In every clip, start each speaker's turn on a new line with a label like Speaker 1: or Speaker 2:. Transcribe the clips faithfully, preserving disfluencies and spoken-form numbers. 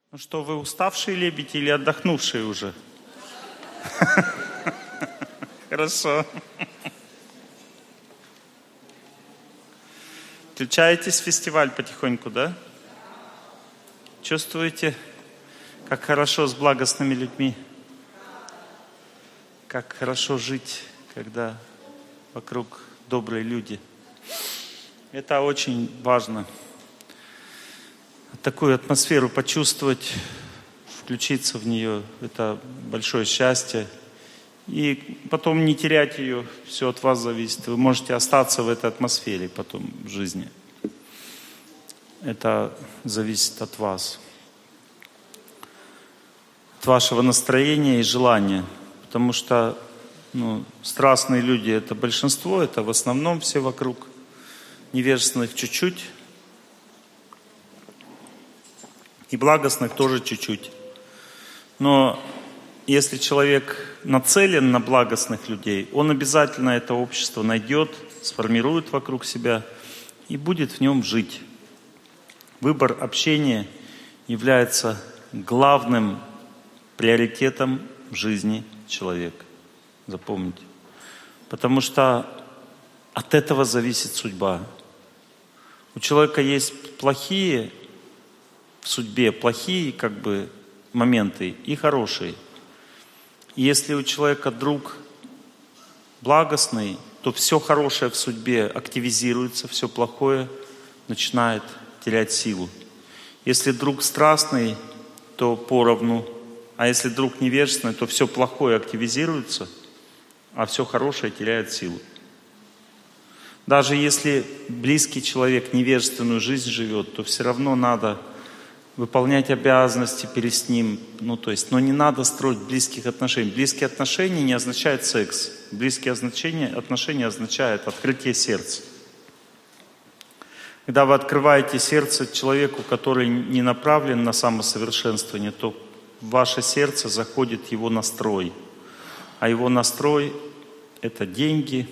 Speaker 1: Ну что, вы уставшие лебеди или отдохнувшие уже? Хорошо. Включаетесь в фестиваль потихоньку, да? Чувствуете, как хорошо с благостными людьми? Как хорошо жить, когда вокруг добрые люди. Это очень важно. Такую атмосферу почувствовать, включиться в нее, это большое счастье. И потом не терять ее, все от вас зависит. Вы можете остаться в этой атмосфере потом в жизни. Это зависит от вас. От вашего настроения и желания. Потому что ну, страстные люди — это большинство, это в основном все вокруг. Невежественных чуть-чуть. И благостных тоже чуть-чуть. Но если человек нацелен на благостных людей, он обязательно это общество найдет, сформирует вокруг себя и будет в нем жить. Выбор общения является главным приоритетом в жизни человека. Запомните. Потому что от этого зависит судьба. У человека есть плохие в судьбе, плохие как бы моменты и хорошие. И если у человека друг благостный, то все хорошее в судьбе активизируется, все плохое начинает терять силу. Если друг страстный, то поровну. А если друг невежественный, то все плохое активизируется, а все хорошее теряет силу. Даже если близкий человек невежественную жизнь живет, то все равно надо выполнять обязанности перед ним. Ну, то есть, но не надо строить близких отношений. Близкие отношения не означают секс. Близкие отношения, отношения означают открытие сердца. Когда вы открываете сердце человеку, который не направлен на самосовершенствование, то в ваше сердце заходит его настрой. А его настрой — это деньги,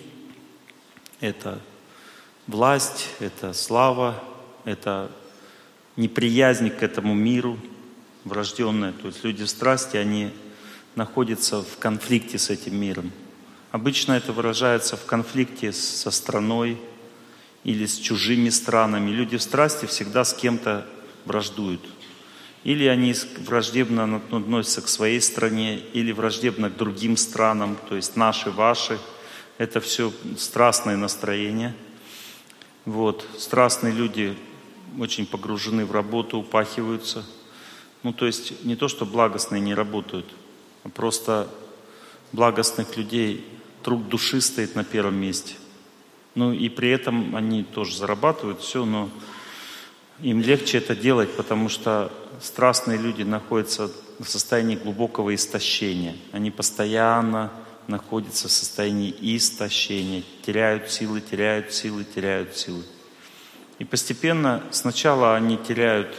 Speaker 1: это власть, это слава, это неприязнь к этому миру, врожденная. То есть люди в страсти, они находятся в конфликте с этим миром. Обычно это выражается в конфликте со страной или с чужими странами. Люди в страсти всегда с кем-то враждуют. Или они враждебно относятся к своей стране, или враждебно к другим странам, то есть наши, ваши. Это все страстное настроение. Вот. Страстные люди очень погружены в работу, упахиваются. Ну, то есть не то, что благостные не работают, а просто благостных людей труд души стоит на первом месте. Ну, и при этом они тоже зарабатывают все, но им легче это делать, потому что страстные люди находятся в состоянии глубокого истощения. Они постоянно находятся в состоянии истощения, теряют силы, теряют силы, теряют силы. И постепенно сначала они теряют,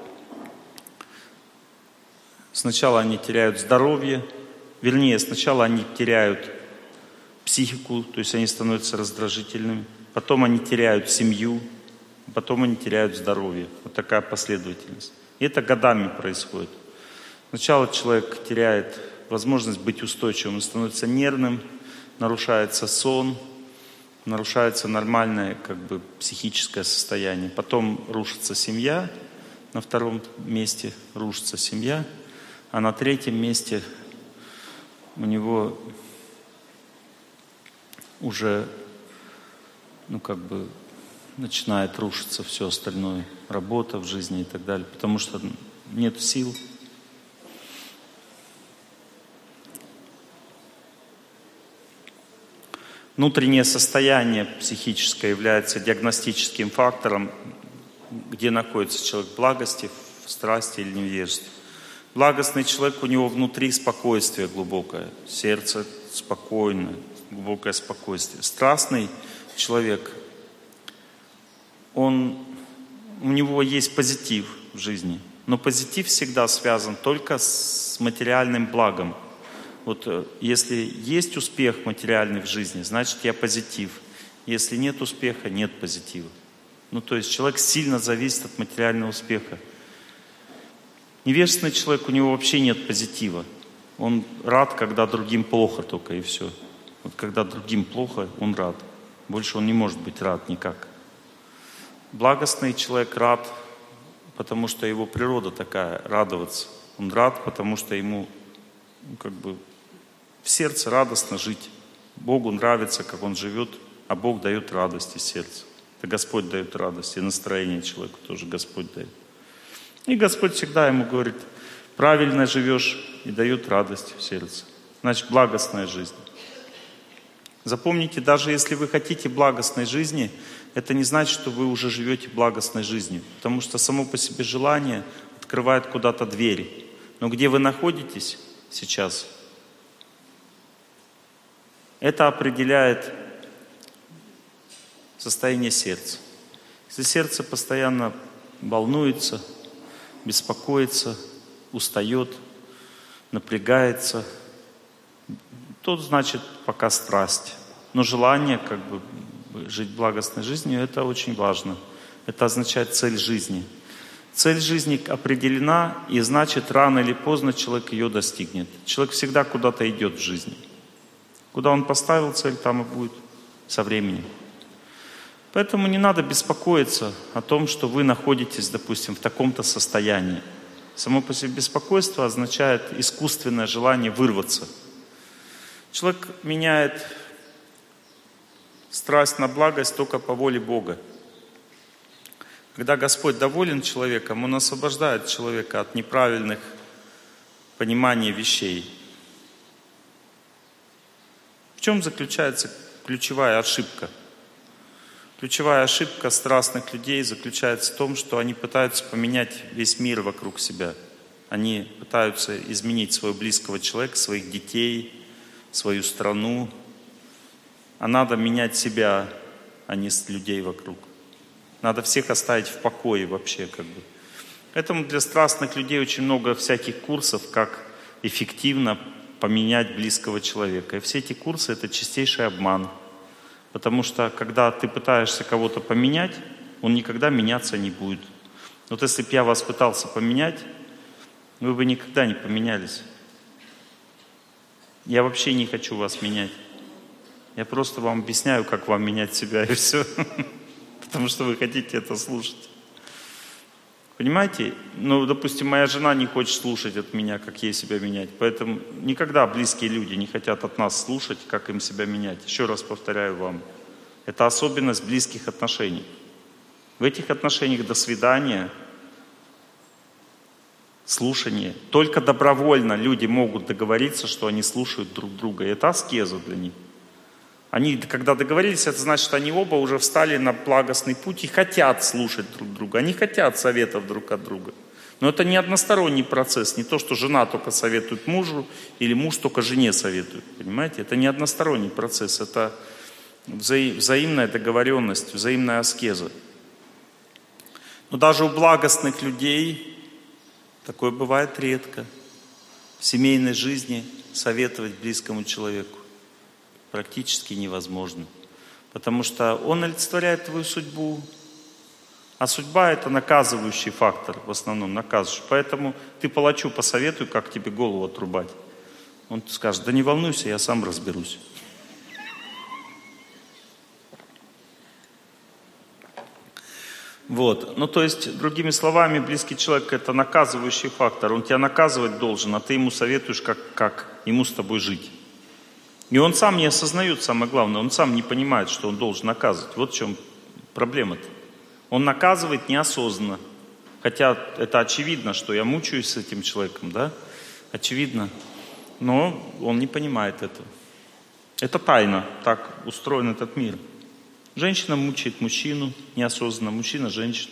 Speaker 1: сначала они теряют здоровье, вернее, сначала они теряют психику, то есть они становятся раздражительными, потом они теряют семью, потом они теряют здоровье. Вот такая последовательность. И это годами происходит. Сначала человек теряет возможность быть устойчивым, он становится нервным, нарушается сон, нарушается нормальное как бы психическое состояние. Потом рушится семья, на втором месте рушится семья, а на третьем месте у него уже, ну как бы, начинает рушиться все остальное, работа в жизни и так далее, потому что нет сил. Внутреннее состояние психическое является диагностическим фактором, где находится человек в благости, в страсти или невежестве. Благостный человек, у него внутри спокойствие глубокое, сердце спокойное, глубокое спокойствие. Страстный человек, он, у него есть позитив в жизни, но позитив всегда связан только с материальным благом. Вот если есть успех материальный в жизни, значит я позитив. Если нет успеха, нет позитива. Ну то есть человек сильно зависит от материального успеха. Невежественный человек, у него вообще нет позитива. Он рад, когда другим плохо только, и все. Вот когда другим плохо, он рад. Больше он не может быть рад никак. Благостный человек рад, потому что его природа такая, радоваться. Он рад, потому что ему ну, как бы в сердце радостно жить. Богу нравится, как он живет, а Бог дает радость из сердца. Это Господь дает радость, и настроение человеку тоже Господь дает. И Господь всегда ему говорит, правильно живешь, и дает радость в сердце. Значит, благостная жизнь. Запомните, даже если вы хотите благостной жизни, это не значит, что вы уже живете благостной жизнью. Потому что само по себе желание открывает куда-то двери. Но где вы находитесь сейчас, это определяет состояние сердца. Если сердце постоянно волнуется, беспокоится, устает, напрягается, то значит пока страсть. Но желание как бы жить благостной жизнью, это очень важно. Это означает цель жизни. Цель жизни определена, и значит рано или поздно человек ее достигнет. Человек всегда куда-то идет в жизни. Куда он поставил цель, там и будет со временем. Поэтому не надо беспокоиться о том, что вы находитесь, допустим, в таком-то состоянии. Само по себе беспокойство означает искусственное желание вырваться. Человек меняет страсть на благость только по воле Бога. Когда Господь доволен человеком, Он освобождает человека от неправильных пониманий вещей. В чем заключается ключевая ошибка? Ключевая ошибка страстных людей заключается в том, что они пытаются поменять весь мир вокруг себя. Они пытаются изменить своего близкого человека, своих детей, свою страну. А надо менять себя, а не людей вокруг. Надо всех оставить в покое вообще, как бы. Поэтому для страстных людей очень много всяких курсов, как эффективно поменять близкого человека. И все эти курсы — это чистейший обман. Потому что, когда ты пытаешься кого-то поменять, он никогда меняться не будет. Вот если бы я вас пытался поменять, вы бы никогда не поменялись. Я вообще не хочу вас менять. Я просто вам объясняю, как вам менять себя, и все. Потому что вы хотите это слушать. Понимаете? Ну, допустим, моя жена не хочет слушать от меня, как ей себя менять. Поэтому никогда близкие люди не хотят от нас слушать, как им себя менять. Еще раз повторяю вам. Это особенность близких отношений. В этих отношениях до свидания, слушание. Только добровольно люди могут договориться, что они слушают друг друга. И это аскеза для них. Они, когда договорились, это значит, что они оба уже встали на благостный путь и хотят слушать друг друга. Они хотят советов друг от друга. Но это не односторонний процесс. Не то, что жена только советует мужу, или муж только жене советует. Понимаете? Это не односторонний процесс. Это вза- взаимная договоренность, взаимная аскеза. Но даже у благостных людей такое бывает редко. В семейной жизни советовать близкому человеку практически невозможно. Потому что он олицетворяет твою судьбу. А судьба — это наказывающий фактор, в основном наказывающий. Поэтому ты палачу посоветуй, как тебе голову отрубать. Он скажет: да не волнуйся, я сам разберусь. Вот. Ну, то есть, другими словами, близкий человек — это наказывающий фактор. Он тебя наказывать должен, а ты ему советуешь, как, как ему с тобой жить. И он сам не осознает, самое главное, он сам не понимает, что он должен наказывать. Вот в чем проблема-то. Он наказывает неосознанно. Хотя это очевидно, что я мучаюсь с этим человеком, да? Очевидно. Но он не понимает этого. Это тайна, так устроен этот мир. Женщина мучает мужчину неосознанно, мужчина женщину.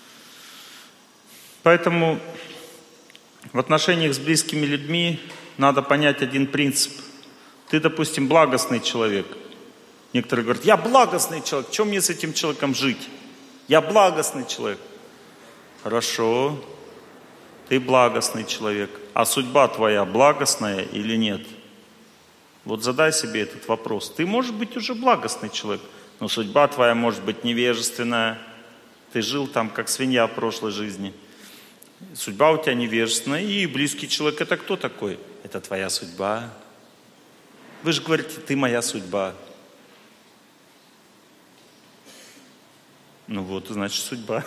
Speaker 1: Поэтому в отношениях с близкими людьми надо понять один принцип. Ты, допустим, благостный человек. Некоторые говорят: я благостный человек, что мне с этим человеком жить? Я благостный человек. Хорошо, ты благостный человек. А судьба твоя благостная или нет? Вот задай себе этот вопрос. Ты, может быть, уже благостный человек, но судьба твоя может быть невежественная. Ты жил там, как свинья в прошлой жизни. Судьба у тебя невежественная. И близкий человек — это кто такой? Это твоя судьба. Вы же говорите, ты моя судьба. Ну вот, значит, судьба.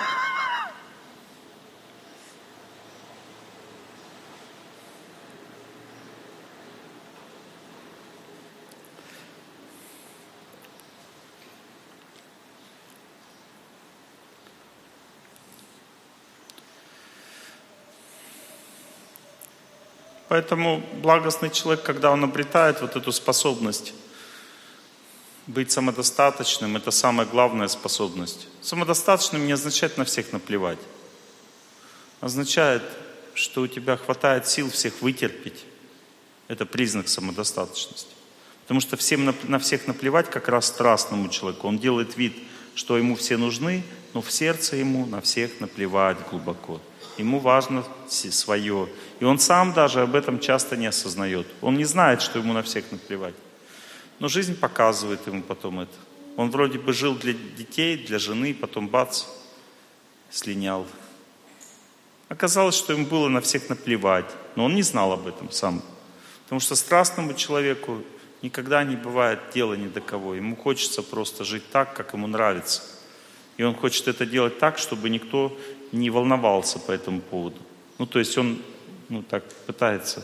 Speaker 1: Поэтому благостный человек, когда он обретает вот эту способность быть самодостаточным, это самая главная способность. Самодостаточным не означает на всех наплевать. Означает, что у тебя хватает сил всех вытерпеть. Это признак самодостаточности. Потому что всем на, на всех наплевать как раз страстному человеку. Он делает вид, что ему все нужны, но в сердце ему на всех наплевать глубоко. Ему важно свое. И он сам даже об этом часто не осознает. Он не знает, что ему на всех наплевать. Но жизнь показывает ему потом это. Он вроде бы жил для детей, для жены, потом бац, слинял. Оказалось, что ему было на всех наплевать. Но он не знал об этом сам. Потому что страстному человеку никогда не бывает дела ни до кого. Ему хочется просто жить так, как ему нравится. И он хочет это делать так, чтобы никто не волновался по этому поводу. Ну, то есть он, ну, так пытается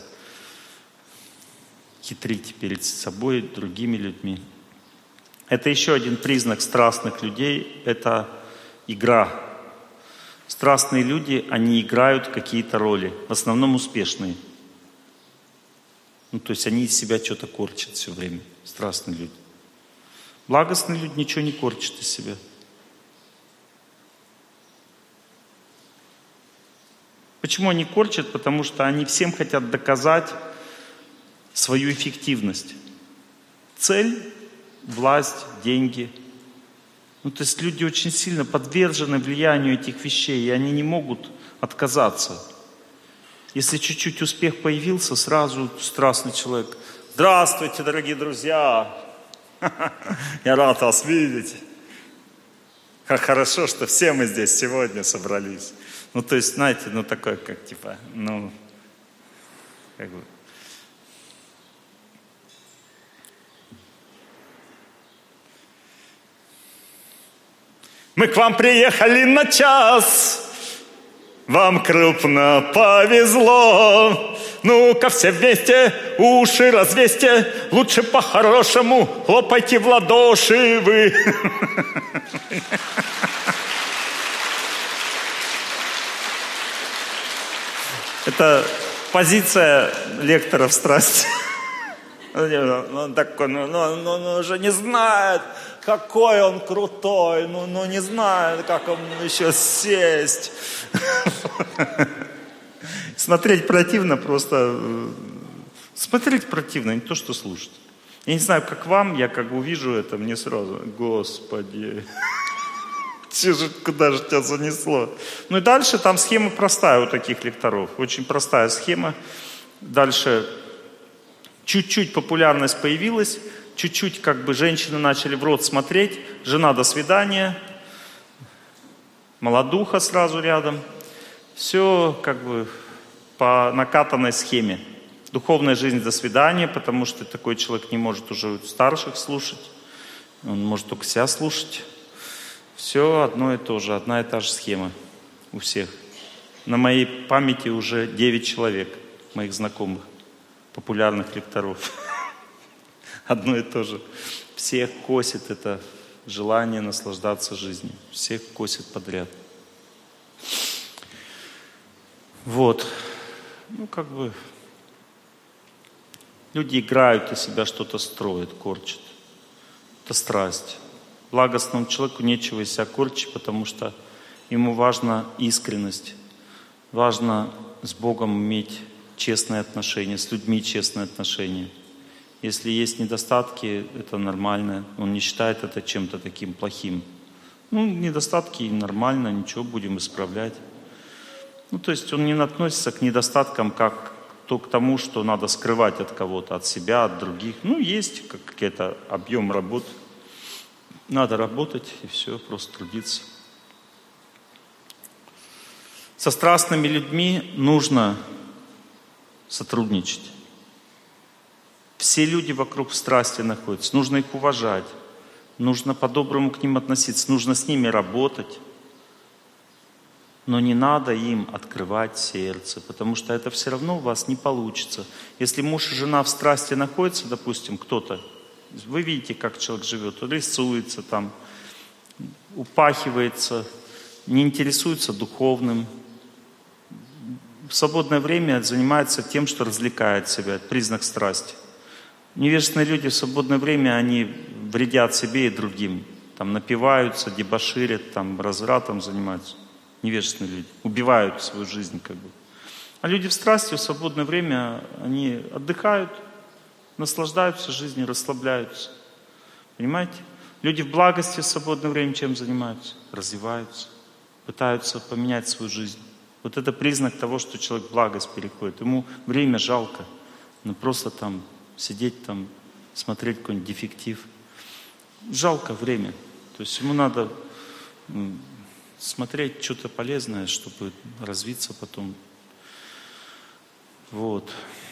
Speaker 1: хитрить перед собой, другими людьми. Это еще один признак страстных людей, это игра. Страстные люди, они играют какие-то роли, в основном успешные. Ну, то есть они из себя что-то корчат все время, страстные люди. Благостные люди ничего не корчат из себя. Почему они корчат? Потому что они всем хотят доказать свою эффективность. Цель – власть, деньги. Ну, то есть люди очень сильно подвержены влиянию этих вещей, и они не могут отказаться. Если чуть-чуть успех появился, сразу страстный человек: «Здравствуйте, дорогие друзья! Я рад вас видеть! Как хорошо, что все мы здесь сегодня собрались!» Ну, то есть, знаете, ну, такое, как, типа, ну, как бы. Мы к вам приехали на час, вам крупно повезло. Ну-ка все вместе уши развесьте, лучше по-хорошему хлопайте в ладоши вы. Это позиция лектора в страсти. Он такой, ну, ну, ну, ну уже не знает, какой он крутой, ну, ну не знает, как он еще сесть. Смотреть противно просто. Смотреть противно, не то, что слушать. Я не знаю, как вам, я как увижу это, мне сразу, Господи, куда же тебя занесло? Ну и дальше там схема простая у таких лекторов, очень простая схема. Дальше чуть-чуть популярность появилась, чуть-чуть как бы женщины начали в рот смотреть, жена до свидания, молодуха сразу рядом. Все как бы по накатанной схеме. Духовная жизнь до свидания, потому что такой человек не может уже старших слушать, он может только себя слушать. Все одно и то же, одна и та же схема у всех. На моей памяти уже девять человек, моих знакомых, популярных лекторов. Одно и то же. Всех косит это желание наслаждаться жизнью. Всех косит подряд. Вот. Ну, как бы люди играют из себя, что-то строят, корчат. Это страсть. Благостному человеку нечего из себя корчить, потому что ему важна искренность. Важно с Богом иметь честные отношения, с людьми честные отношения. Если есть недостатки, это нормально. Он не считает это чем-то таким плохим. Ну, недостатки нормально, ничего, будем исправлять. Ну, то есть он не относится к недостаткам как то к тому, что надо скрывать от кого-то, от себя, от других. Ну, есть какой-то объем работы. Надо работать и все, просто трудиться. Со страстными людьми нужно сотрудничать. Все люди вокруг в страсти находятся. Нужно их уважать. Нужно по-доброму к ним относиться. Нужно с ними работать. Но не надо им открывать сердце, потому что это все равно у вас не получится. Если муж и жена в страсти находятся, допустим, кто-то, вы видите, как человек живет, он рисуется там, упахивается, не интересуется духовным, в свободное время занимается тем, что развлекает себя, это признак страсти. Невежественные люди в свободное время, они вредят себе и другим, там напиваются, дебоширят, там развратом занимаются. Невежественные люди убивают свою жизнь как бы. А люди в страсти в свободное время, они отдыхают, наслаждаются жизнью, расслабляются. Понимаете? Люди в благости в свободное время чем занимаются? Развиваются, пытаются поменять свою жизнь. Вот это признак того, что человек в благость переходит. Ему время жалко. Ну просто там сидеть там, смотреть какой-нибудь дефектив. Жалко время. То есть ему надо смотреть что-то полезное, чтобы развиться потом. Вот.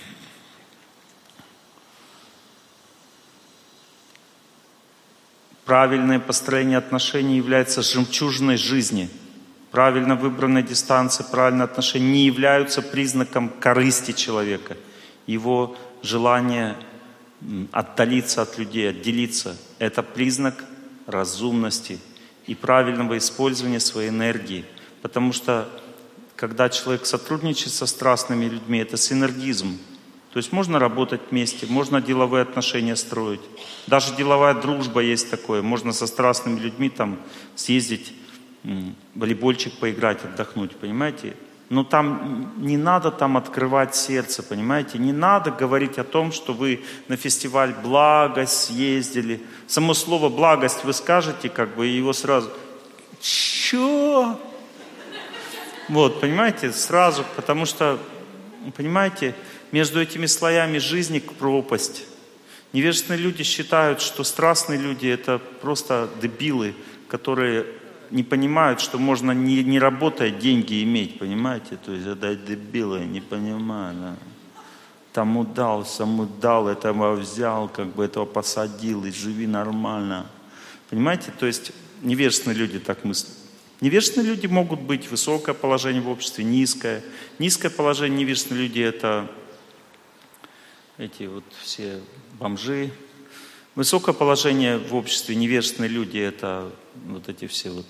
Speaker 1: Правильное построение отношений является жемчужиной жизни. Правильно выбранная дистанция, правильные отношения не являются признаком корысти человека. Его желание отдалиться от людей, отделиться – это признак разумности и правильного использования своей энергии. Потому что, когда человек сотрудничает со страстными людьми, это синергизм. То есть можно работать вместе, можно деловые отношения строить. Даже деловая дружба есть такое. Можно со страстными людьми там съездить, волейбольчик поиграть, отдохнуть, понимаете? Но там не надо там открывать сердце, понимаете? Не надо говорить о том, что вы на фестиваль «Благость» съездили. Само слово «благость» вы скажете, как бы, и его сразу... Чё? Вот, понимаете? Сразу, потому что, понимаете, между этими слоями жизни пропасть. Невежественные люди считают, что страстные люди — это просто дебилы, которые... не понимают, что можно не, не работая деньги иметь, понимаете? То есть это дебилы, не понимаю. Да? Тому дал, самому дал, этого взял, как бы этого посадил, и живи нормально. Понимаете? То есть невежественные люди так мыслят. Невежественные люди могут быть высокое положение в обществе, низкое. Низкое положение невежественных людей — это эти вот все бомжи. Высокое положение в обществе невежественные люди — это вот эти все вот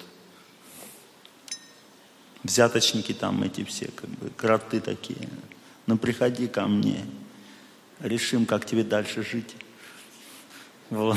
Speaker 1: взяточники там, эти все, как бы, кроты такие. Ну, приходи ко мне, решим, как тебе дальше жить. Вот.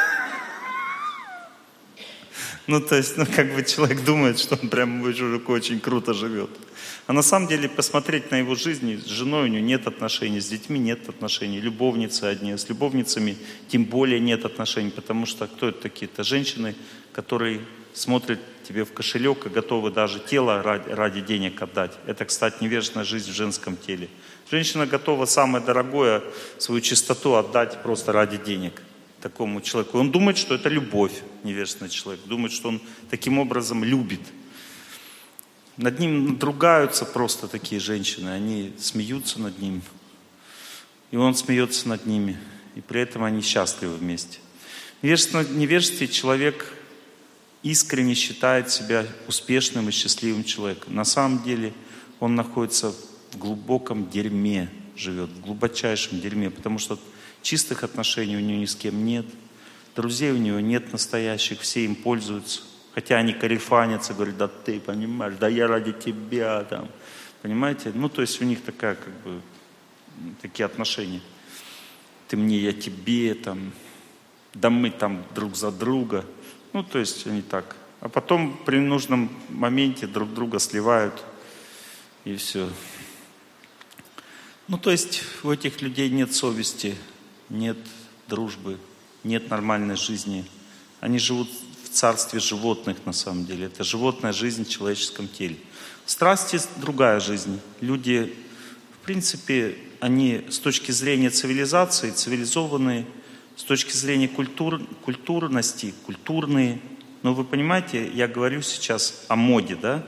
Speaker 1: Ну, то есть, ну, как бы человек думает, что он прям очень круто живет. А на самом деле, посмотреть на его жизнь, с женой у него нет отношений, с детьми нет отношений, любовницы одни, с любовницами тем более нет отношений, потому что кто это такие? Это женщины, которые смотрят тебе в кошелек и готовы даже тело ради, ради денег отдать. Это, кстати, невежественная жизнь в женском теле. Женщина готова самое дорогое, свою чистоту отдать просто ради денег такому человеку. Он думает, что это любовь, невежественный человек. Думает, что он таким образом любит. Над ним надругаются просто такие женщины. Они смеются над ним. И он смеется над ними. И при этом они счастливы вместе. В невежестве человек искренне считает себя успешным и счастливым человеком. На самом деле он находится в глубоком дерьме, живет, в глубочайшем дерьме, потому что чистых отношений у него ни с кем нет, друзей у него нет настоящих, все им пользуются. Хотя они корефанятся, говорят: да ты понимаешь, да я ради тебя там. Понимаете? Ну, то есть у них такая, как бы, такие отношения. Ты мне, я тебе, там, да мы там друг за друга. Ну, то есть они так. А потом при нужном моменте друг друга сливают, и все. Ну, то есть у этих людей нет совести, нет дружбы, нет нормальной жизни. Они живут в царстве животных, на самом деле. Это животная жизнь в человеческом теле. Страсти — другая жизнь. Люди, в принципе, они с точки зрения цивилизации, цивилизованные, с точки зрения культур, культурности, культурные. Но вы понимаете, я говорю сейчас о моде, да?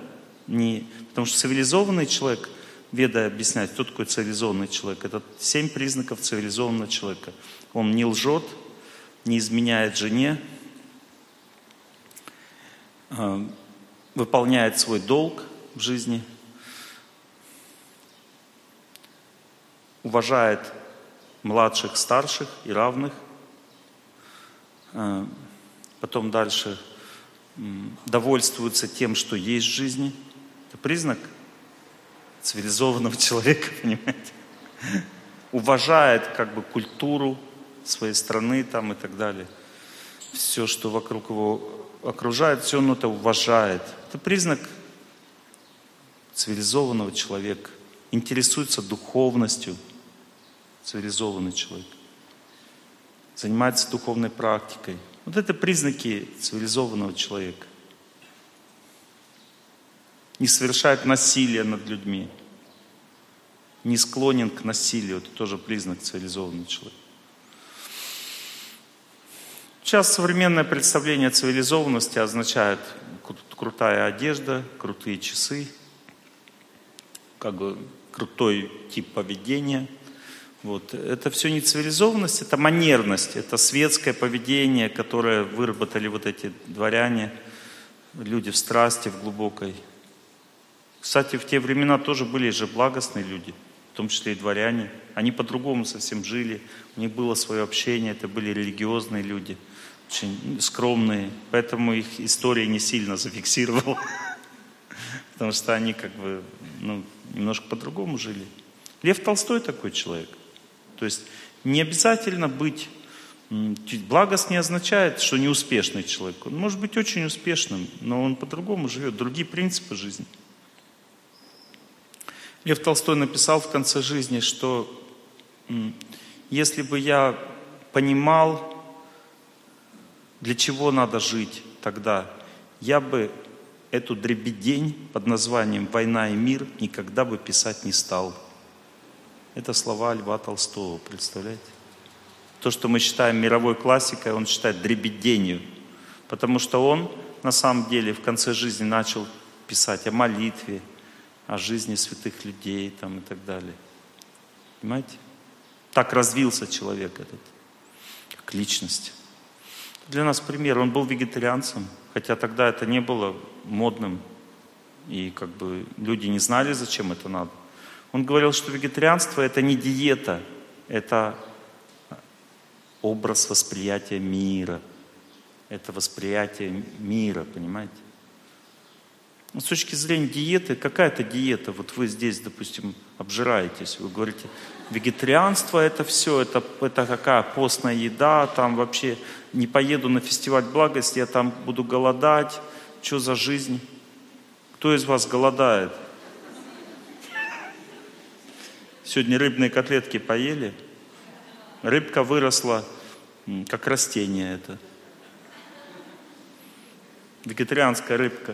Speaker 1: Не... Потому что цивилизованный человек, Веды объясняет, кто такой цивилизованный человек. Это семь признаков цивилизованного человека. Он не лжет, не изменяет жене, выполняет свой долг в жизни, уважает младших, старших и равных. Потом дальше довольствуется тем, что есть в жизни. Это признак цивилизованного человека, понимаете? Уважает как бы культуру своей страны там и так далее. Все, что вокруг его окружает, все он это уважает. Это признак цивилизованного человека. Интересуется духовностью. Цивилизованный человек. Занимается духовной практикой. Вот это признаки цивилизованного человека. Не совершает насилие над людьми. Не склонен к насилию. Это тоже признак цивилизованного человека. Сейчас современное представление цивилизованности означает крутая одежда, крутые часы, как бы крутой тип поведения. Вот. Это все не цивилизованность, это манерность, это светское поведение, которое выработали вот эти дворяне, люди в страсти, в глубокой. Кстати, в те времена тоже были же благостные люди, в том числе и дворяне. Они по-другому совсем жили, у них было свое общение, это были религиозные люди, очень скромные, поэтому их история не сильно зафиксировала, потому что они как бы ну, немножко по-другому жили. Лев Толстой такой человек. То есть не обязательно быть, благость не означает, что неуспешный человек. Он может быть очень успешным, но он по-другому живет, другие принципы жизни. Лев Толстой написал в конце жизни, что если бы я понимал, для чего надо жить тогда, я бы эту дребедень под названием «Война и мир» никогда бы писать не стал. Это слова Льва Толстого, представляете? То, что мы считаем мировой классикой, он считает дребеденью. Потому что он, на самом деле, в конце жизни начал писать о молитве, о жизни святых людей там, и так далее. Понимаете? Так развился человек этот, как личность. Для нас пример. Он был вегетарианцем, хотя тогда это не было модным. И как бы люди не знали, зачем это надо. Он говорил, что вегетарианство это не диета, это образ восприятия мира. Это восприятие мира, понимаете? С точки зрения диеты, какая-то диета, вот вы здесь, допустим, обжираетесь, вы говорите, вегетарианство это все, это, это какая постная еда, там вообще не поеду на фестиваль благости, я там буду голодать, что за жизнь? Кто из вас голодает? Сегодня рыбные котлетки поели, рыбка выросла, как растение это. Вегетарианская рыбка.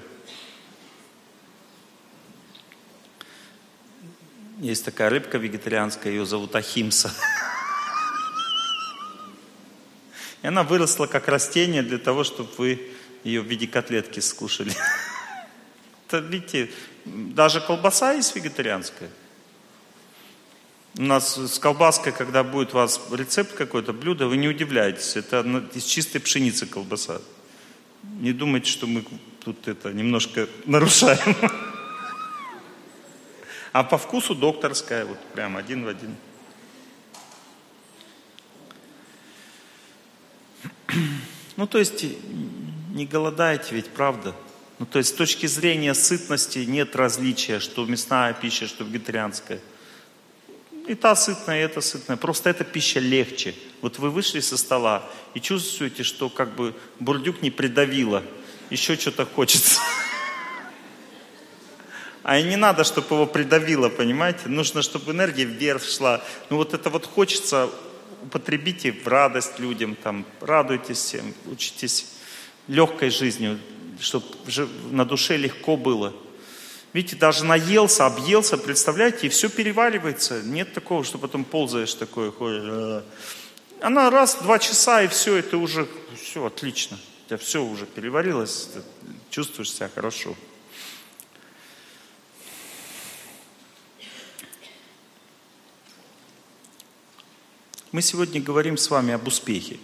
Speaker 1: Есть такая рыбка вегетарианская, ее зовут Ахимса. И она выросла как растение для того, чтобы вы ее в виде котлетки скушали. Это, видите, даже колбаса есть вегетарианская. У нас с колбаской, когда будет у вас рецепт какой-то, блюдо, вы не удивляйтесь. Это из чистой пшеницы колбаса. Не думайте, что мы тут это немножко нарушаем. А по вкусу докторская, вот прям один в один. Ну, то есть, не голодаете ведь, правда? Ну, то есть, с точки зрения сытности нет различия, что мясная пища, что вегетарианская. И та сытная, и эта сытная. Просто эта пища легче. Вот вы вышли со стола и чувствуете, что как бы бурдюк не придавило. Еще что-то хочется. А и не надо, чтобы его придавило, понимаете? Нужно, чтобы энергия вверх шла. Ну вот это вот хочется, употребите в радость людям, там, радуйтесь всем, учитесь легкой жизнью, чтобы на душе легко было. Видите, даже наелся, объелся, представляете, и все переваривается. Нет такого, что потом ползаешь такое, ходишь. Она раз, два часа, и все, это уже, все, отлично. У тебя все уже переварилось, чувствуешь себя хорошо. Мы сегодня говорим с вами об успехе.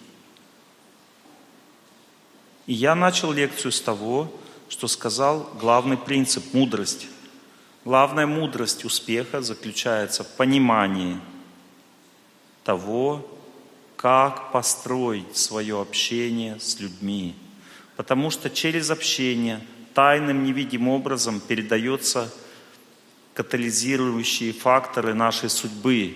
Speaker 1: И я начал лекцию с того, что сказал главный принцип – мудрость. Главная мудрость успеха заключается в понимании того, как построить свое общение с людьми. Потому что через общение тайным невидимым образом передается катализирующие факторы нашей судьбы.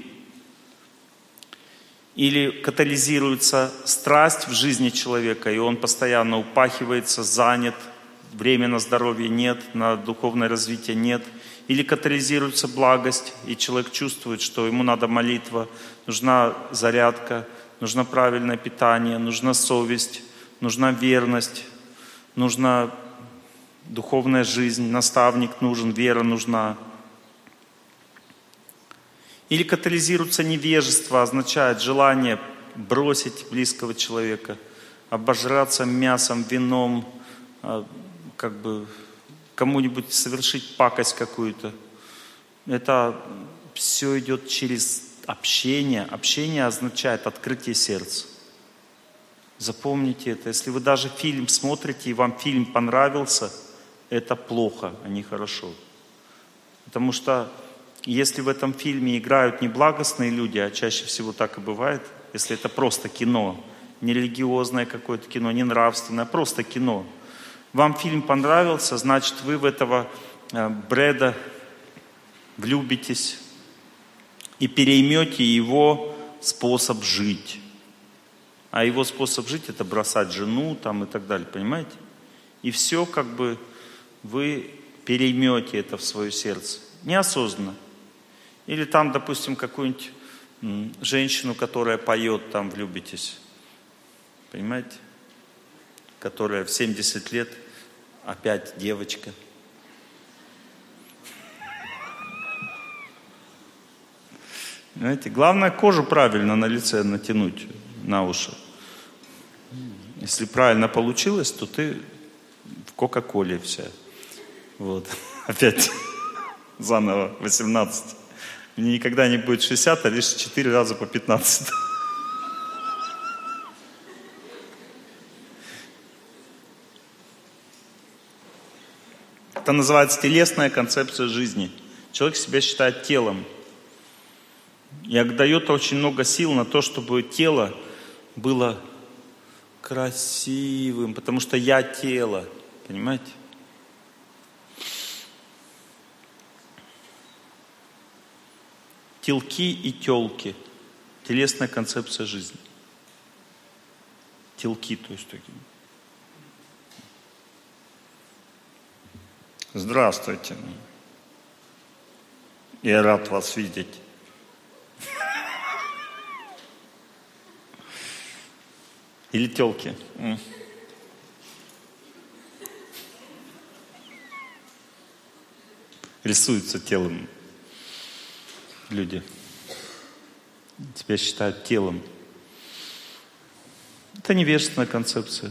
Speaker 1: Или катализируется страсть в жизни человека, и он постоянно упахивается, занят, времени на здоровье нет, на духовное развитие нет. Или катализируется благость, и человек чувствует, что ему надо молитва, нужна зарядка, нужно правильное питание, нужна совесть, нужна верность, нужна духовная жизнь, наставник нужен, вера нужна. Или катализируется невежество, означает желание бросить близкого человека, обожраться мясом, вином, как бы кому-нибудь совершить пакость какую-то. Это все идет через общение. Общение означает открытие сердца. Запомните это. Если вы даже фильм смотрите, и вам фильм понравился, это плохо, а не хорошо. Потому что если в этом фильме играют неблагостные люди, а чаще всего так и бывает, если это просто кино, не религиозное какое-то кино, не нравственное, а просто кино. Вам фильм понравился, значит, вы в этого Брэда влюбитесь и переймете его способ жить. А его способ жить — это бросать жену там, и так далее, понимаете? И все как бы вы переймете это в свое сердце. Неосознанно. Или там, допустим, какую-нибудь женщину, которая поет, там влюбитесь. Понимаете? Которая в семьдесят лет опять девочка. Понимаете? Главное кожу правильно на лице натянуть, на уши. Если правильно получилось, то ты в Кока-Коле вся. Вот. Опять заново восемнадцать. Мне никогда не будет шестьдесят, а лишь четыре раза по пятнадцать. Это называется телесная концепция жизни. Человек себя считает телом. И отдает очень много сил на то, чтобы тело было красивым, потому что я тело. Понимаете? Телки и телки. Телесная концепция жизни. Телки, то есть такие. Здравствуйте. Я рад вас видеть. Или телки. Рисуются телом. Люди тебя считают телом. Это невежественная концепция.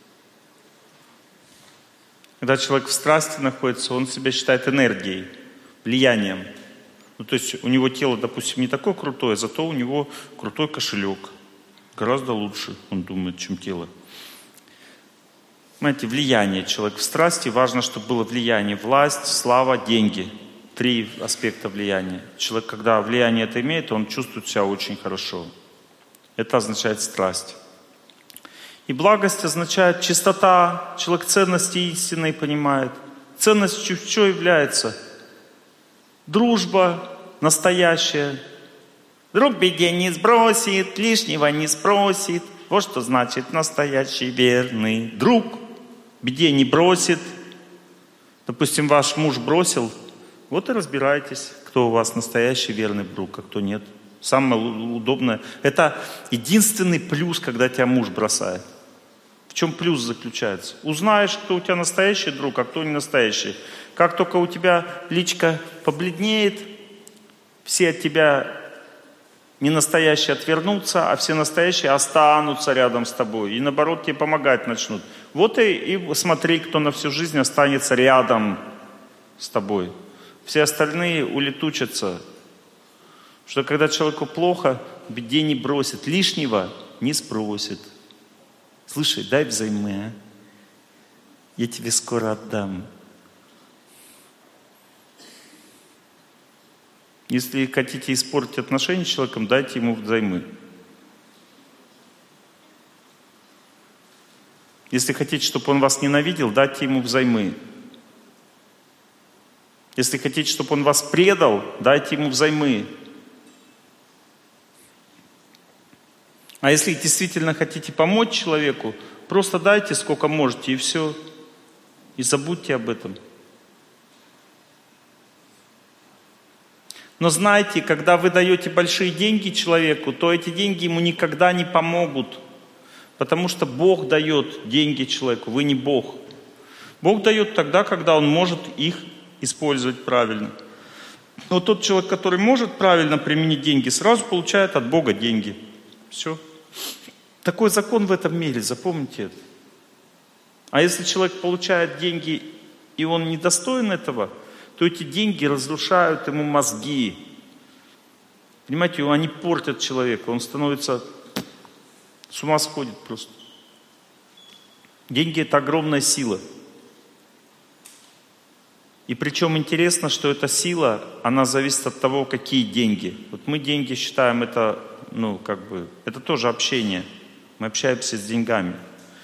Speaker 1: Когда человек в страсти находится, он себя считает энергией, влиянием. Ну, то есть у него тело, допустим, не такое крутое, зато у него крутой кошелек. Гораздо лучше, он думает, чем тело. Понимаете, влияние. Человек в страсти, важно, чтобы было влияние. Власть, слава, деньги. Три аспекта влияния. Человек, когда влияние это имеет, он чувствует себя очень хорошо. Это означает страсть. И благость означает чистота. Человек ценности истинной понимает. Ценностью что является? Дружба настоящая. Друг беде не сбросит, лишнего не спросит. Вот что значит настоящий верный друг. Беде не бросит. Допустим, ваш муж бросил. Вот и разбирайтесь, кто у вас настоящий верный друг, а кто нет. Самое удобное. Это единственный плюс, когда тебя муж бросает. В чем плюс заключается? Узнаешь, кто у тебя настоящий друг, а кто не настоящий. Как только у тебя личка побледнеет, все от тебя ненастоящие отвернутся, а все настоящие останутся рядом с тобой. И наоборот, тебе помогать начнут. Вот и, и смотри, кто на всю жизнь останется рядом с тобой. Все остальные улетучатся. Потому Что когда человеку плохо, в беде не бросит, лишнего не спросит. Слушай, дай взаймы, а? Я тебе скоро отдам. Если хотите испортить отношения с человеком, дайте ему взаймы. Если хотите, чтобы он вас ненавидел, дайте ему взаймы. Если хотите, чтобы он вас предал, дайте ему взаймы. А если действительно хотите помочь человеку, просто дайте сколько можете, и все. И забудьте об этом. Но знайте, когда вы даете большие деньги человеку, то эти деньги ему никогда не помогут. Потому что Бог дает деньги человеку, вы не Бог. Бог дает тогда, когда он может их использовать правильно. Но тот человек, который может правильно применить деньги, сразу получает от Бога деньги. Все. Такой закон в этом мире, запомните это. А если человек получает деньги, и он недостоин этого, то эти деньги разрушают ему мозги. Понимаете, они портят человека, он становится, с ума сходит просто. Деньги – это огромная сила. И причем интересно, что эта сила, она зависит от того, какие деньги. Вот мы деньги считаем, это, ну, как бы, это тоже общение. Мы общаемся с деньгами.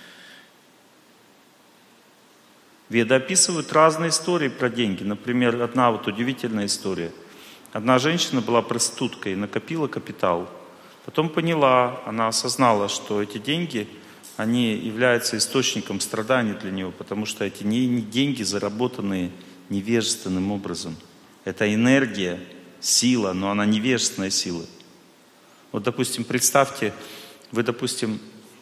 Speaker 1: Веды описывают разные истории про деньги. Например, одна вот удивительная история. Одна женщина была проституткой, накопила капитал. Потом поняла, она осознала, что эти деньги, они являются источником страданий для нее, потому что эти не, не деньги, заработанные невежественным образом. Это энергия, сила, но она невежественная сила. Вот, допустим, представьте, вы, допустим,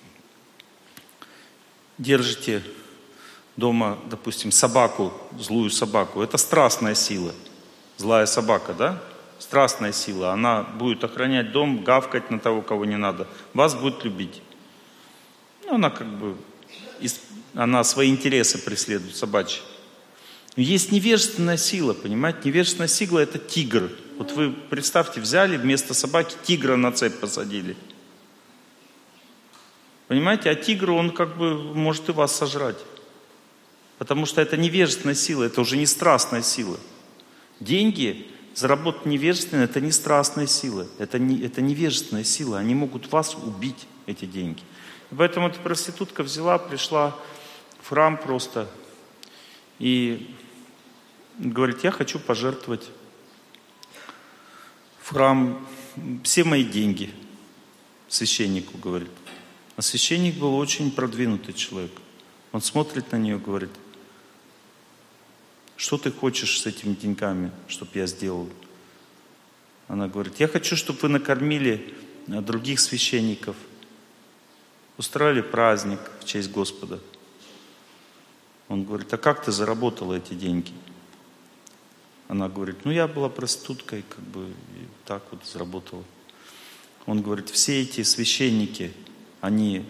Speaker 1: держите дома, допустим, собаку, злую собаку. Это страстная сила. Злая собака, да? Страстная сила. Она будет охранять дом, гавкать на того, кого не надо. Вас будет любить. Ну, она как бы, она свои интересы преследует, собачьи. Но есть невежественная сила, понимаете? Невежественная сила – это тигр. Вот вы представьте, взяли вместо собаки тигра на цепь посадили. Понимаете? А тигр, он как бы может и вас сожрать. Потому что это невежественная сила, это уже не страстная сила. Деньги, заработать невежественно, это не страстная сила, это, не, это невежественная сила. Они могут вас убить, эти деньги. И поэтому эта проститутка взяла, пришла в храм просто и говорит, я хочу пожертвовать в храм все мои деньги. Священнику говорит. А священник был очень продвинутый человек. Он смотрит на нее и говорит, что ты хочешь с этими деньгами, чтобы я сделал? Она говорит, я хочу, чтобы вы накормили других священников, устроили праздник в честь Господа. Он говорит, а как ты заработала эти деньги? Она говорит, ну я была проституткой, как бы и так вот заработала. Он говорит, все эти священники, они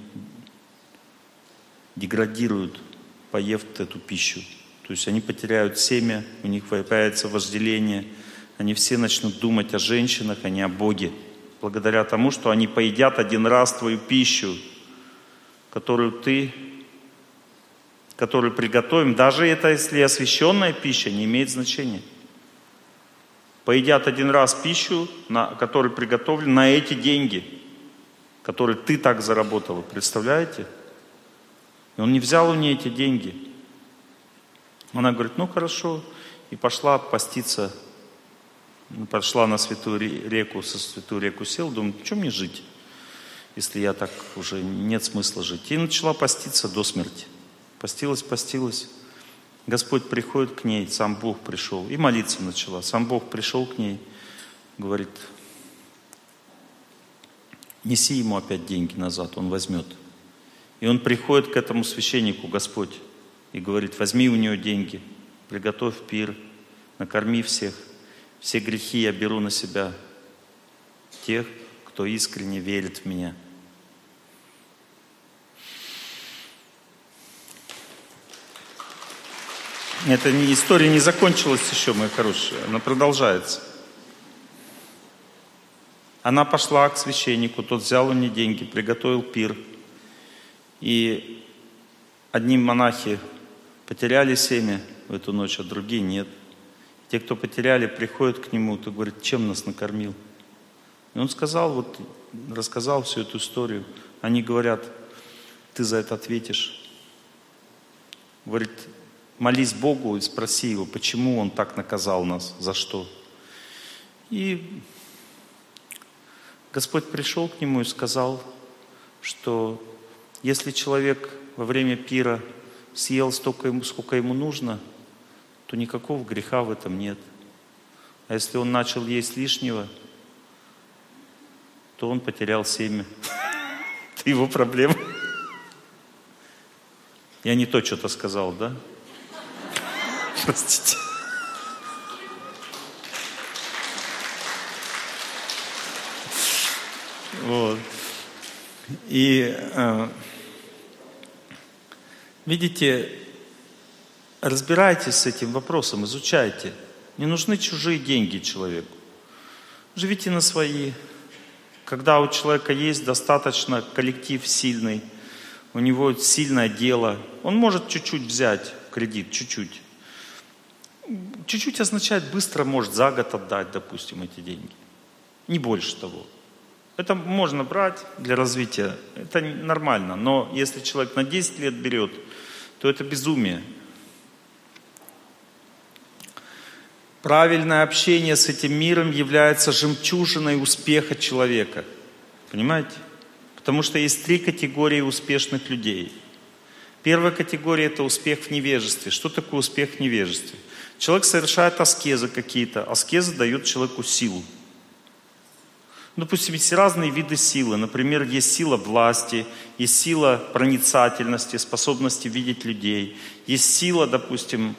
Speaker 1: деградируют, поев эту пищу. То есть они потеряют семя, у них появится вожделение, они все начнут думать о женщинах, а не о Боге. Благодаря тому, что они поедят один раз твою пищу, которую ты, которую приготовим. Даже это, если освященная пища, не имеет значения. Поедят один раз пищу, на, которую приготовлен на эти деньги, которые ты так заработала. Представляете? И он не взял у нее эти деньги. Она говорит, ну хорошо. И пошла поститься. Пошла на святую реку, со святую реку сел. Думает, что мне жить, если я так уже нет смысла жить. И начала поститься до смерти. Постилась, постилась. Господь приходит к ней, сам Бог пришел. И молиться начала. Сам Бог пришел к ней. Говорит, неси ему опять деньги назад, он возьмет. И он приходит к этому священнику, Господь, и говорит, возьми у нее деньги, приготовь пир, накорми всех. Все грехи я беру на себя, тех, кто искренне верит в меня. Эта история не закончилась еще, мои хорошие, она продолжается. Она пошла к священнику, тот взял у нее деньги, приготовил пир. И одни монахи потеряли семя в эту ночь, а другие нет. Те, кто потеряли, приходят к нему, то говорит, чем нас накормил? И он сказал, вот, рассказал всю эту историю. Они говорят, ты за это ответишь. Говорит, молись Богу и спроси его, почему он так наказал нас, за что. И Господь пришел к нему и сказал, что если человек во время пира съел столько ему, сколько ему нужно, то никакого греха в этом нет. А если он начал есть лишнего, то он потерял семя. Это его проблема. Я не то что-то сказал, да? Простите. Вот. И э, видите, разбирайтесь с этим вопросом, изучайте. Не нужны чужие деньги человеку. Живите на свои. Когда у человека есть достаточно коллектив сильный, у него сильное дело, он может чуть-чуть взять в кредит, чуть-чуть. Чуть-чуть означает быстро, может за год отдать, допустим, эти деньги. Не больше того. Это можно брать для развития, это нормально. Но если человек на десять лет берет, то это безумие. Правильное общение с этим миром является жемчужиной успеха человека. Понимаете? Потому что есть три категории успешных людей. Первая категория – это успех в невежестве. Что такое успех в невежестве? Человек совершает аскезы какие-то. Аскезы дают человеку силу. Допустим, есть разные виды силы. Например, есть сила власти, есть сила проницательности, способности видеть людей. Есть сила, допустим,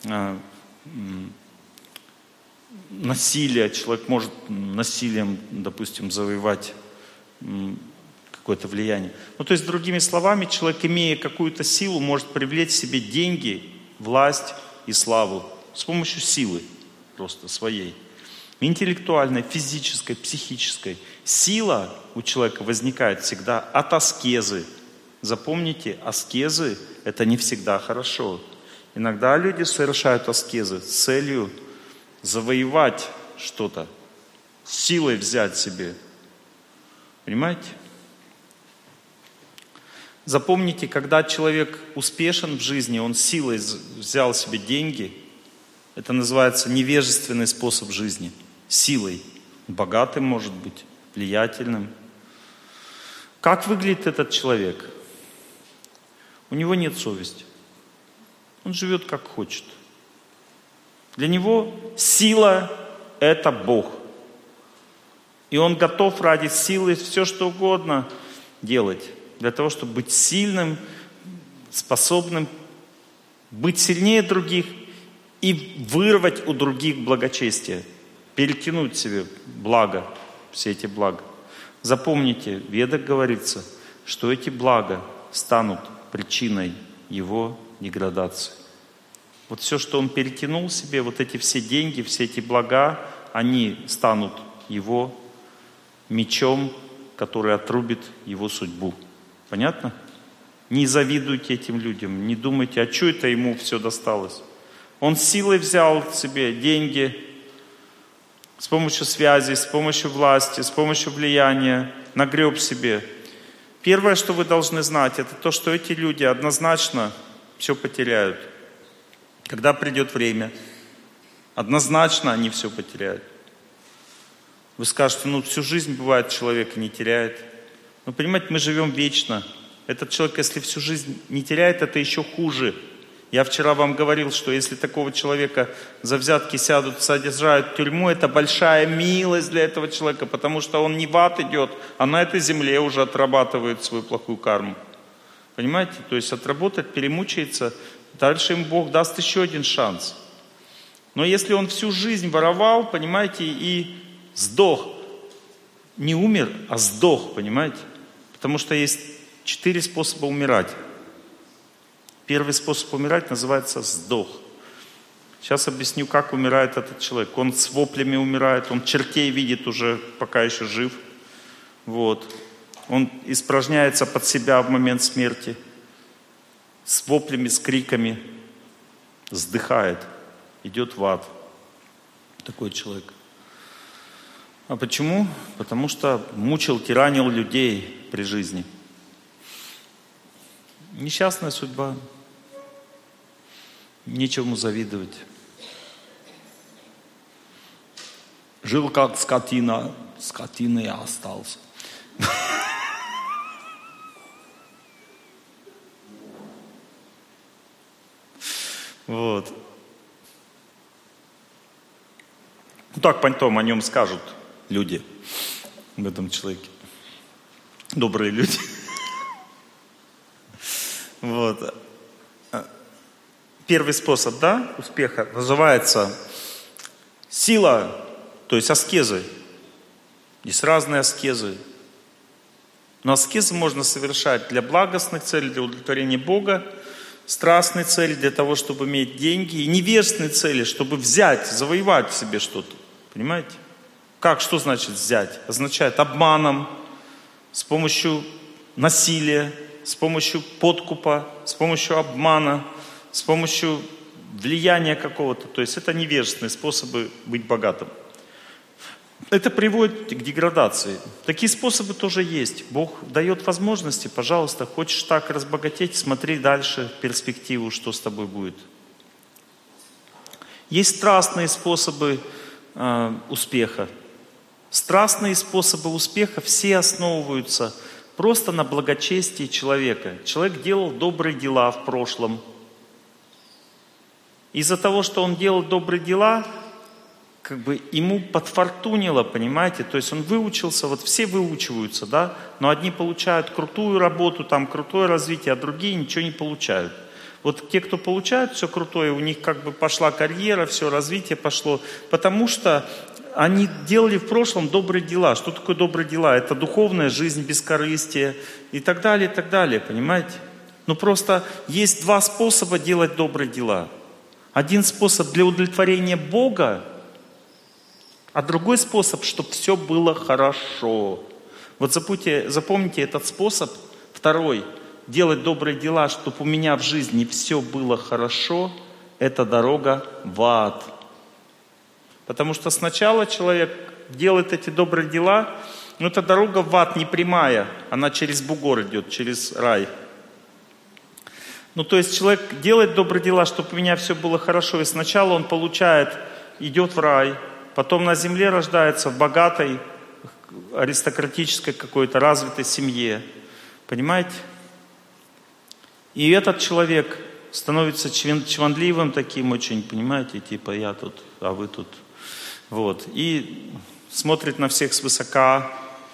Speaker 1: насилия. Человек может насилием, допустим, завоевать какое-то влияние. Ну, то есть, другими словами, человек, имея какую-то силу, может привлечь себе деньги, власть и славу с помощью силы просто своей. Интеллектуальной, физической, психической. Сила у человека возникает всегда от аскезы. Запомните, аскезы – это не всегда хорошо. Иногда люди совершают аскезы с целью завоевать что-то, силой взять себе. Понимаете? Запомните, когда человек успешен в жизни, он силой взял себе деньги, это называется невежественный способ жизни. Силой. Богатым может быть, влиятельным. Как выглядит этот человек? У него нет совести. Он живет как хочет. Для него сила – это Бог. И он готов ради силы все, что угодно делать. Для того, чтобы быть сильным, способным быть сильнее других и вырвать у других благочестие. Перетянуть себе благо, все эти блага. Запомните, в Ведах говорится, что эти блага станут причиной его деградации. Вот все, что он перетянул себе, вот эти все деньги, все эти блага, они станут его мечом, который отрубит его судьбу. Понятно? Не завидуйте этим людям, не думайте, а что это ему все досталось. Он силой взял себе деньги, с помощью связи, с помощью власти, с помощью влияния, нагреб себе. Первое, что вы должны знать, это то, что эти люди однозначно все потеряют. Когда придет время, однозначно они все потеряют. Вы скажете, ну всю жизнь бывает человек не теряет. Но понимаете, мы живем вечно. Этот человек, если всю жизнь не теряет, это еще хуже. Я вчера вам говорил, что если такого человека за взятки сядут, содержат в тюрьму, это большая милость для этого человека, потому что он не в ад идет, а на этой земле уже отрабатывает свою плохую карму. Понимаете? То есть отработать, перемучается, дальше им Бог даст еще один шанс. Но если он всю жизнь воровал, понимаете, и сдох, не умер, а сдох, понимаете? Потому что есть четыре способа умирать. Первый способ умирать называется сдох. Сейчас объясню, как умирает этот человек. Он с воплями умирает, он чертей видит уже, пока еще жив. Вот. Он испражняется под себя в момент смерти. С воплями, с криками. Сдыхает. Идет в ад. Такой человек. А почему? Потому что мучил, тиранил людей при жизни. Несчастная судьба. Нечему завидовать. Жил как скотина, скотиной и остался. Вот. Ну так потом о нем скажут люди, об этом человеке. Добрые люди. Вот. Первый способ, да, успеха называется сила, то есть аскезы. Есть разные аскезы. Но аскезы можно совершать для благостных целей, для удовлетворения Бога, страстной цели, для того, чтобы иметь деньги, и невежественной цели, чтобы взять, завоевать в себе что-то. Понимаете? Как, что значит взять? Означает обманом, с помощью насилия, с помощью подкупа, с помощью обмана, с помощью влияния какого-то. То есть это невежественные способы быть богатым. Это приводит к деградации. Такие способы тоже есть. Бог дает возможности, пожалуйста, хочешь так разбогатеть, смотри дальше перспективу, что с тобой будет. Есть страстные способы э, успеха. Страстные способы успеха все основываются просто на благочестии человека. Человек делал добрые дела в прошлом. Из-за того, что он делал добрые дела, как бы ему подфортунило, понимаете? То есть он выучился, вот все выучиваются, да? Но одни получают крутую работу, там крутое развитие, а другие ничего не получают. Вот те, кто получают все крутое, у них как бы пошла карьера, все развитие пошло, потому что они делали в прошлом добрые дела. Что такое добрые дела? Это духовная жизнь, бескорыстие и так далее, и так далее, понимаете? Ну просто есть два способа делать добрые дела. Один способ для удовлетворения Бога, а другой способ, чтобы все было хорошо. Вот запомните, запомните этот способ. Второй, делать добрые дела, чтобы у меня в жизни все было хорошо, это дорога в ад. Потому что сначала человек делает эти добрые дела, но эта дорога в ад не прямая, она через бугор идет, через рай. Ну то есть человек делает добрые дела, чтобы у меня все было хорошо, и сначала он получает, идет в рай, потом на земле рождается в богатой, аристократической какой-то развитой семье. Понимаете? И этот человек становится чванливым таким очень, понимаете, типа я тут, а вы тут. Вот. И смотрит на всех свысока.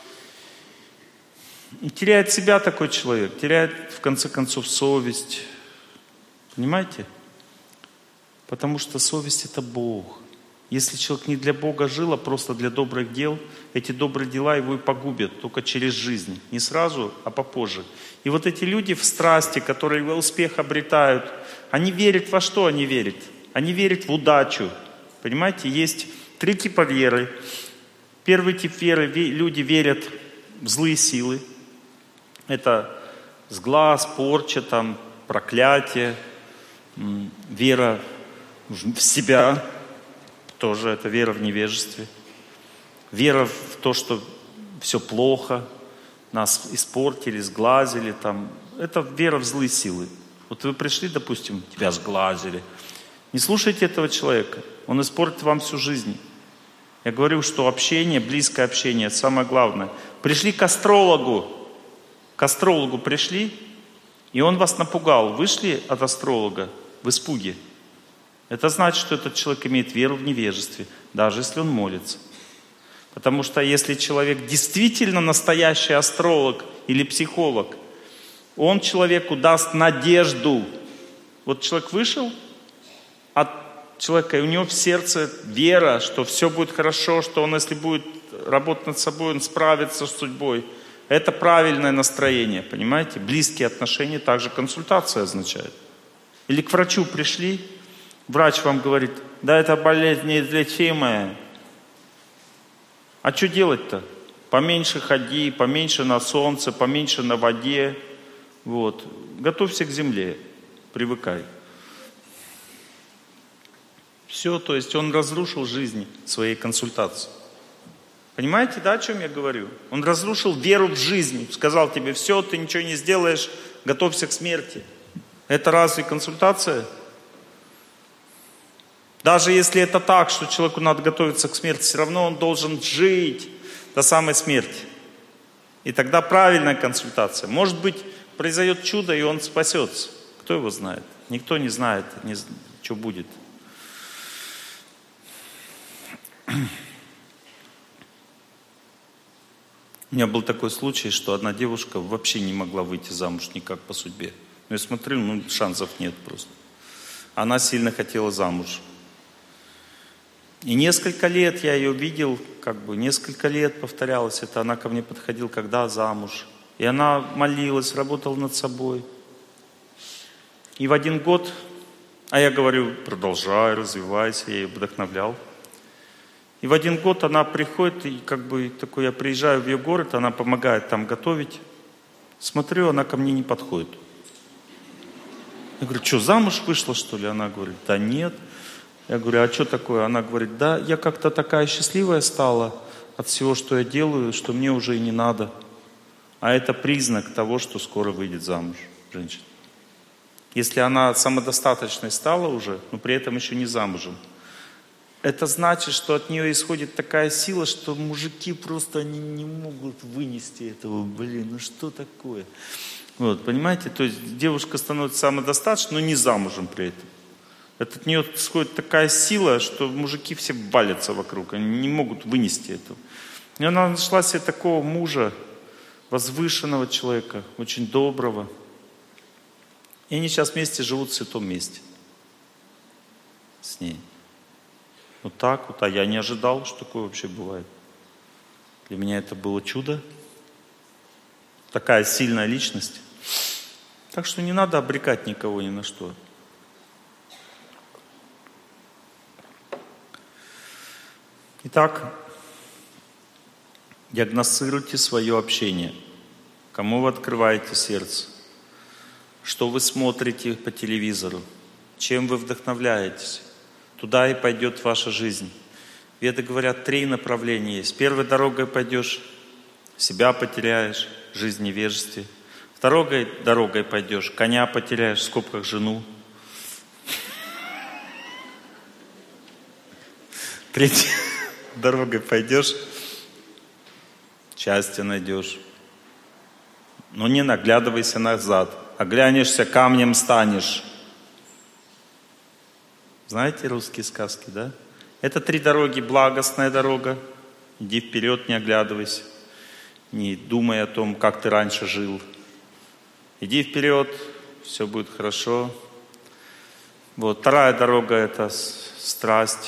Speaker 1: И теряет себя такой человек, теряет в конце концов совесть. Понимаете? Потому что совесть это Бог. Если человек не для Бога жил, а просто для добрых дел, эти добрые дела его и погубят только через жизнь. Не сразу, а попозже. И вот эти люди в страсти, которые успех обретают, они верят во что они верят? Они верят в удачу. Понимаете, есть три типа веры. Первый тип веры, люди верят в злые силы. Это сглаз, порча, там, проклятие, вера в себя. Тоже это вера в невежестве. Вера в то, что все плохо, нас испортили, сглазили. Там. Это вера в злые силы. Вот вы пришли, допустим, тебя сглазили. Не слушайте этого человека. Он испортит вам всю жизнь. Я говорю, что общение, близкое общение, это самое главное. Пришли к астрологу. К астрологу пришли, и он вас напугал. Вышли от астролога в испуге. Это значит, что этот человек имеет веру в невежестве, даже если он молится. Потому что если человек действительно настоящий астролог или психолог, он человеку даст надежду. Вот человек вышел от человека, и у него в сердце вера, что все будет хорошо, что он, если будет работать над собой, он справится с судьбой. Это правильное настроение, понимаете? Близкие отношения также консультация означает. Или к врачу пришли, Врач вам говорит, да это болезнь неизлечимая. А что делать-то? Поменьше ходи, поменьше на солнце, поменьше на воде. Вот. Готовься к земле, привыкай. Все, то есть он разрушил жизнь своей консультации. Понимаете, да, о чем я говорю? Он разрушил веру в жизнь, сказал тебе, все, ты ничего не сделаешь, готовься к смерти. Это разве консультация? Даже если это так, что человеку надо готовиться к смерти, все равно он должен жить до самой смерти. И тогда правильная консультация. Может быть, произойдет чудо, и он спасется. Кто его знает? Никто не знает, не, что будет. У меня был такой случай, что одна девушка вообще не могла выйти замуж никак по судьбе. Ну, я смотрю, ну, шансов нет просто. Она сильно хотела замуж. И несколько лет я ее видел, как бы несколько лет повторялось это. Она ко мне подходила, когда замуж. И она молилась, работала над собой. И в один год, а я говорю, продолжай, развивайся, я ее вдохновлял. И в один год она приходит, и как бы такой, я приезжаю в ее город, она помогает там готовить. Смотрю, она ко мне не подходит. Я говорю, что, замуж вышла, что ли? Она говорит, да нет. Я говорю, а что такое? Она говорит, да, я как-то такая счастливая стала от всего, что я делаю, что мне уже и не надо. А это признак того, что скоро выйдет замуж женщина. Если она самодостаточной стала уже, но при этом еще не замужем, это значит, что от нее исходит такая сила, что мужики просто они не могут вынести этого. Блин, ну что такое? Вот, понимаете? То есть девушка становится самодостаточной, но не замужем при этом. От нее исходит такая сила, что мужики все валятся вокруг. Они не могут вынести этого. И она нашла себе такого мужа, возвышенного человека, очень доброго. И они сейчас вместе живут в святом месте. С ней. Вот так вот. А я не ожидал, что такое вообще бывает. Для меня это было чудо. Такая сильная личность. Так что не надо обрекать никого ни на что. Итак, диагностируйте свое общение. Кому вы открываете сердце? Что вы смотрите по телевизору? Чем вы вдохновляетесь? Туда и пойдет ваша жизнь. Веды говорят, три направления есть. Первой дорогой пойдешь, себя потеряешь, жизнь в невежестве. Второй дорогой пойдешь, коня потеряешь, в скобках жену. Третьей дорогой пойдешь, счастье найдешь. Но не наглядывайся назад. Оглянешься, камнем станешь. Знаете русские сказки, да? Это три дороги. Благостная дорога. Иди вперед, не оглядывайся. Не думай о том, как ты раньше жил. Иди вперед, все будет хорошо. Вот. Вторая дорога – это страсть.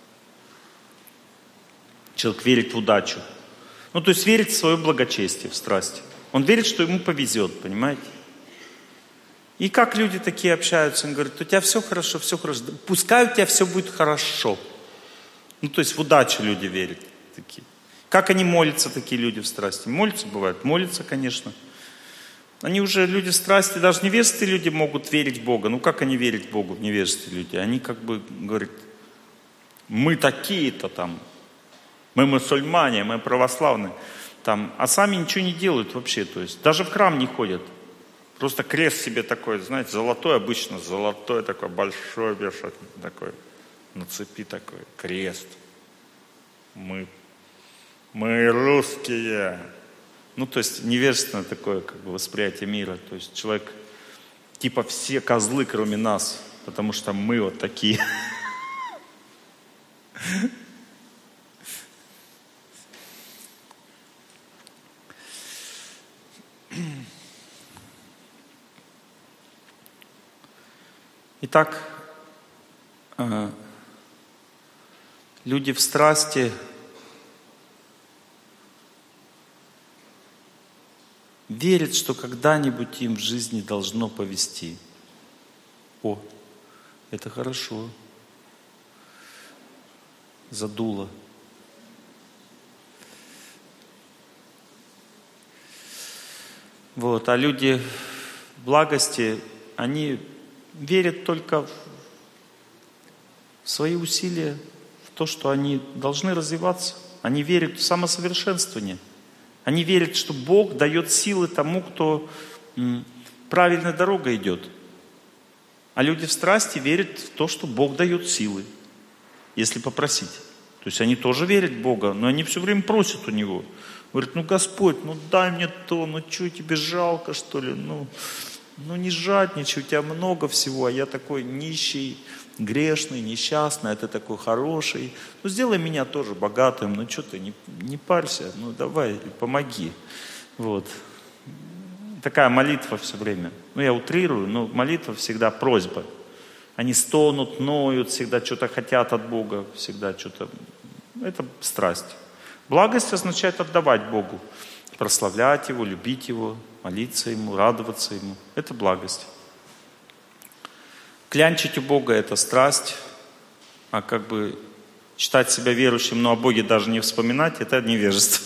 Speaker 1: Человек верит в удачу. Ну, то есть верит в свое благочестие, в страсть. Он верит, что ему повезет, понимаете? И как люди такие общаются, он говорит, у тебя все хорошо, все хорошо. Пускай у тебя все будет хорошо. Ну, то есть в удачу люди верят. Такие. Как они молятся, такие люди в страсти? Молятся, бывает, молятся, конечно. Они уже люди в страсти, даже невежественные люди могут верить в Бога. Ну, как они верят в Бога, в невежественные люди? Они как бы говорят, мы такие-то там, мы мусульмане, мы православные. Там, а сами ничего не делают вообще, то есть даже в храм не ходят. Просто крест себе такой, знаете, золотой обычно, золотой такой, большой вешать, такой, на цепи такой, крест. Мы, мы русские. Ну, то есть невежественное такое как бы восприятие мира. То есть человек, типа все козлы, кроме нас, потому что мы вот такие. Итак, люди в страсти верят, что когда-нибудь им в жизни должно повезти. О, Это хорошо. Задуло. Вот. А люди в благости, они верят только в свои усилия, в то, что они должны развиваться. Они верят в самосовершенствование. Они верят, что Бог дает силы тому, кто м, правильной дорогой идет. А люди в страсти верят в то, что Бог дает силы, если попросить. То есть они тоже верят в Бога, но они все время просят у Него. Говорят, ну Господь, ну дай мне то, ну что, тебе жалко что ли? Ну, ну не жадничай, у тебя много всего, а я такой нищий, грешный, несчастный, а ты такой хороший. Ну сделай меня тоже богатым, ну что ты, не, не парься, ну давай, помоги. Вот. Такая молитва все время. Ну я утрирую, но молитва всегда просьба. Они стонут, ноют, всегда что-то хотят от Бога, всегда что-то. Это страсть. Благость означает отдавать Богу, прославлять Его, любить Его, молиться Ему, радоваться Ему. Это благость. Клянчить у Бога — это страсть, а как бы считать себя верующим, но о Боге даже не вспоминать — это невежество.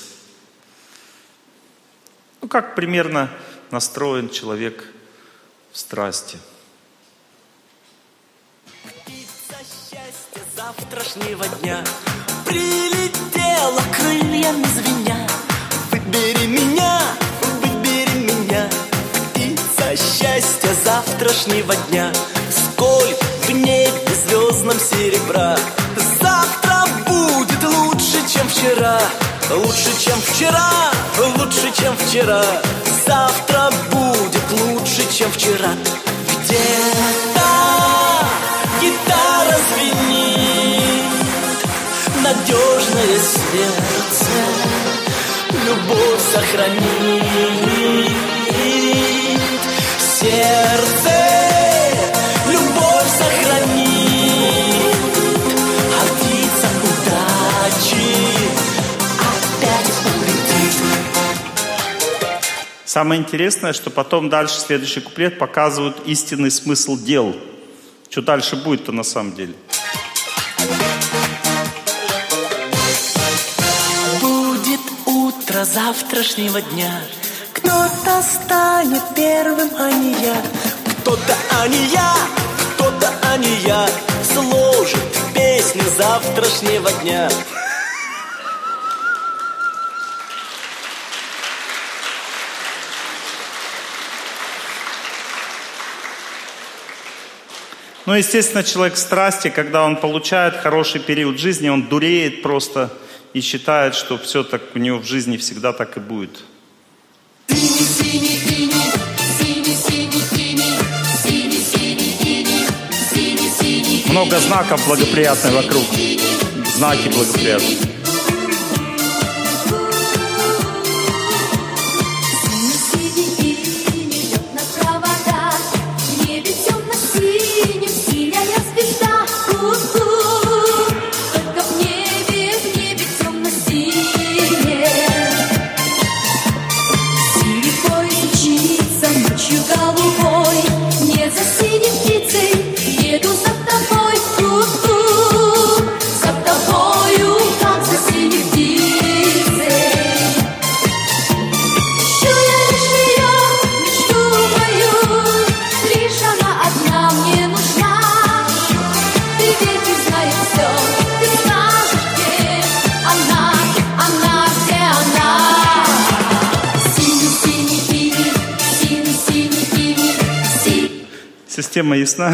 Speaker 1: Ну, как примерно настроен человек в страсти.
Speaker 2: Птица счастья завтрашнего дня прилетела крыльями звеня. Выбери меня, выбери меня, птица счастья завтрашнего дня. Сколь в небе звездном серебра, завтра будет лучше, чем вчера. Лучше, чем вчера, лучше, чем вчера. Завтра будет лучше, чем вчера. Где-то гитара звенит, надежное сердце любовь сохранит. Сердце любовь сохранит, а птица удачи опять улетит.
Speaker 1: Самое интересное, что потом дальше следующий куплет показывают истинный смысл дел. Что дальше будет-то на самом деле?
Speaker 2: Будет утро завтрашнего дня, кто-то станет первым, а не я. Кто-то, а не я, кто-то, а не я, сложит песню завтрашнего дня.
Speaker 1: Ну, естественно, человек в страсти, когда он получает хороший период жизни, он дуреет просто и считает, что все так у него в жизни всегда так и будет. Много знаков благоприятных вокруг. Знаки благоприятные. Система ясна?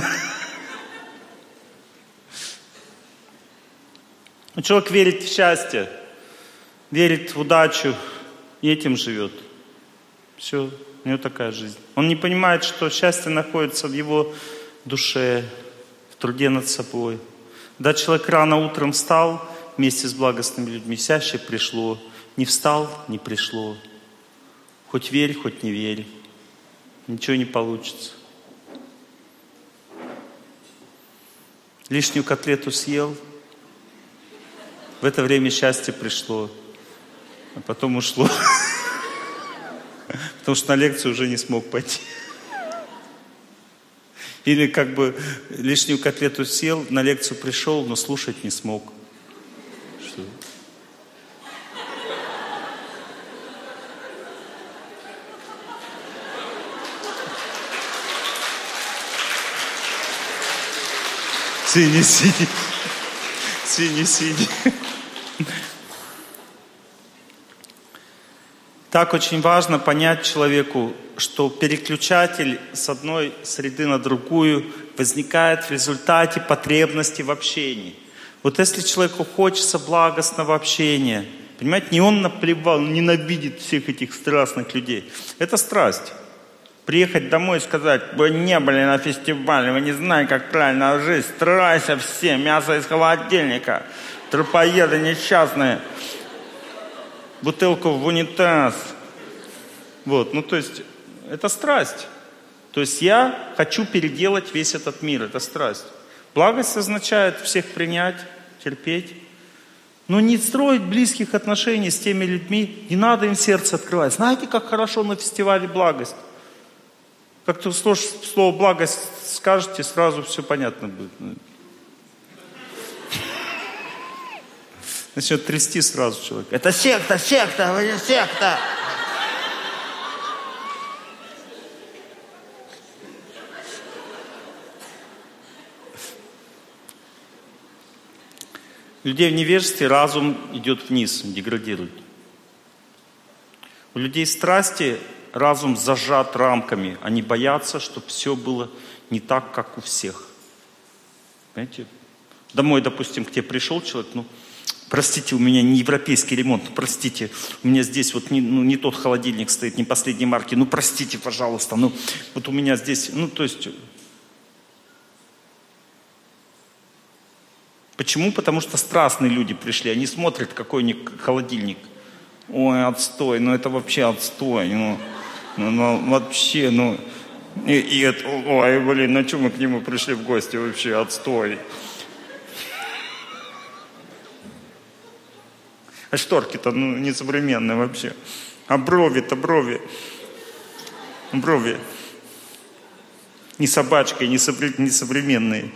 Speaker 1: Человек верит в счастье, верит в удачу и этим живет. Все, у него такая жизнь. Он не понимает, что счастье находится в его душе, в труде над собой. Когда человек рано утром встал вместе с благостными людьми, счастье пришло. Не встал, не пришло. Хоть верь, хоть не верь. Ничего не получится. Лишнюю котлету съел, в это время счастье пришло, а потом ушло, потому что на лекцию уже не смог пойти. Или как бы лишнюю котлету съел, на лекцию пришел, но слушать не смог. Что? Синий, синий. Синий, синий. Так очень важно понять человеку, что переключатель с одной среды на другую возникает в результате потребности в общении. Вот если человеку хочется благостного общения, понимаете, не он наплевал, ненавидит всех этих страстных людей. Это страсть. Приехать домой и сказать: вы не были на фестивале, вы не знаете, как правильно жить, старайся все, мясо из холодильника, трупоеды несчастные, бутылку в унитаз. Вот, ну то есть, это страсть. То есть я хочу переделать весь этот мир, это страсть. Благость означает всех принять, терпеть. Но не строить близких отношений с теми людьми, не надо им сердце открывать. Знаете, как хорошо на фестивале благость? Как ты слово благость скажете, сразу все понятно будет. Начнет трясти сразу человек. Это секта, секта, вы не секта. У людей в невежестве разум идет вниз, деградирует. У людей страсти разум зажат рамками. Они боятся, чтобы все было не так, как у всех. Понимаете? Домой, допустим, к тебе пришел человек, ну, простите, у меня не европейский ремонт, ну, простите, у меня здесь вот не, ну, не тот холодильник стоит, не последней марки, ну, простите, пожалуйста, ну, вот у меня здесь, ну, то есть... Почему? Потому что страстные люди пришли, они смотрят, какой у них холодильник. Ой, отстой, ну это вообще отстой, ну, ну, ну вообще, ну, и, и это, ой, блин, на чем мы к нему пришли в гости, вообще отстой. А шторки-то, ну, несовременные вообще. А брови-то, брови, брови. Не собачкой, не современные.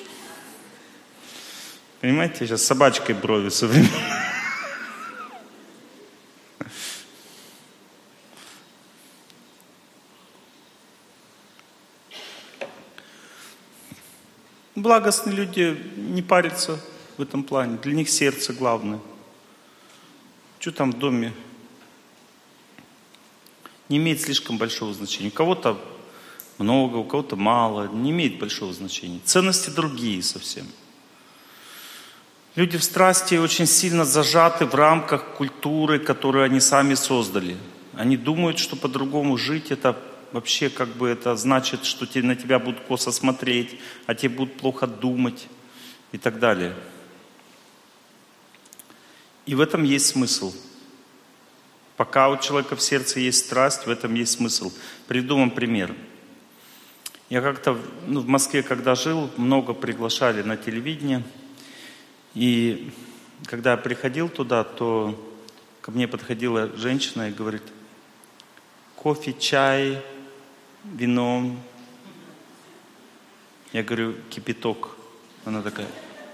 Speaker 1: Понимаете, сейчас собачкой брови современные. Благостные люди не парятся в этом плане. Для них сердце главное. Что там в доме? Не имеет слишком большого значения. У кого-то много, у кого-то мало. Не имеет большого значения. Ценности другие совсем. Люди в страсти очень сильно зажаты в рамках культуры, которую они сами создали. Они думают, что по-другому жить это вообще как бы это значит, что на тебя будут косо смотреть, а тебе будут плохо думать и так далее. И в этом есть смысл. Пока у человека в сердце есть страсть, в этом есть смысл. Приведу вам пример. Я как-то ну, в Москве, когда жил, много приглашали на телевидение. И когда я приходил туда, то ко мне подходила женщина и говорит: кофе, чай, вино. Я говорю: кипяток. Она такая.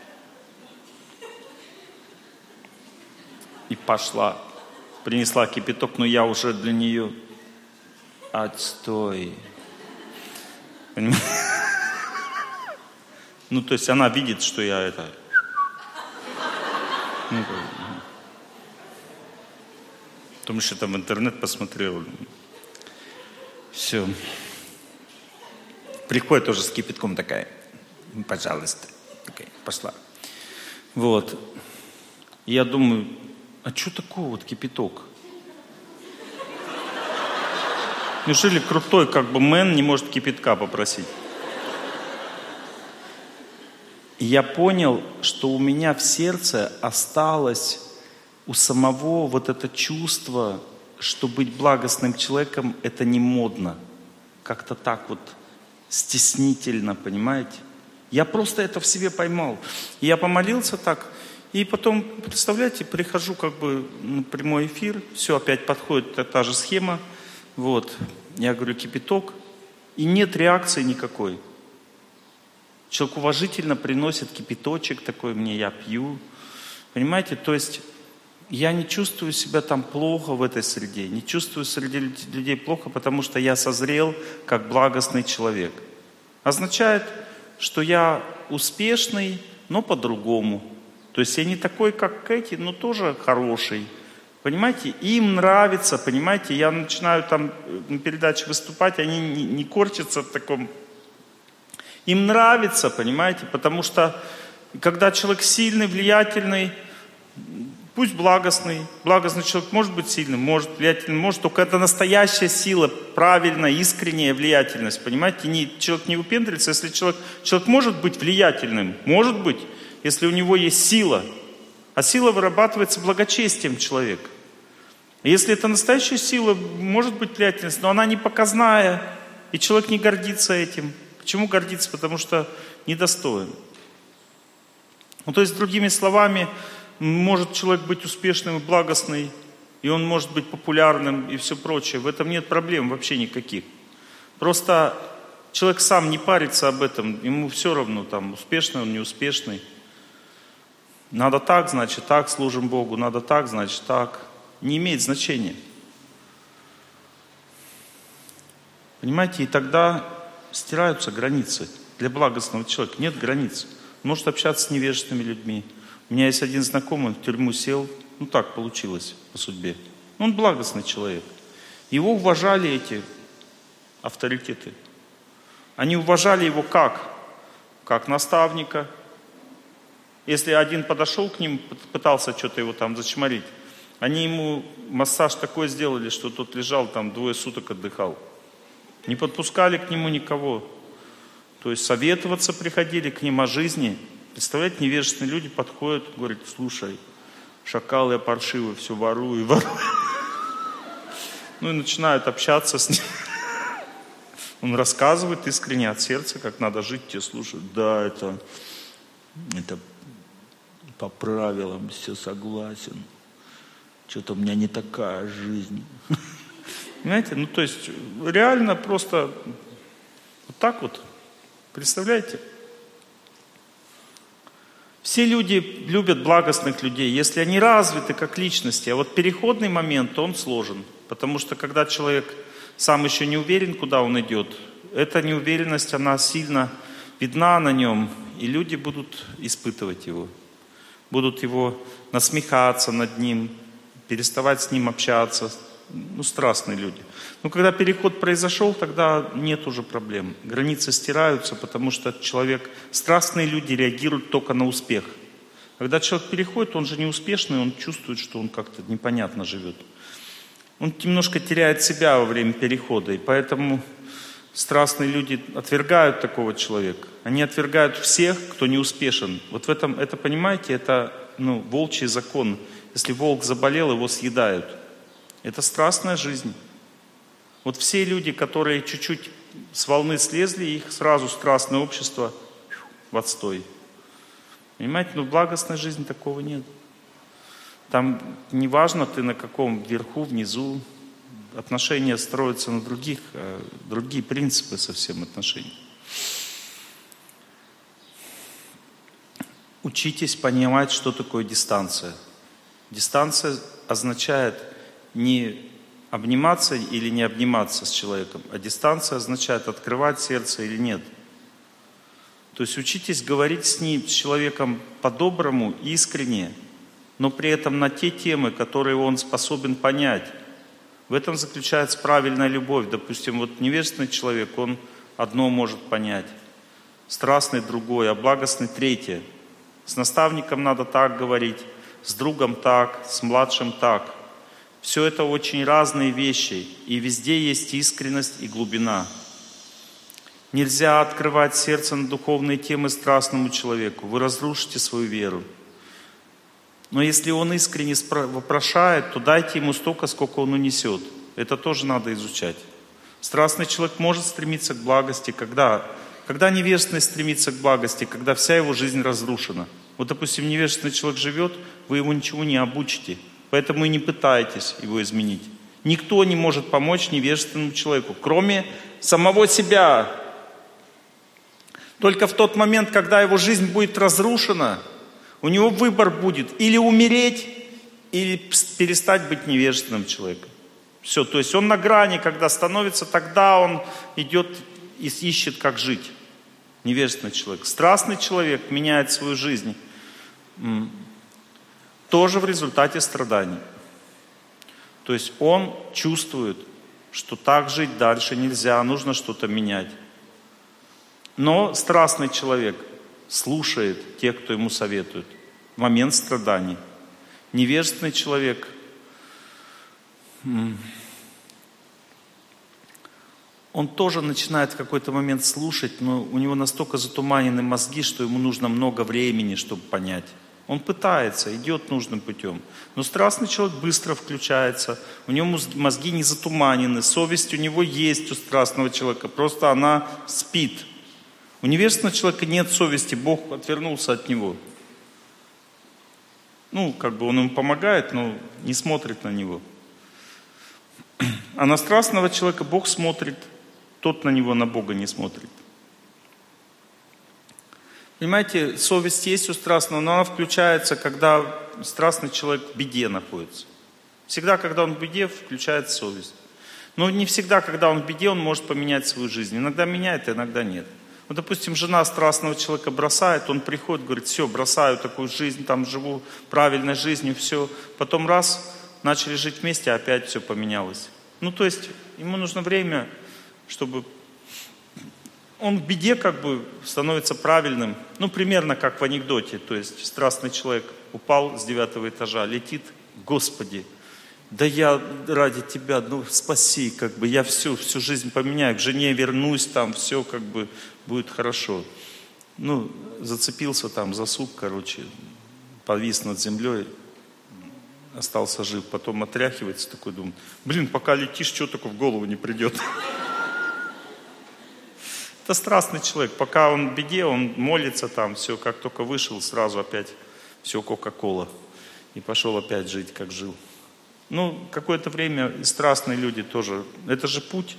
Speaker 1: И пошла. Принесла кипяток, но я уже для нее отстой. Понимаете? Ну, то есть она видит, что я это... Ну, потому что там в интернет посмотрел. Все. Приходит тоже с кипятком такая. Пожалуйста. Такая, пошла. Вот. И я думаю, а что такое вот кипяток? Неужели крутой как бы мэн не может кипятка попросить? И я понял, что у меня в сердце осталось у самого вот это чувство, что быть благостным человеком – это не модно. Как-то так вот стеснительно, понимаете? Я просто это в себе поймал. И я помолился так, и потом, представляете, прихожу как бы на прямой эфир, все опять подходит та, та же схема. Вот. Я говорю, кипяток, и нет реакции никакой. Человек уважительно приносит кипяточек такой мне, я пью. Понимаете, то есть я не чувствую себя там плохо в этой среде, не чувствую среди людей плохо, потому что я созрел как благостный человек. Означает, что я успешный, но по-другому. То есть я не такой, как эти, но тоже хороший. Понимаете, им нравится, понимаете, я начинаю там на передаче выступать, они не, не корчатся в таком. Им нравится, понимаете, потому что когда человек сильный, влиятельный, пусть благостный, благостный человек может быть сильным, может влиятельным, может, только это настоящая сила, правильная, искренняя влиятельность, понимаете, не, человек не выпендривается, если человек, человек может быть влиятельным, может быть, если у него есть сила, а сила вырабатывается благочестием человека. Если это настоящая сила, может быть влиятельность, но она не показная, и человек не гордится этим. Почему гордится? Потому что недостоин. Ну, то есть, другими словами, может человек быть успешным и благостный, и он может быть популярным и все прочее. В этом нет проблем вообще никаких. Просто человек сам не парится об этом, ему все равно, там, успешный он, неуспешный. Надо так, значит так, служим Богу, надо так, значит так. Не имеет значения. Понимаете, и тогда стираются границы. Для благостного человека нет границ. Он может общаться с невежественными людьми. У меня есть один знакомый, он в тюрьму сел. Ну так получилось по судьбе. Он благостный человек. Его уважали эти авторитеты. Они уважали его как? Как наставника. Если один подошел к ним, пытался что-то его там зачморить, они ему массаж такой сделали, что тот лежал там двое суток отдыхал. Не подпускали к нему никого. То есть советоваться приходили к ним о жизни. Представляете, невежественные люди подходят, говорят: слушай, шакал я паршивый, все ворую, ворую. Ну и начинают общаться с ним. Он рассказывает искренне от сердца, как надо жить, те слушают. Да, это, это по правилам, все согласен. Что-то у меня не такая жизнь. Понимаете, ну то есть реально просто вот так вот. Представляете? Все люди любят благостных людей, если они развиты как личности. А вот переходный момент, он сложен. Потому что когда человек сам еще не уверен, куда он идет, эта неуверенность, она сильно видна на нем, и люди будут испытывать его. Будут его насмехаться над ним, переставать с ним общаться. Ну, страстные люди. Но когда переход произошел, тогда нет уже проблем. Границы стираются, потому что человек, страстные люди реагируют только на успех. Когда человек переходит, он же неуспешный, он чувствует, что он как-то непонятно живет. Он немножко теряет себя во время перехода, и поэтому страстные люди отвергают такого человека. Они отвергают всех, кто не успешен. Вот в этом, это понимаете, это ну, волчий закон. Если волк заболел, его съедают. Это страстная жизнь. Вот все люди, которые чуть-чуть с волны слезли, их сразу страстное общество в отстой. Понимаете, но в благостной жизни такого нет. Там не важно, ты на каком верху, внизу. Отношения строятся на других, другие принципы совсем отношений. Учитесь понимать, что такое дистанция. Дистанция означает не обниматься или не обниматься с человеком, а дистанция означает открывать сердце или нет. То есть учитесь говорить с ним, с человеком по-доброму, искренне, но при этом на те темы, которые он способен понять. В этом заключается правильная любовь. Допустим, вот невежественный человек, он одно может понять, страстный другое, а благостный третье. С наставником надо так говорить, с другом так, с младшим так. Все это очень разные вещи, и везде есть искренность и глубина. Нельзя открывать сердце на духовные темы страстному человеку. Вы разрушите свою веру. Но если он искренне вопрошает, то дайте ему столько, сколько он унесет. Это тоже надо изучать. Страстный человек может стремиться к благости, когда, когда невежественный стремится к благости, когда вся его жизнь разрушена. Вот, допустим, невежественный человек живет, вы его ничего не обучите. Поэтому и не пытайтесь его изменить. Никто не может помочь невежественному человеку, кроме самого себя. Только в тот момент, когда его жизнь будет разрушена, у него выбор будет или умереть, или перестать быть невежественным человеком. Все, то есть он на грани, когда становится, тогда он идет и ищет, как жить. Невежественный человек. Страстный человек меняет свою жизнь тоже в результате страданий. То есть он чувствует, что так жить дальше нельзя, нужно что-то менять. Но страстный человек слушает тех, кто ему советует в момент страданий. Невежественный человек он тоже начинает в какой-то момент слушать, но у него настолько затуманены мозги, что ему нужно много времени, чтобы понять. Он пытается, идет нужным путем. Но страстный человек быстро включается, у него мозги не затуманены, совесть у него есть, у страстного человека, просто она спит. У невежественного человека нет совести, Бог отвернулся от него. Ну, как бы он ему помогает, но не смотрит на него. А на страстного человека Бог смотрит, тот на него, на Бога не смотрит. Понимаете, совесть есть у страстного, но она включается, когда страстный человек в беде находится. Всегда, когда он в беде, включается совесть. Но не всегда, когда он в беде, он может поменять свою жизнь. Иногда меняет, а иногда нет. Вот, допустим, жена страстного человека бросает, он приходит, говорит, все, бросаю такую жизнь, там живу правильной жизнью, все. Потом раз, начали жить вместе, а опять все поменялось. Ну, то есть, ему нужно время, чтобы... Он в беде как бы становится правильным. Ну, примерно как в анекдоте. То есть, страстный человек упал с девятого этажа, летит, Господи, да я ради Тебя, ну, спаси, как бы, я всю, всю жизнь поменяю, к жене вернусь, там, все как бы будет хорошо. Ну, зацепился там за сук, короче, повис над землей, остался жив, потом отряхивается, такой думает, блин, пока летишь, что только в голову не придет. Это страстный человек, пока он в беде, он молится там, все, как только вышел, сразу опять все Кока-Кола. И пошел опять жить, как жил. Ну, какое-то время и страстные люди тоже, это же путь.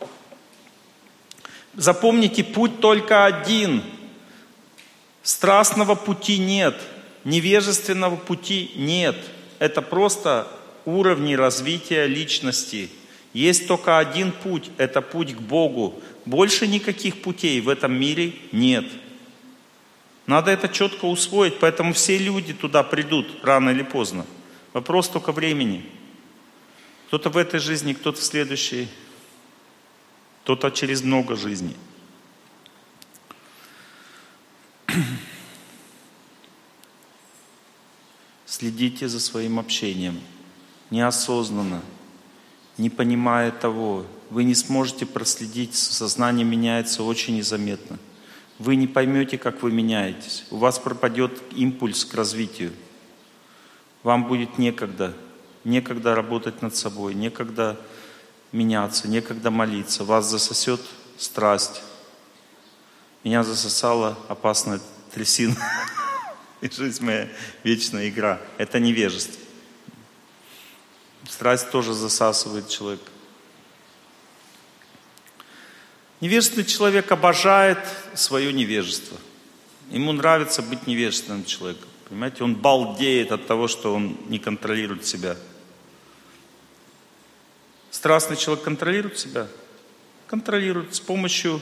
Speaker 1: Запомните, путь только один. Страстного пути нет, невежественного пути нет. Это просто уровни развития личности. Есть только один путь, это путь к Богу. Больше никаких путей в этом мире нет. Надо это четко усвоить, поэтому все люди туда придут рано или поздно. Вопрос только времени. Кто-то в этой жизни, кто-то в следующей, кто-то через много жизней. Следите за своим общением. Неосознанно, не понимая того, вы не сможете проследить, сознание меняется очень незаметно. Вы не поймете, как вы меняетесь. У вас пропадет импульс к развитию. Вам будет некогда. Некогда работать над собой, некогда меняться, некогда молиться. Вас засосет страсть. Меня засосала опасная трясина. И жизнь моя вечная игра. Это невежество. Страсть тоже засасывает человека. Невежественный человек обожает свое невежество. Ему нравится быть невежественным человеком. Понимаете, он балдеет от того, что он не контролирует себя. Страстный человек контролирует себя? Контролирует с помощью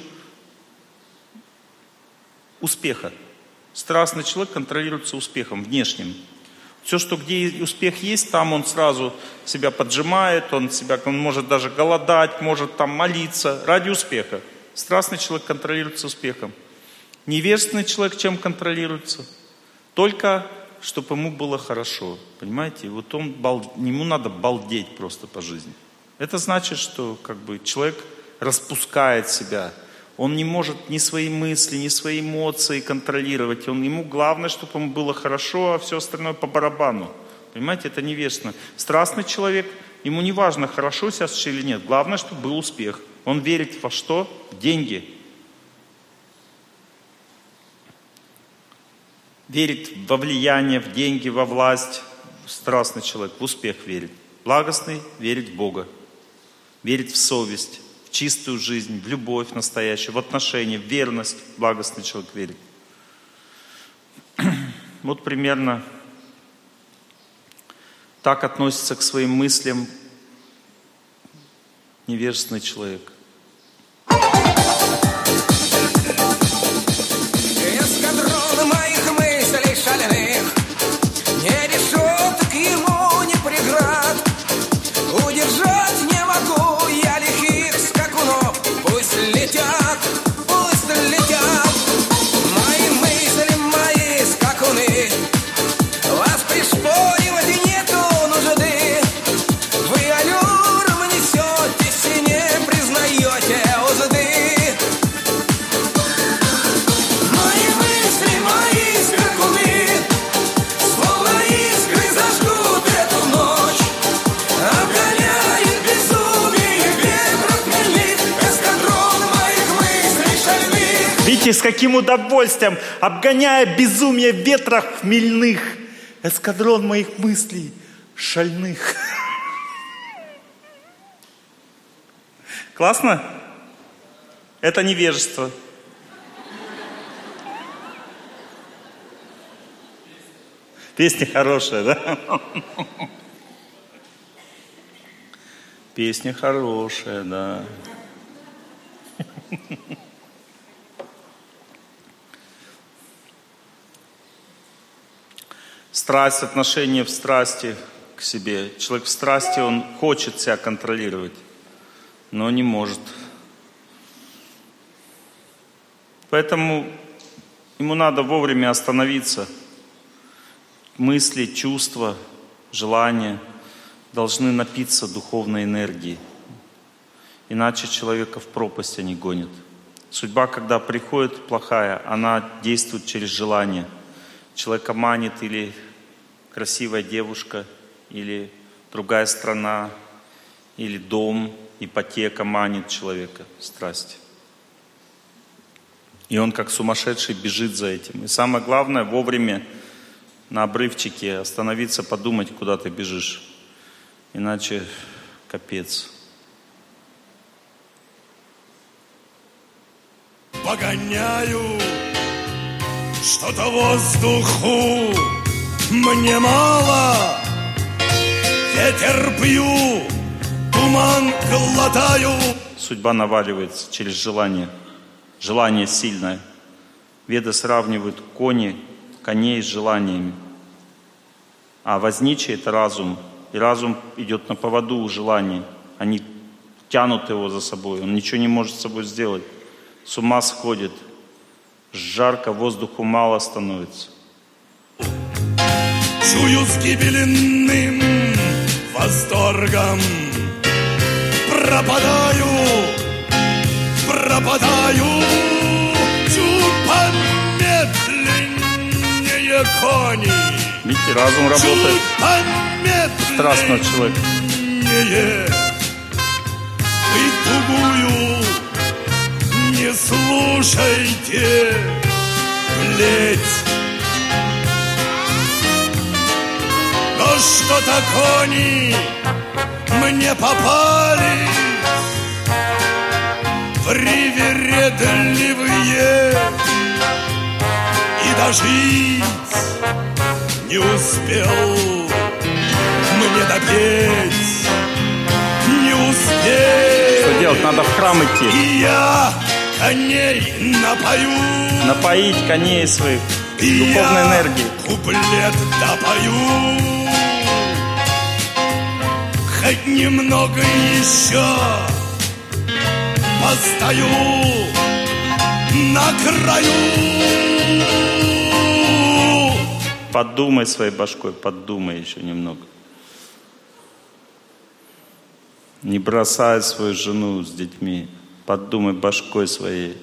Speaker 1: успеха. Страстный человек контролируется успехом внешним. Все, что где успех есть, там он сразу себя поджимает, он, себя, он может даже голодать, может там молиться ради успеха. Страстный человек контролируется успехом. Невежественный человек чем контролируется? Только, чтобы ему было хорошо. Понимаете? Вот он, ему надо балдеть просто по жизни. Это значит, что как бы, человек распускает себя. Он не может ни свои мысли, ни свои эмоции контролировать. Он, ему главное, чтобы ему было хорошо, а все остальное по барабану. Понимаете, это невежественно. Страстный человек, ему не важно, хорошо сейчас или нет. Главное, чтобы был успех. Он верит во что? В деньги. Верит во влияние, в деньги, во власть. Страстный человек в успех верит. Благостный верит в Бога. Верит в совесть, в чистую жизнь, в любовь настоящую, в отношения, в верность. Благостный человек верит. Вот примерно так относится к своим мыслям невежественный человек.
Speaker 2: Эскадрон моих мыслей шальных, не решеток ему не преград. Удержать не могу я лихих скакунов. Пусть летят, пусть летят. Мои мысли, мои скакуны, вас пришпоривать нету нужды. Вы аллюром несетесь и не признаете узды. Мои мысли, мои скакуны, словно искры зажгут эту ночь. Обгоняет безумие ветров хмельных, эскадрон моих мыслей шальных.
Speaker 1: Видите, с каким удовольствием, обгоняя безумие в ветрах хмельных, эскадрон моих мыслей шальных. Классно? Это невежество. Песня хорошая, да? Песня хорошая, да. Страсть, отношение в страсти к себе. Человек в страсти, он хочет себя контролировать, но не может. Поэтому ему надо вовремя остановиться. Мысли, чувства, желания должны напиться духовной энергией. Иначе человека в пропасть они гонят. Судьба, когда приходит плохая, она действует через желание. Человека манит или красивая девушка, или другая страна, или дом, ипотека манит человека, страсть. И он как сумасшедший бежит за этим. И самое главное, вовремя на обрывчике остановиться, подумать, куда ты бежишь. Иначе капец.
Speaker 3: Погоняю что-то воздуху мне мало. Ветер пью, туман глотаю.
Speaker 1: Судьба наваливается через желание. Желание сильное. Веды сравнивают кони, коней с желаниями. А возничий — это разум. И разум идет на поводу у желаний. Они тянут его за собой. Он ничего не может с собой сделать. С ума сходит. Жарко, воздуху мало становится.
Speaker 3: Чую с гибельным восторгом. Пропадаю, пропадаю. Чуть помедленнее кони.
Speaker 1: Видите, разум работает. Страстного человека.
Speaker 3: Вы тугую не слушайте, бледь. Но что-то кони мне попали привередливые, и дожить не успел мне допеть, не успел.
Speaker 1: Что делать? Надо в храм идти.
Speaker 3: И я коней напою.
Speaker 1: Напоить коней своих
Speaker 3: И
Speaker 1: духовной
Speaker 3: я
Speaker 1: энергией.
Speaker 3: куплет допою. Хоть немного еще постою на краю.
Speaker 1: Подумай своей башкой, подумай еще немного. Не бросай свою жену с детьми. Подумай башкой своей.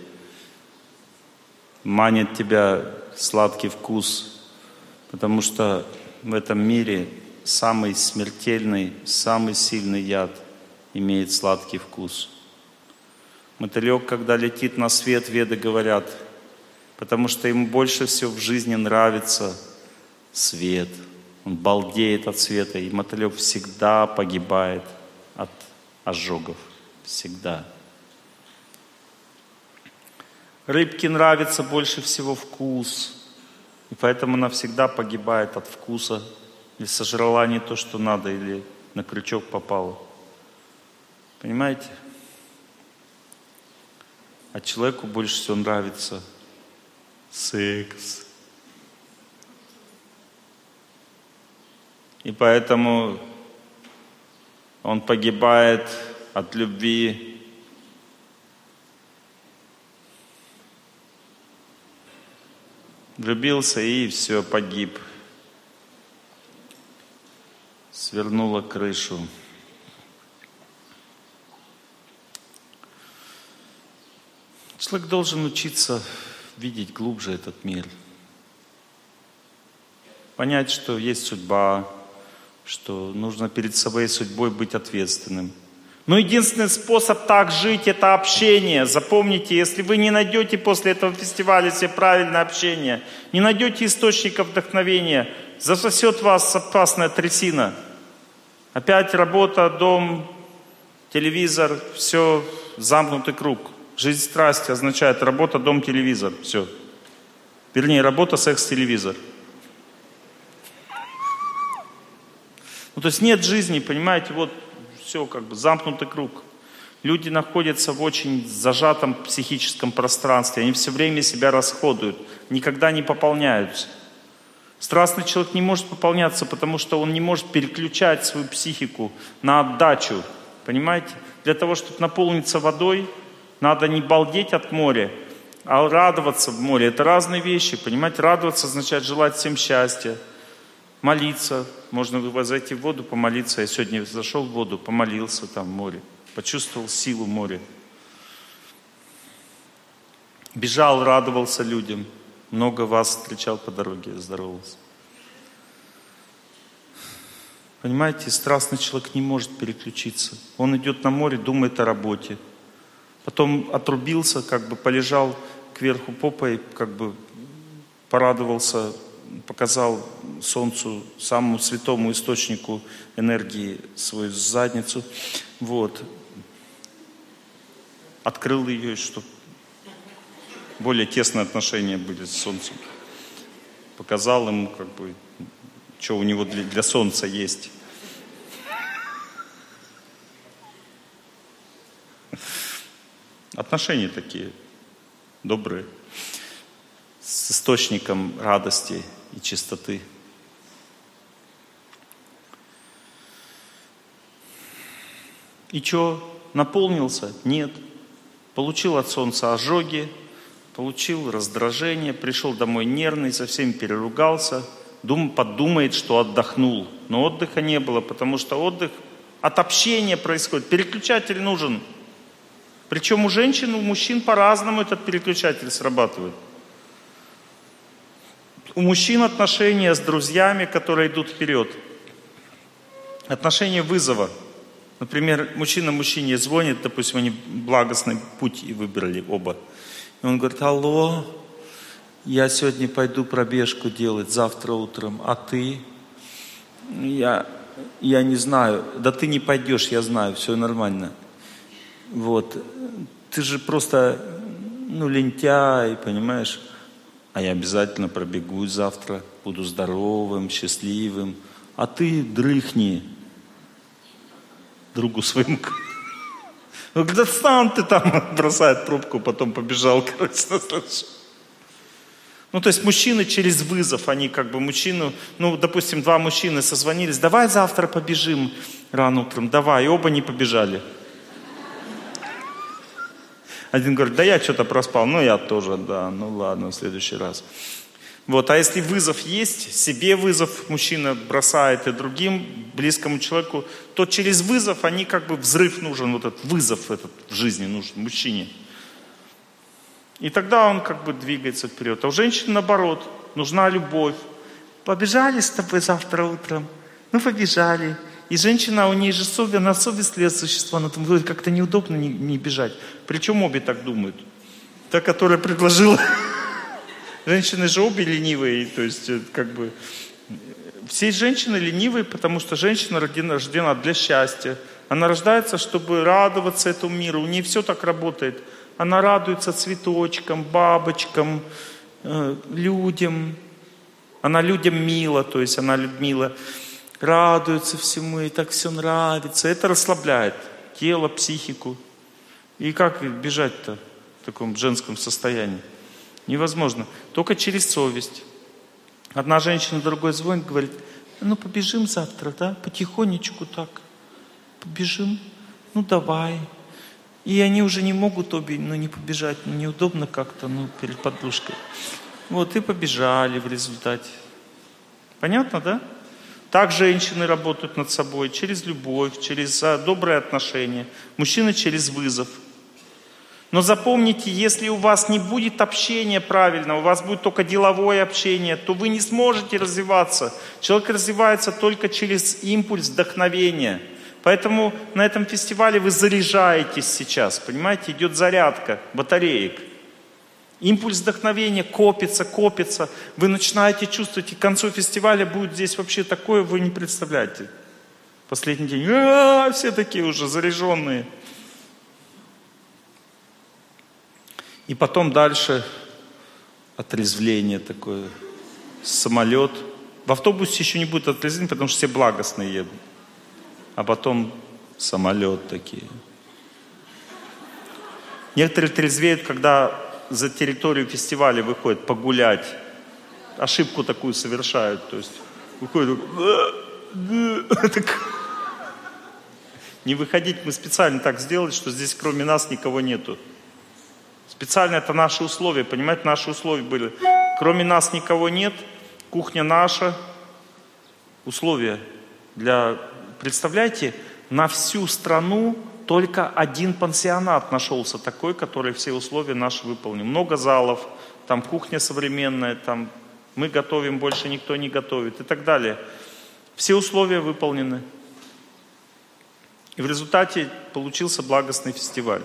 Speaker 1: Манит тебя сладкий вкус, потому что в этом мире самый смертельный, самый сильный яд имеет сладкий вкус. Мотылек, когда летит на свет, веды говорят, потому что ему больше всего в жизни нравится свет. Он балдеет от света, и мотылек всегда погибает от ожогов. Всегда. Рыбке нравится больше всего вкус. И поэтому она всегда погибает от вкуса. Или сожрала не то, что надо, или на крючок попала. Понимаете? А человеку больше всего нравится секс. И поэтому он погибает от любви. Влюбился и все, погиб. Свернула крышу. Человек должен учиться видеть глубже этот мир. Понять, что есть судьба, что нужно перед своей судьбой быть ответственным. Но единственный способ так жить — это общение. Запомните, если вы не найдете после этого фестиваля себе правильное общение, не найдете источника вдохновения, засосет вас опасная трясина. Опять работа, дом, телевизор, все, замкнутый круг. Жизнь страсти означает работа, дом, телевизор. Все. Вернее, работа, секс, телевизор. Ну, то есть нет жизни, понимаете, вот все, как бы замкнутый круг. Люди находятся в очень зажатом психическом пространстве. Они все время себя расходуют, никогда не пополняются. Страстный человек не может пополняться, потому что он не может переключать свою психику на отдачу. Понимаете? Для того, чтобы наполниться водой, надо не балдеть от моря, а радоваться в море. Это разные вещи, понимаете? Радоваться означает желать всем счастья. Молиться. Можно зайти в воду, помолиться. Я сегодня зашел в воду, помолился там в море. Почувствовал силу моря. Бежал, радовался людям. Много вас встречал по дороге, здоровался. Понимаете, страстный человек не может переключиться. Он идет на море, думает о работе. Потом отрубился, как бы полежал кверху попой, как бы порадовался, показал солнцу, самому святому источнику энергии, свою задницу. Вот. Открыл ее, чтобы более тесные отношения были с солнцем. Показал ему, как бы, что у него для, для солнца есть. Отношения такие добрые, с источником радости и чистоты. И что, наполнился? Нет. Получил от солнца ожоги, получил раздражение, пришел домой нервный, со всеми переругался, дум, подумает, что отдохнул. Но отдыха не было, потому что отдых от общения происходит. Переключатель нужен. Причем у женщин, у мужчин по-разному этот переключатель срабатывает. У мужчин отношения с друзьями, которые идут вперед. Отношения вызова. Например, мужчина мужчине звонит, допустим, они благостный путь и выбрали оба. И он говорит: алло, я сегодня пойду пробежку делать завтра утром, а ты? Я, я не знаю. Да ты не пойдешь, я знаю, все нормально. Вот. Ты же просто, ну, лентяй, понимаешь? А я обязательно пробегусь завтра, буду здоровым, счастливым. А ты дрыхни другу своему. Ну, когда сам ты там, бросает трубку, потом побежал, короче, на следующий. Ну, то есть мужчины через вызов, они как бы мужчину, ну, допустим, два мужчины созвонились: давай завтра побежим рано утром, давай, и оба не побежали. Один говорит: да я что-то проспал. Ну, я тоже, да, ну ладно, в следующий раз. Вот, а если вызов есть, себе вызов мужчина бросает и другим, близкому человеку, то через вызов они как бы, взрыв нужен, вот этот вызов этот в жизни нужен мужчине. И тогда он как бы двигается вперед. А у женщины наоборот, нужна любовь. Побежали с тобой завтра утром? Ну, побежали. И женщина, у нее же совесть, она совестливое существо, она там говорит, как-то неудобно не, не бежать. Причем обе так думают. Та, которая предложила. Женщины же обе ленивые, то есть как бы все женщины ленивые, потому что женщина рождена, рождена для счастья, Она рождается, чтобы радоваться этому миру. У нее все так работает. Она радуется цветочкам, бабочкам, э, людям. Она людям мила, то есть она мила радуется всему, и так все нравится. Это расслабляет тело, психику. И как бежать-то в таком женском состоянии? Невозможно. Только через совесть. Одна женщина другой звонит, говорит: ну побежим завтра, да, потихонечку так. Побежим, ну давай. И они уже не могут обе, ну не побежать, ну неудобно как-то, ну перед подушкой. Вот и побежали в результате. Понятно, да? Так женщины работают над собой через любовь, через добрые отношения. Мужчины через вызов. Но запомните, если у вас не будет общения правильного, у вас будет только деловое общение, то вы не сможете развиваться. Человек развивается только через импульс вдохновения. Поэтому на этом фестивале вы заряжаетесь сейчас, понимаете, идет зарядка батареек. Импульс вдохновения копится, копится. Вы начинаете чувствовать, и к концу фестиваля будет здесь вообще такое, вы не представляете. Последний день, а-а-а, все такие уже заряженные. И потом дальше отрезвление такое, самолет. В автобусе еще не будет отрезвления, потому что все благостные едут. А потом самолет такие. Некоторые трезвеют, когда за территорию фестиваля выходят погулять. Ошибку такую совершают. То есть выходят, не выходить, мы специально так сделали, что здесь кроме нас никого нету. Специально это наши условия, понимаете, наши условия были. Кроме нас никого нет, кухня наша, условия для... Представляете, на всю страну только один пансионат нашелся такой, который все условия наши выполнил. Много залов, там кухня современная, там мы готовим, больше никто не готовит и так далее. Все условия выполнены. И в результате получился благостный фестиваль.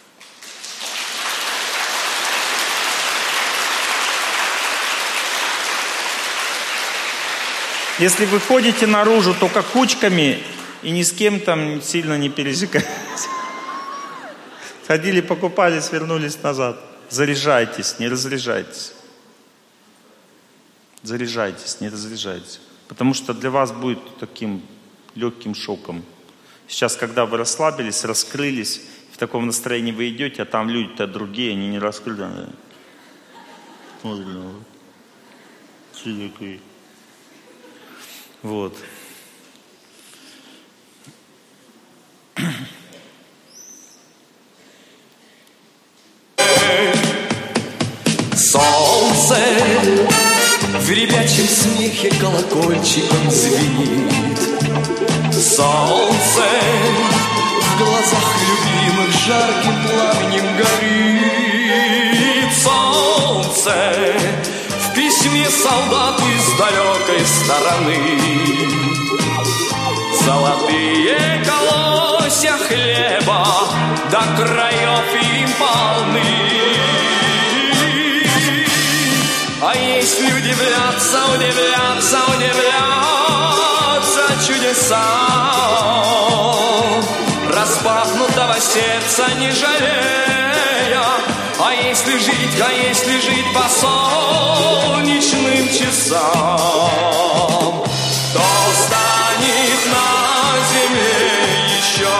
Speaker 1: Если вы ходите наружу только кучками и ни с кем там сильно не пересекаетесь. Ходили, покупались, вернулись назад. Заряжайтесь, не разряжайтесь. Заряжайтесь, не разряжайтесь. Потому что для вас будет таким легким шоком. Сейчас, когда вы расслабились, раскрылись, в таком настроении вы идете, а там люди-то другие, они не раскрыты. Вот.
Speaker 2: Солнце в ребячьем смехе колокольчиком звенит. Солнце в глазах любимых жарким пламенем горит. Солнце в письме солдату из далекой стороны. Золотые колосья хлеба до краев им полны. А если удивляться, удивляться, удивляться чудесам распахнутого сердца не жалея, а если жить, а если жить по солнечным часам, то станет на земле еще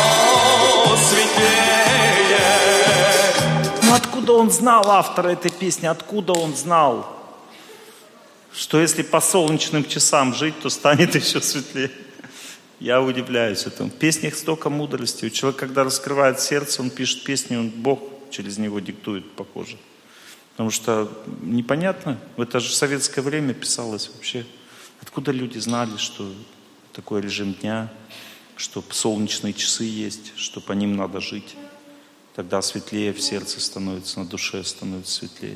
Speaker 2: светлее.
Speaker 1: Ну откуда он знал, автор этой песни, откуда он знал, что если по солнечным часам жить, то станет еще светлее? Я удивляюсь этому. В песнях столько мудрости. У человека, когда раскрывает сердце, он пишет песни, он Бог через него диктует, похоже. Потому что непонятно, это же в советское время писалось вообще. Откуда люди знали, что такой режим дня, что солнечные часы есть, что по ним надо жить. Тогда светлее в сердце становится, на душе становится светлее.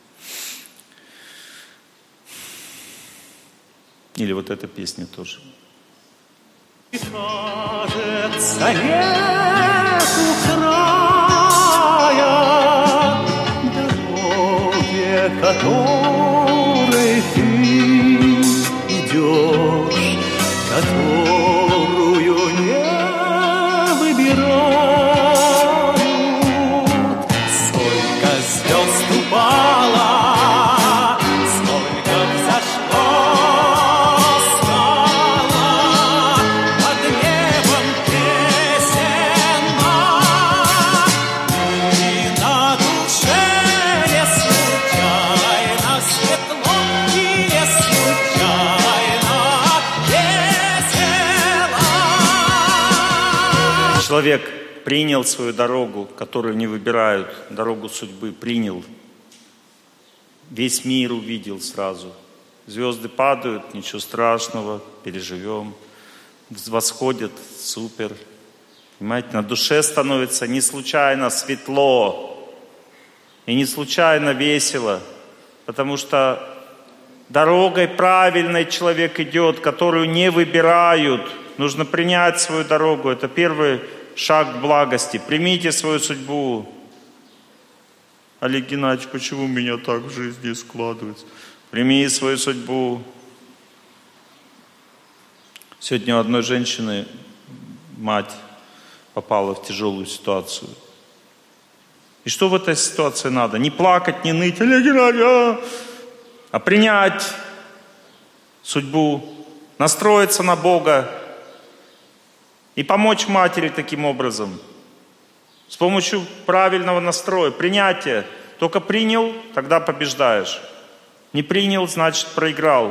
Speaker 1: Или вот эта песня тоже.
Speaker 2: Кажется, реку края, дороге которой ты идешь, которую не
Speaker 1: Человек принял свою дорогу, которую не выбирают, дорогу судьбы принял. Весь мир увидел сразу. Звезды падают, ничего страшного, переживем. Восходят, супер. Понимаете, на душе становится не случайно светло и не случайно весело, потому что дорогой правильной человек идет, которую не выбирают. Нужно принять свою дорогу. Это первый шаг к благости. Примите свою судьбу. Олег Геннадьевич, почему у меня так в жизни складывается? Прими свою судьбу. Сегодня у одной женщины мать попала в тяжелую ситуацию. И что в этой ситуации надо? Не плакать, не ныть, Олег Геннадьевич, а принять судьбу, настроиться на Бога и помочь матери таким образом. С помощью правильного настроя, принятия. Только принял, тогда побеждаешь. Не принял, значит проиграл.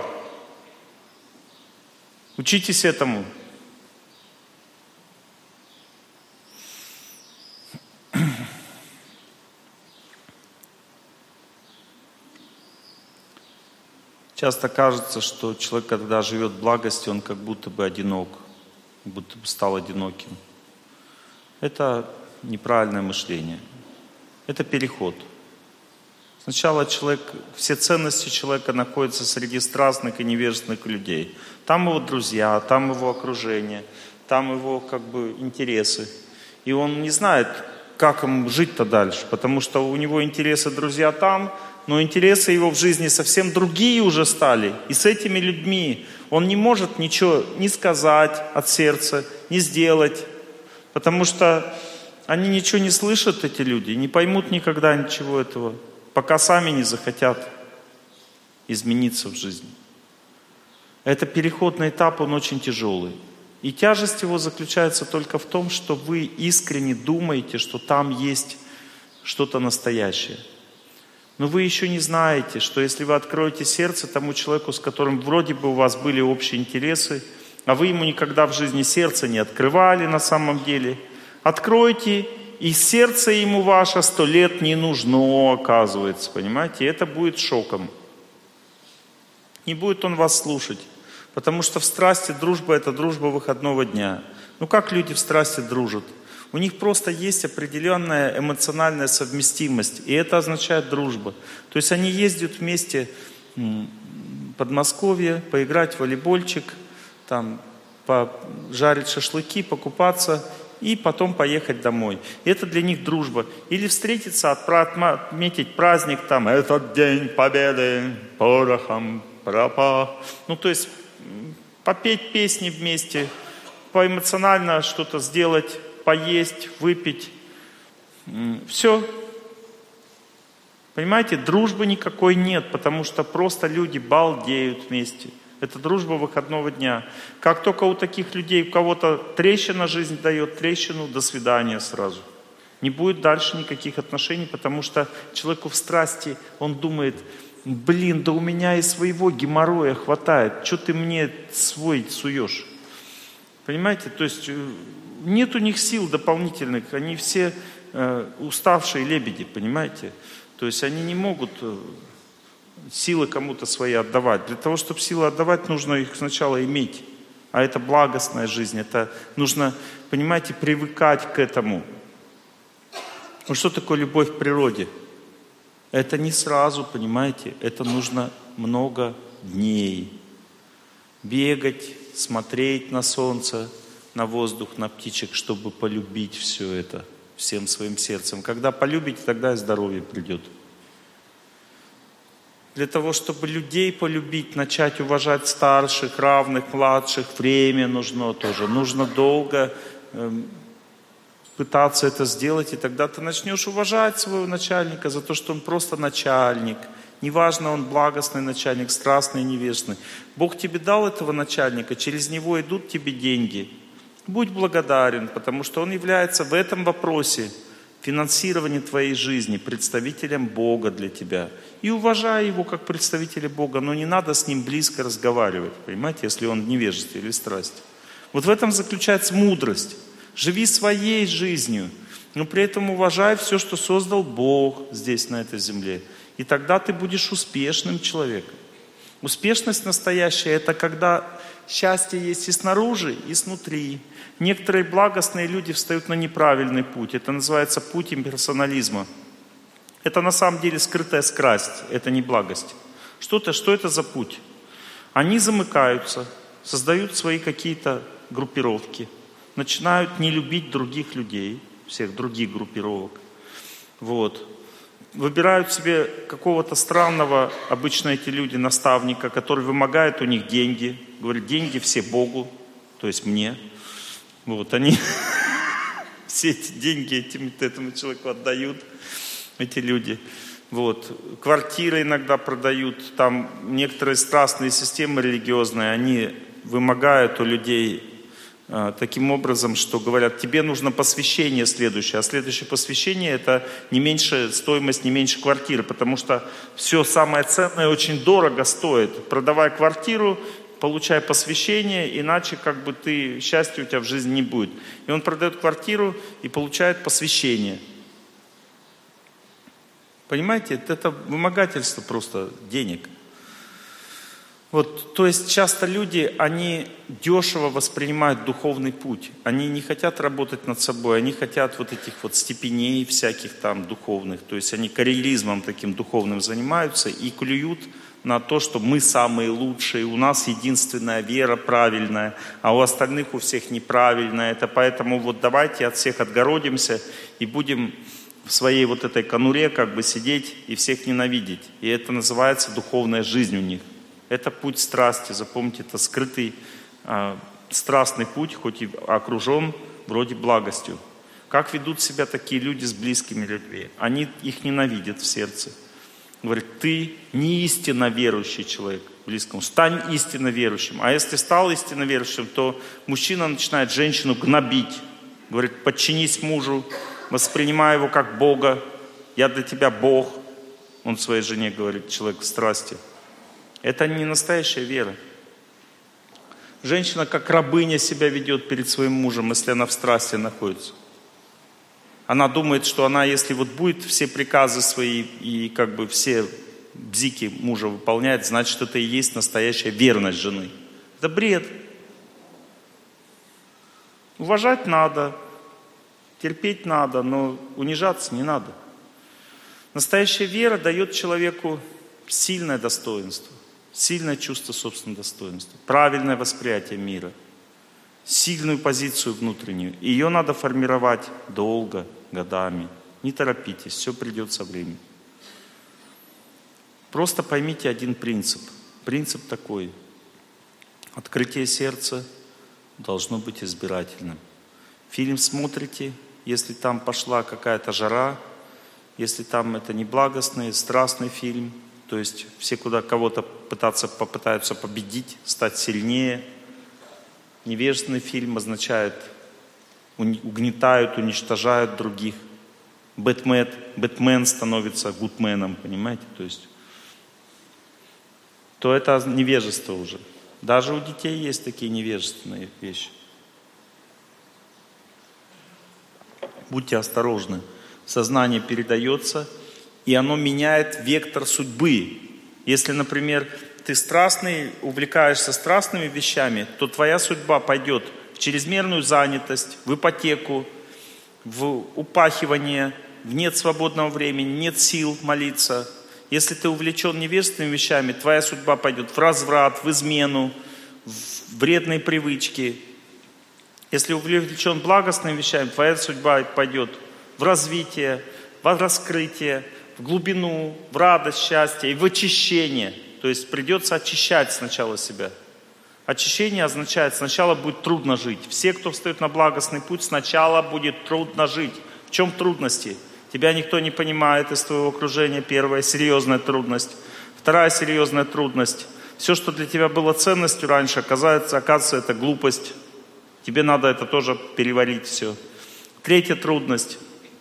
Speaker 1: Учитесь этому. Часто кажется, что человек, когда живет в благости, он как будто бы одинок, будто бы стал одиноким. Это неправильное мышление. Это переход. Сначала человек, все ценности человека находятся среди страстных и невежественных людей. Там его друзья, там его окружение, там его как бы интересы. И он не знает, как ему жить-то дальше, потому что у него интересы друзья там, но интересы его в жизни совсем другие уже стали. И с этими людьми он не может ничего ни сказать от сердца, ни сделать, потому что они ничего не слышат, эти люди, не поймут никогда ничего этого, пока сами не захотят измениться в жизни. Это переходный этап, он очень тяжелый. И тяжесть его заключается только в том, что вы искренне думаете, что там есть что-то настоящее. Но вы еще не знаете, что если вы откроете сердце тому человеку, с которым вроде бы у вас были общие интересы, а вы ему никогда в жизни сердце не открывали на самом деле, откройте, и сердце ему ваше сто лет не нужно, оказывается, понимаете? И это будет шоком. Не будет он вас слушать, потому что в страсти дружба – это дружба выходного дня. Ну как люди в страсти дружат? У них просто есть определенная эмоциональная совместимость, и это означает дружба. То есть они ездят вместе в Подмосковье, поиграть в волейбольчик, там, пожарить шашлыки, покупаться и потом поехать домой. И это для них дружба. Или встретиться, отметить праздник, там, этот день победы, порохом пропах. Ну, то есть попеть песни вместе, поэмоционально что-то сделать, поесть, выпить. Все. Понимаете, дружбы никакой нет, потому что просто люди балдеют вместе. Это дружба выходного дня. Как только у таких людей, у кого-то трещина жизнь дает, трещину, до свидания сразу. Не будет дальше никаких отношений, потому что человеку в страсти, он думает, блин, да у меня и своего геморроя хватает, что ты мне свой суешь? Понимаете, то есть нет у них сил дополнительных, они все э, уставшие лебеди, понимаете? То есть они не могут э, силы кому-то свои отдавать. Для того, чтобы силы отдавать, нужно их сначала иметь. А это благостная жизнь, это нужно, понимаете, привыкать к этому. Ну что такое любовь в природе? Это не сразу, понимаете, это нужно много дней. Бегать, смотреть на солнце, на воздух, на птичек, чтобы полюбить все это всем своим сердцем. Когда полюбите, тогда и здоровье придет. Для того, чтобы людей полюбить, начать уважать старших, равных, младших, время нужно тоже. Нужно долго э, пытаться это сделать, и тогда ты начнешь уважать своего начальника за то, что он просто начальник. Неважно, он благостный начальник, страстный, невежный. Бог тебе дал этого начальника, через него идут тебе деньги. Будь благодарен, потому что он является в этом вопросе финансирования твоей жизни представителем Бога для тебя. И уважай его как представителя Бога, но не надо с ним близко разговаривать, понимаете, если он в невежестве или страсти. Вот в этом заключается мудрость. Живи своей жизнью, но при этом уважай все, что создал Бог здесь, на этой земле. И тогда ты будешь успешным человеком. Успешность настоящая – это когда счастье есть и снаружи, и снутри. Некоторые благостные люди встают на неправильный путь. Это называется путь имперсонализма. Это на самом деле скрытая страсть, это не благость. Что-то, что это за путь? Они замыкаются, создают свои какие-то группировки, начинают не любить других людей, всех других группировок. Вот. Выбирают себе какого-то странного, обычно эти люди, наставника, который вымогает у них деньги. Говорит, деньги все Богу, то есть мне. Вот, они все эти деньги этим, этому человеку отдают, эти люди. Вот. Квартиры иногда продают, там некоторые страстные системы религиозные, они вымогают у людей э, таким образом, что говорят, тебе нужно посвящение следующее, а следующее посвящение это не меньше, стоимость не меньше квартиры, потому что все самое ценное очень дорого стоит. Продавай квартиру, получай посвящение, иначе как бы ты, счастья у тебя в жизни не будет. И он продает квартиру и получает посвящение. Понимаете, это вымогательство просто денег. Вот, то есть часто люди, они дешево воспринимают духовный путь. Они не хотят работать над собой, они хотят вот этих вот степеней всяких там духовных. То есть они карьеризмом таким духовным занимаются и клюют на то, что мы самые лучшие, у нас единственная вера правильная, а у остальных у всех неправильная. Это поэтому вот давайте от всех отгородимся и будем в своей вот этой конуре как бы сидеть и всех ненавидеть. И это называется духовная жизнь у них. Это путь страсти, запомните, это скрытый э, страстный путь, хоть и окружен вроде благостью. Как ведут себя такие люди с близкими людьми? Они их ненавидят в сердце. Говорят, ты не истинно верующий человек близкому, стань истинно верующим. А если стал истинно верующим, то мужчина начинает женщину гнобить. Говорит, подчинись мужу, воспринимай его как Бога. Я для тебя Бог. Он своей жене говорит, человек в страсти. Это не настоящая вера. Женщина как рабыня себя ведет перед своим мужем, если она в страсти находится. Она думает, что она, если вот будет все приказы свои и как бы все бзики мужа выполняет, значит, это и есть настоящая верность жены. Это бред. Уважать надо, терпеть надо, но унижаться не надо. Настоящая вера дает человеку сильное достоинство, сильное чувство собственного достоинства, правильное восприятие мира, сильную позицию внутреннюю. И ее надо формировать долго, годами. Не торопитесь, все придет со временем. Просто поймите один принцип. Принцип такой. Открытие сердца должно быть избирательным. Фильм смотрите, если там пошла какая-то жара, если там это не благостный, страстный фильм, то есть все куда кого-то пытаться, попытаются победить, стать сильнее. Невежественный фильм означает угнетают, уничтожают других. Бэтмен, Бэтмен становится гудменом, понимаете? То есть, то это невежество уже. Даже у детей есть такие невежественные вещи. Будьте осторожны. Сознание передается, и оно меняет вектор судьбы. Если, например, ты страстный, увлекаешься страстными вещами, то твоя судьба пойдет в чрезмерную занятость, в ипотеку, в упахивание, в нет свободного времени, нет сил молиться. Если ты увлечен невежественными вещами, твоя судьба пойдет в разврат, в измену, в вредные привычки. Если увлечен благостными вещами, твоя судьба пойдет в развитие, в раскрытие, в глубину, в радость, счастье и в очищение. То есть придется очищать сначала себя. Очищение означает, сначала будет трудно жить. Все, кто встает на благостный путь, сначала будет трудно жить. В чем трудности? Тебя никто не понимает из твоего окружения. Первая серьезная трудность. Вторая серьезная трудность. Все, что для тебя было ценностью раньше, оказывается, оказывается, это глупость. Тебе надо это тоже переварить все. Третья трудность.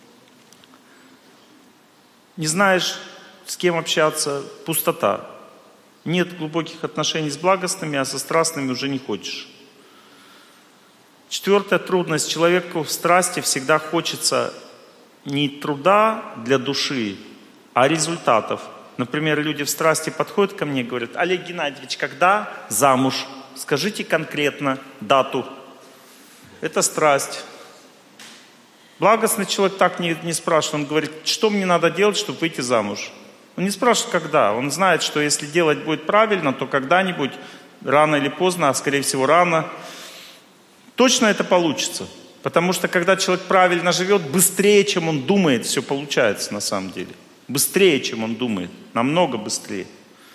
Speaker 1: Не знаешь, с кем общаться, пустота. Нет глубоких отношений с благостными, а со страстными уже не хочешь. Четвертая трудность. Человеку в страсти всегда хочется не труда для души, а результатов. Например, люди в страсти подходят ко мне и говорят: Олег Геннадьевич, когда замуж? Скажите конкретно дату. Это страсть. Благостный человек так не, не спрашивает. Он говорит: что мне надо делать, чтобы выйти замуж? Он не спрашивает, когда. Он знает, что если делать будет правильно, то когда-нибудь, рано или поздно, а скорее всего рано, точно это получится. Потому что когда человек правильно живет, быстрее, чем он думает, все получается на самом деле. Быстрее, чем он думает. Намного быстрее.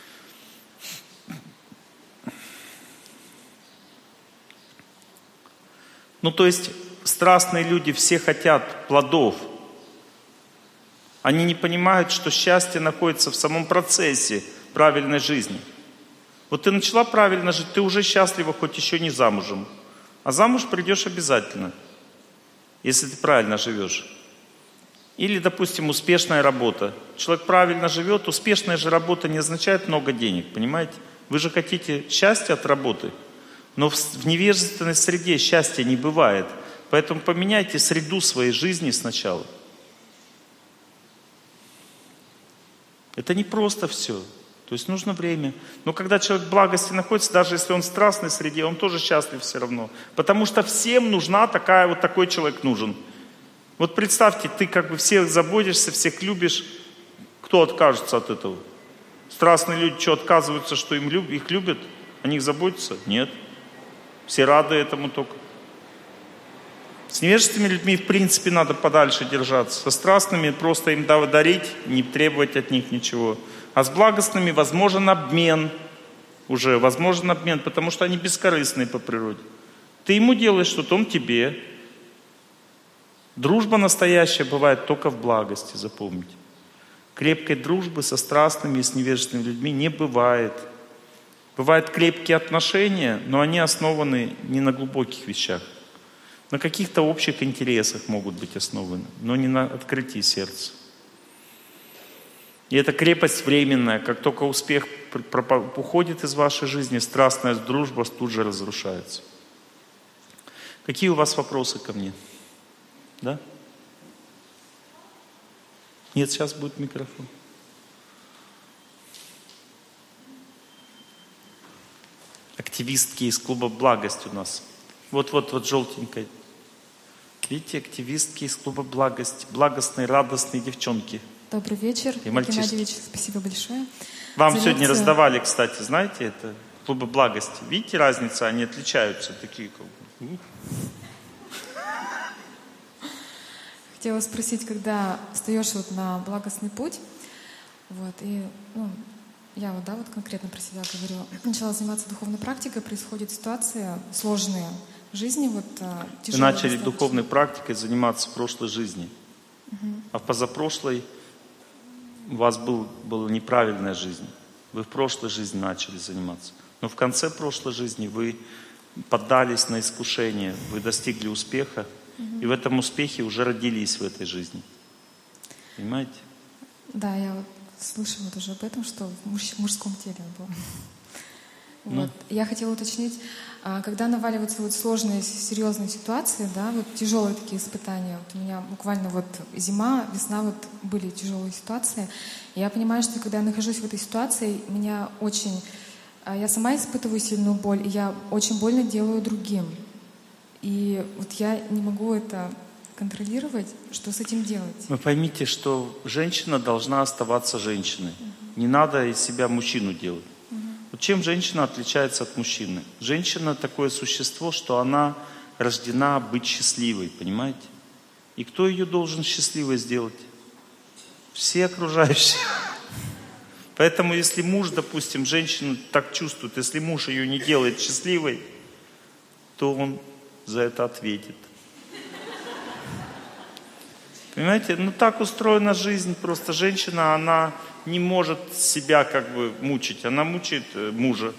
Speaker 1: Ну, то есть, страстные люди все хотят плодов. Они не понимают, что счастье находится в самом процессе правильной жизни. Вот ты начала правильно жить, ты уже счастлива, хоть еще не замужем. А замуж придешь обязательно, если ты правильно живешь. Или, допустим, успешная работа. Человек правильно живет, успешная же работа не означает много денег, понимаете? Вы же хотите счастья от работы, но в, в невежественной среде счастья не бывает. Поэтому поменяйте среду своей жизни сначала. Это не просто все. То есть нужно время. Но когда человек в благости находится, даже если он в страстной среде, он тоже счастлив все равно. Потому что всем нужна такая, вот такой человек нужен. Вот представьте, ты как бы всех заботишься, всех любишь. Кто откажется от этого? Страстные люди что, отказываются, что им люб, их любят? О них заботятся? Нет. Все рады этому только. С невежественными людьми, в принципе, надо подальше держаться. Со страстными просто им дарить, не требовать от них ничего. А с благостными возможен обмен. Уже возможен обмен, потому что они бескорыстные по природе. Ты ему делаешь что-то, он тебе. Дружба настоящая бывает только в благости, запомните. Крепкой дружбы со страстными и с невежественными людьми не бывает. Бывают крепкие отношения, но они основаны не на глубоких вещах. На каких-то общих интересах могут быть основаны, но не на открытии сердца. И эта крепость временная. Как только успех уходит из вашей жизни, страстная дружба тут же разрушается. Какие у вас вопросы ко мне? Да? Нет, сейчас будет микрофон. Активистки из клуба «Благость» у нас. Вот-вот, вот желтенькая. Видите, активистки из клуба «Благость». Благостные, радостные девчонки.
Speaker 4: Добрый вечер, Олег Геннадьевич. Спасибо большое.
Speaker 1: Вам
Speaker 4: За
Speaker 1: сегодня
Speaker 4: лекцию.
Speaker 1: раздавали, кстати, знаете, это клубы «Благости». Видите разницу? Они отличаются. Такие как бы.
Speaker 4: Хотела спросить, когда встаешь вот на благостный путь, вот, и ну, я вот, да, вот конкретно про себя говорю, начала заниматься духовной практикой, происходят ситуации сложные в жизни, вот
Speaker 1: Вы начали духовной практикой заниматься в прошлой жизни,
Speaker 4: угу.
Speaker 1: а в позапрошлой у вас был, была неправильная жизнь. Вы в прошлой жизни начали заниматься. Но в конце прошлой жизни вы поддались на искушение, вы достигли успеха, угу. и в этом успехе уже родились в этой жизни. Понимаете?
Speaker 4: Да, я вот слышала тоже об этом, что в муж, мужском теле было.
Speaker 1: Ну.
Speaker 4: Вот. Я хотела уточнить, когда наваливаются вот сложные, серьезные ситуации, да, вот тяжелые такие испытания, вот у меня буквально вот зима, весна, вот были тяжелые ситуации, и я понимаю, что когда я нахожусь в этой ситуации, меня очень, я сама испытываю сильную боль, и я очень больно делаю другим. И вот я не могу это контролировать, что с этим делать.
Speaker 1: Вы поймите, что женщина должна оставаться женщиной. Угу. Не надо из себя мужчину делать. Угу. Вот чем женщина отличается от мужчины? Женщина такое существо, что она рождена быть счастливой, понимаете? И кто ее должен счастливой сделать? Все окружающие. Поэтому если муж, допустим, женщина так чувствует, если муж ее не делает счастливой, то он за это ответит. Понимаете, ну так устроена жизнь, просто женщина, она не может себя как бы мучить, она мучает мужа.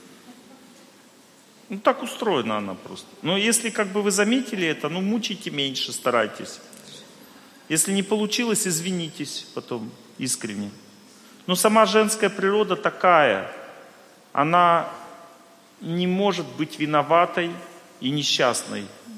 Speaker 1: Ну так устроена она просто. Но если как бы вы заметили это, ну мучайте меньше, старайтесь. Если не получилось, извинитесь потом искренне. Но сама женская природа такая, она не может быть виноватой и несчастной.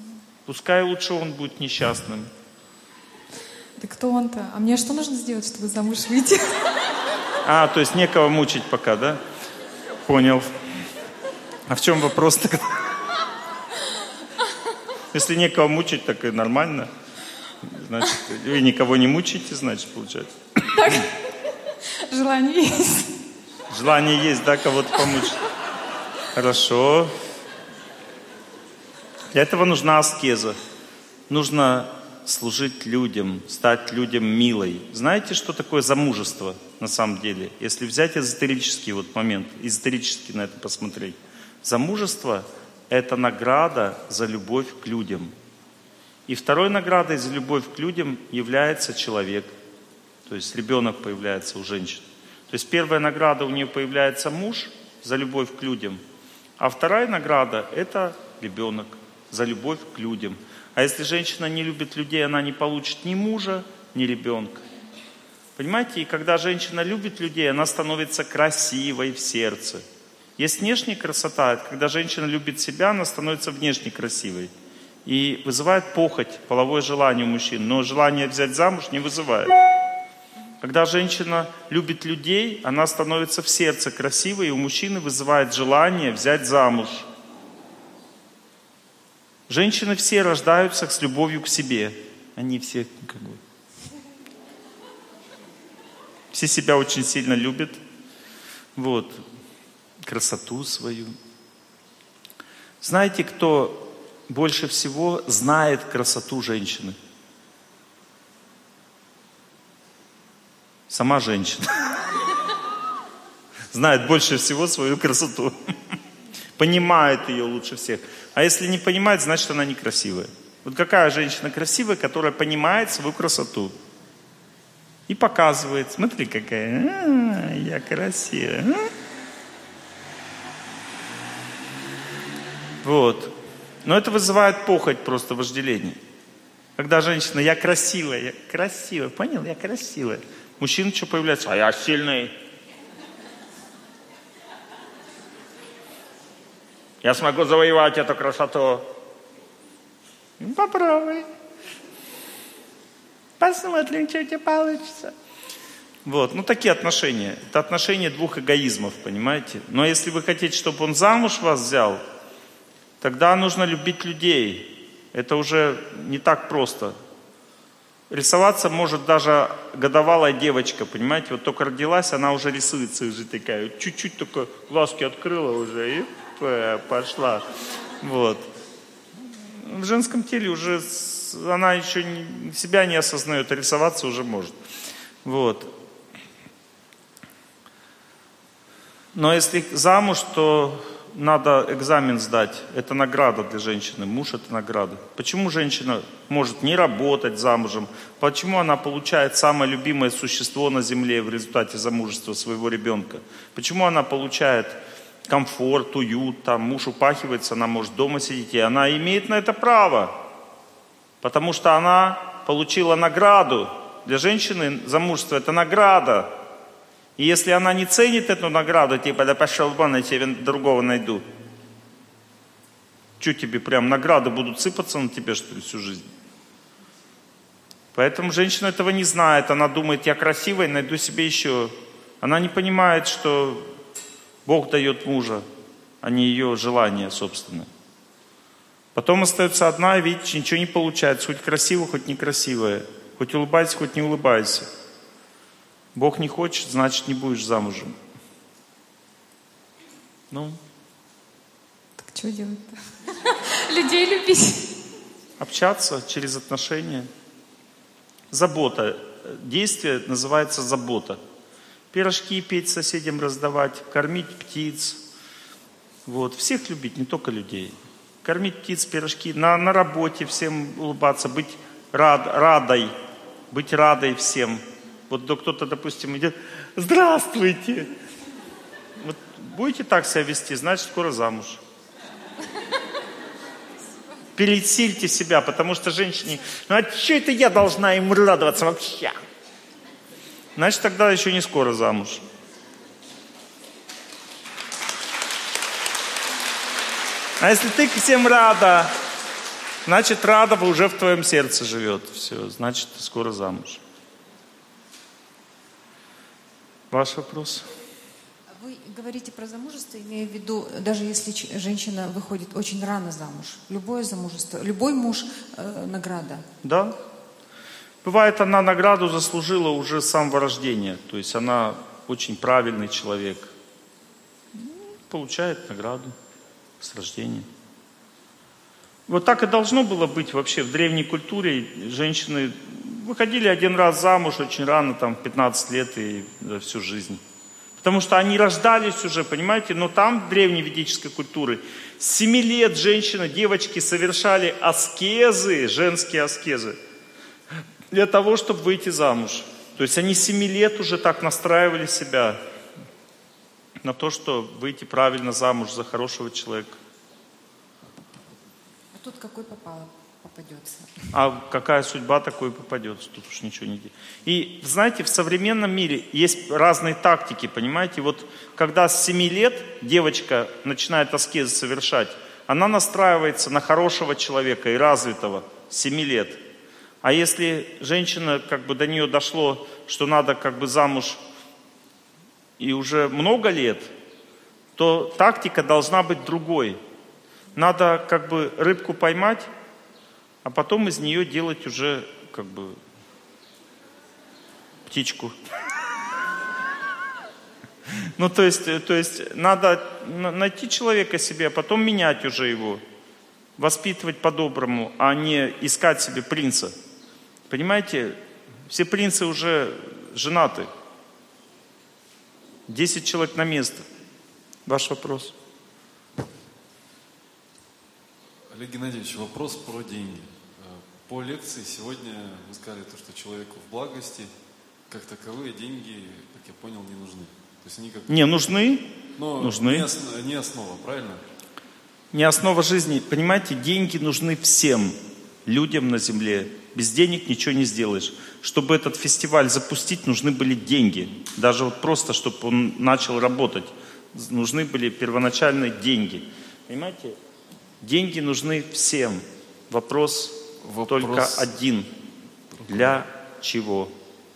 Speaker 1: Пускай лучше он будет несчастным.
Speaker 4: Да кто он-то? А мне что нужно сделать, чтобы замуж выйти?
Speaker 1: А, то есть некого мучить пока, да? Понял. А в чем вопрос тогда? Если некого мучить, так и нормально. Значит, вы никого не мучаете, значит, получается.
Speaker 4: Так, желание есть.
Speaker 1: Желание есть, да, кого-то помучить. Хорошо. Для этого нужна аскеза. Нужно служить людям, стать людям милой. Знаете, что такое замужество на самом деле? Если взять эзотерический вот момент, эзотерически на это посмотреть. Замужество – это награда за любовь к людям. И второй наградой за любовь к людям является человек. То есть ребенок появляется у женщины. То есть первая награда у нее появляется муж за любовь к людям. А вторая награда – это ребенок за любовь к людям. А если женщина не любит людей, она не получит ни мужа, ни ребенка. Понимаете, и когда женщина любит людей, она становится красивой в сердце. Есть внешняя красота, это когда женщина любит себя, она становится внешне красивой. И вызывает похоть, половое желание у мужчин, но желание взять замуж не вызывает. Когда женщина любит людей, она становится в сердце красивой, и у мужчины вызывает желание взять замуж. Женщины все рождаются с любовью к себе. Они все как бы... Все себя очень сильно любят. Вот. Красоту свою. Знаете, кто больше всего знает красоту женщины? Сама женщина. Знает больше всего свою красоту. Понимает ее лучше всех. А если не понимает, значит она некрасивая. Вот какая женщина красивая, которая понимает свою красоту? И показывает. Смотри, какая. А, я красивая. А? Вот. Но это вызывает похоть, просто вожделение. Когда женщина, я красивая, я красивая, понял? Я красивая. Мужчина что появляется? А я сильный. Я смогу завоевать эту красоту. Попробуй. Посмотрим, что у тебя получится. Вот, ну такие отношения. Это отношения двух эгоизмов, понимаете? Но если вы хотите, чтобы он замуж вас взял, тогда нужно любить людей. Это уже не так просто. Рисоваться может даже годовалая девочка, понимаете? Вот только родилась, она уже рисуется, уже такая. Чуть-чуть только глазки открыла уже и пошла. Вот. В женском теле уже она еще не, себя не осознает, а рисоваться уже может. Вот. Но если замуж, то надо экзамен сдать. Это награда для женщины. Муж – это награда. Почему женщина может не работать замужем? Почему она получает самое любимое существо на земле в результате замужества своего ребенка? Почему она получает комфорт, уют, там муж упахивается, она может дома сидеть, и она имеет на это право? Потому что она получила награду. Для женщины замужество – это награда. И если она не ценит эту награду, типа, да пошел вон, я тебе другого найду. Что тебе прям награды будут сыпаться на тебя, что ли, всю жизнь? Поэтому женщина этого не знает. Она думает, я красивая, найду себе еще. Она не понимает, что Бог дает мужа, а не ее желание собственное. Потом остается одна, и видите, ничего не получается. Хоть красиво, хоть некрасивая. Хоть улыбайся, хоть не улыбайся. Бог не хочет, значит, не будешь замужем. Ну.
Speaker 4: Так что делать-то? Людей любить.
Speaker 1: Общаться через отношения. Забота. Действие называется забота. Пирожки петь соседям раздавать, кормить птиц. Вот. Всех любить, не только людей. Кормить птиц, пирожки. На, на работе всем улыбаться, быть рад, радой. Быть радой всем. Вот кто-то, допустим, идет, здравствуйте. Вот будете так себя вести, значит, скоро замуж. Пересильте себя, потому что женщине, ну а что это я должна ему радоваться вообще? Значит, тогда еще не скоро замуж. А если ты всем рада, Значит, Радова уже в твоем сердце живет. Все, значит, ты скоро замуж. Ваш вопрос?
Speaker 5: Вы говорите про замужество, имея в виду, даже если женщина выходит очень рано замуж, любое замужество, любой муж э, награда.
Speaker 1: Да. Бывает, она награду заслужила уже с самого рождения. То есть она очень правильный человек. Получает награду с рождения. Вот так и должно было быть вообще в древней культуре. Женщины выходили один раз замуж очень рано, там, в пятнадцать лет и за всю жизнь. Потому что они рождались уже, понимаете, но там, в древней ведической культуре, с семи лет женщины, девочки совершали аскезы, женские аскезы, для того, чтобы выйти замуж. То есть они с семи лет уже так настраивали себя на то, что выйти правильно замуж за хорошего человека.
Speaker 5: А тут какой попало, попадется.
Speaker 1: А какая судьба, такой попадется. Тут уж ничего не делать. И, знаете, в современном мире есть разные тактики, понимаете. Вот когда с семи лет девочка начинает аскезы совершать, она настраивается на хорошего человека и развитого с семи лет. А если женщина, как бы до нее дошло, что надо как бы замуж и уже много лет, то тактика должна быть другой. Надо как бы рыбку поймать, а потом из нее делать уже как бы птичку. Ну, то есть, то есть надо найти человека себе, а потом менять уже его. Воспитывать по-доброму, а не искать себе принца. Понимаете, все принцы уже женаты. Десять человек на место. Ваш вопрос.
Speaker 6: Олег Геннадьевич, вопрос про деньги. По лекции сегодня вы сказали, то, что человеку в благости, как таковые, деньги, как я понял, не нужны. То есть они как...
Speaker 1: Не, нужны.
Speaker 6: Но
Speaker 1: нужны.
Speaker 6: Не, основ... не основа, правильно?
Speaker 1: Не основа жизни. Понимаете, деньги нужны всем людям на земле. Без денег ничего не сделаешь. Чтобы этот фестиваль запустить, нужны были деньги. Даже вот просто, чтобы он начал работать, нужны были первоначальные деньги. Понимаете? Деньги нужны всем. Вопрос, Вопрос... только один. Для чего?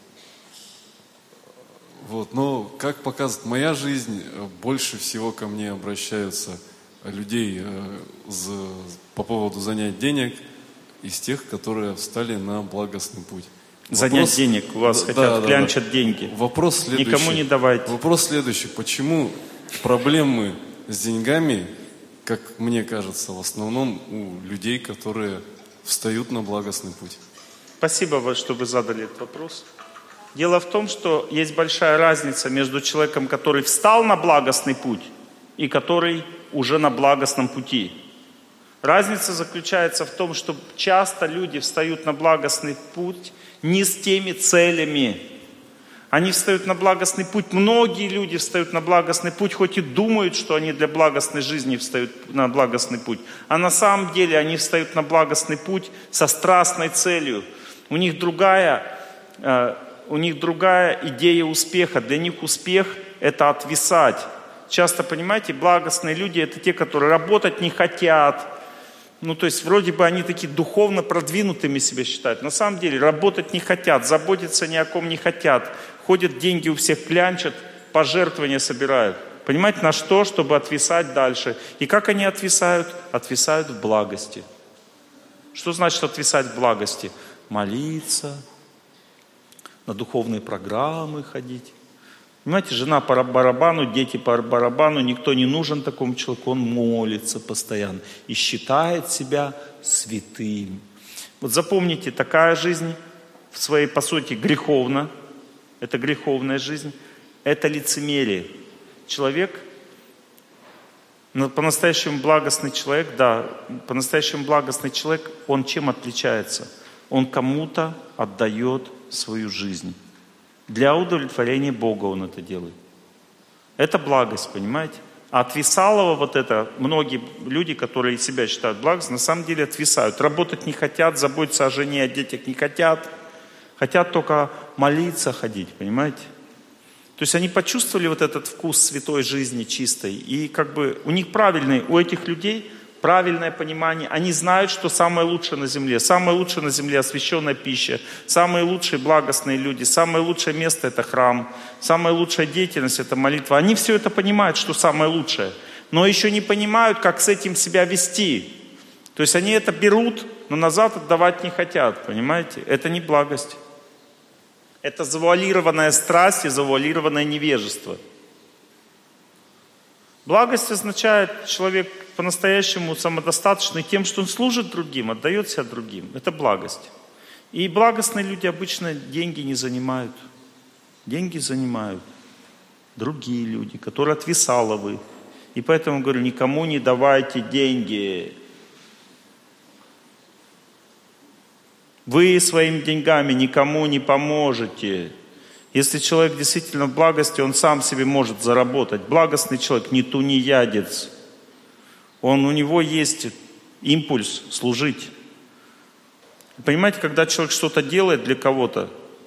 Speaker 6: Вот, но как показывает моя жизнь, больше всего ко мне обращаются людей э, за, по поводу занять денег из тех, которые встали на благостный путь.
Speaker 1: Занять
Speaker 6: Вопрос,
Speaker 1: денег, у вас
Speaker 6: да,
Speaker 1: хотят,
Speaker 6: да,
Speaker 1: клянчат
Speaker 6: да.
Speaker 1: деньги.
Speaker 6: Вопрос следующий.
Speaker 1: Никому не давайте.
Speaker 6: Вопрос следующий. Почему проблемы с деньгами, как мне кажется, в основном у людей, которые встают на благостный путь?
Speaker 1: Спасибо, что вы задали этот вопрос. Дело в том, что есть большая разница между человеком, который встал на благостный путь, и который уже на благостном пути. Разница заключается в том, что часто люди встают на благостный путь не с теми целями. Они встают на благостный путь, многие люди встают на благостный путь, хоть и думают, что они для благостной жизни встают на благостный путь. А на самом деле они встают на благостный путь со страстной целью. У них другая, э, у них другая идея успеха. Для них успех – это отвисать. Часто, понимаете, благостные люди – это те, которые работать не хотят. Ну, то есть, вроде бы они такие духовно продвинутыми себя считают. На самом деле, работать не хотят, заботиться ни о ком не хотят. Ходят, деньги у всех клянчат, пожертвования собирают. Понимаете, на что? Чтобы отвисать дальше. И как они отвисают? Отвисают в благости. Что значит отвисать в благости? Молиться, на духовные программы ходить. Понимаете, жена по барабану, дети по барабану, никто не нужен такому человеку, он молится постоянно и считает себя святым. Вот запомните, такая жизнь в своей, по сути, греховна, это греховная жизнь, это лицемерие. Человек, ну, по-настоящему благостный человек, да, по-настоящему благостный человек, он чем отличается? Он кому-то отдает свою жизнь. Для удовлетворения Бога он это делает. Это благость, понимаете? А отвисалово вот это, многие люди, которые себя считают благостными, на самом деле отвисают. Работать не хотят, заботиться о жене, о детях не хотят. Хотят только молиться, ходить, понимаете? То есть они почувствовали вот этот вкус святой жизни, чистой. И как бы у них правильный, у этих людей правильное понимание. Они знают, что самое лучшее на земле. Самое лучшее на земле — освященная пища. Самые лучшие благостные люди. Самое лучшее место — это храм. Самая лучшая деятельность — это молитва. Они все это понимают, что самое лучшее. Но еще не понимают, как с этим себя вести. То есть они это берут, но назад отдавать не хотят. Понимаете? Это не благость. Это завуалированная страсть и завуалированное невежество. Благость означает, человек по-настоящему самодостаточный тем, что он служит другим, отдает себя другим. Это благость. И благостные люди обычно деньги не занимают. Деньги занимают другие люди, которые от вассаловы. И поэтому говорю, никому не давайте деньги. Вы своими деньгами никому не поможете. Если человек действительно в благости, он сам себе может заработать. Благостный человек не тунеядец. Он, у него есть импульс служить. Понимаете, когда человек что-то делает для кого-то,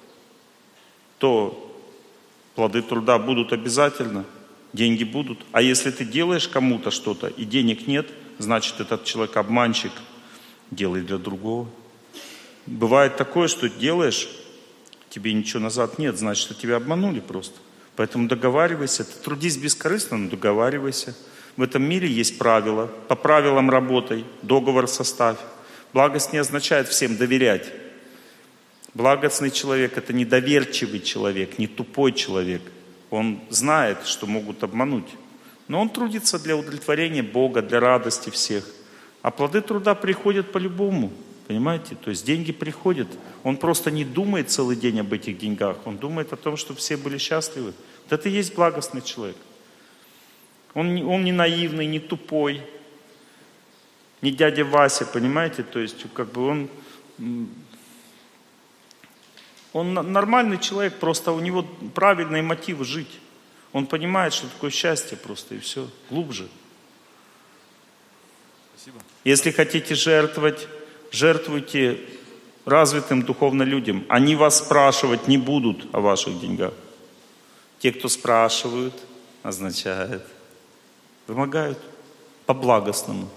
Speaker 1: то плоды труда будут обязательно, деньги будут. А если ты делаешь кому-то что-то и денег нет, значит этот человек обманщик, делай для другого. Бывает такое, что делаешь, тебе ничего назад нет, значит, что тебя обманули просто. Поэтому договаривайся, ты трудись бескорыстно, но договаривайся. В этом мире есть правила, по правилам работай, договор составь. Благость не означает всем доверять. Благостный человек — это недоверчивый человек, не тупой человек. Он знает, что могут обмануть. Но он трудится для удовлетворения Бога, для радости всех. А плоды труда приходят по-любому. Понимаете? То есть деньги приходят. Он просто не думает целый день об этих деньгах. Он думает о том, чтобы все были счастливы. Вот это и есть благостный человек. Он не, он не наивный, не тупой, не дядя Вася, понимаете? То есть как бы он, он нормальный человек, просто у него правильные мотивы жить. Он понимает, что такое счастье просто, и все. Глубже. Спасибо. Если хотите жертвовать, жертвуйте развитым духовно людям. Они вас спрашивать не будут о ваших деньгах. Те, кто спрашивают, означает, вымогают по-благостному.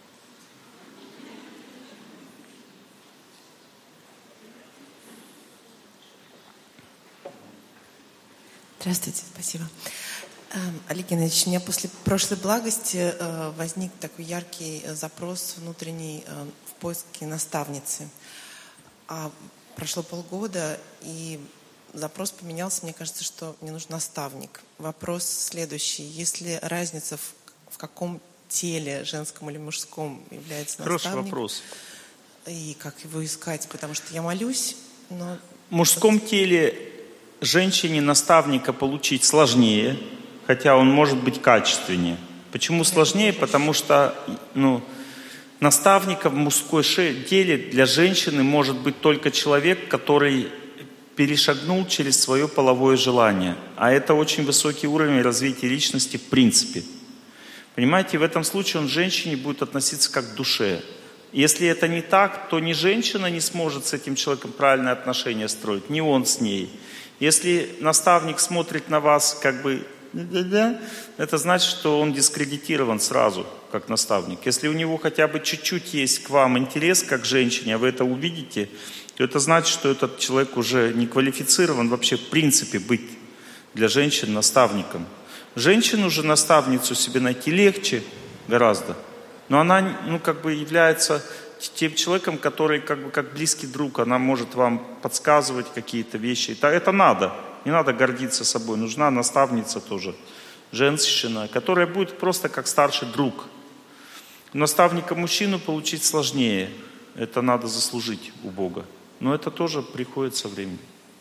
Speaker 7: Здравствуйте, спасибо. Олег Геннадьевич, у меня после прошлой благости возник такой яркий запрос внутренний в поиске наставницы. А прошло полгода, и запрос поменялся. Мне кажется, что мне нужен наставник. Вопрос следующий. Есть ли разница в, в каком теле, женском или мужском, является наставник?
Speaker 1: Хороший вопрос.
Speaker 7: И как его искать? Потому что я молюсь, но...
Speaker 1: В мужском теле женщине наставника получить сложнее, хотя он может быть качественнее. Почему сложнее? Потому что ну, наставника в мужской теле для женщины может быть только человек, который перешагнул через свое половое желание. А это очень высокий уровень развития личности в принципе. Понимаете, в этом случае он к женщине будет относиться как к душе. Если это не так, то ни женщина не сможет с этим человеком правильные отношения строить, ни он с ней. Если наставник смотрит на вас как бы, это значит, что он дискредитирован сразу, как наставник. Если у него хотя бы чуть-чуть есть к вам интерес, как к женщине, а вы это увидите, то это значит, что этот человек уже не квалифицирован вообще в принципе быть для женщин наставником. Женщину же наставницу себе найти легче гораздо. Но она, ну, как бы является тем человеком, который как бы как близкий друг, она может вам подсказывать какие-то вещи. Это, это надо. Не надо гордиться собой. Нужна наставница тоже, женщина, которая будет просто как старший друг. Наставника мужчину получить сложнее. Это надо заслужить у Бога. Но это тоже приходит со временем.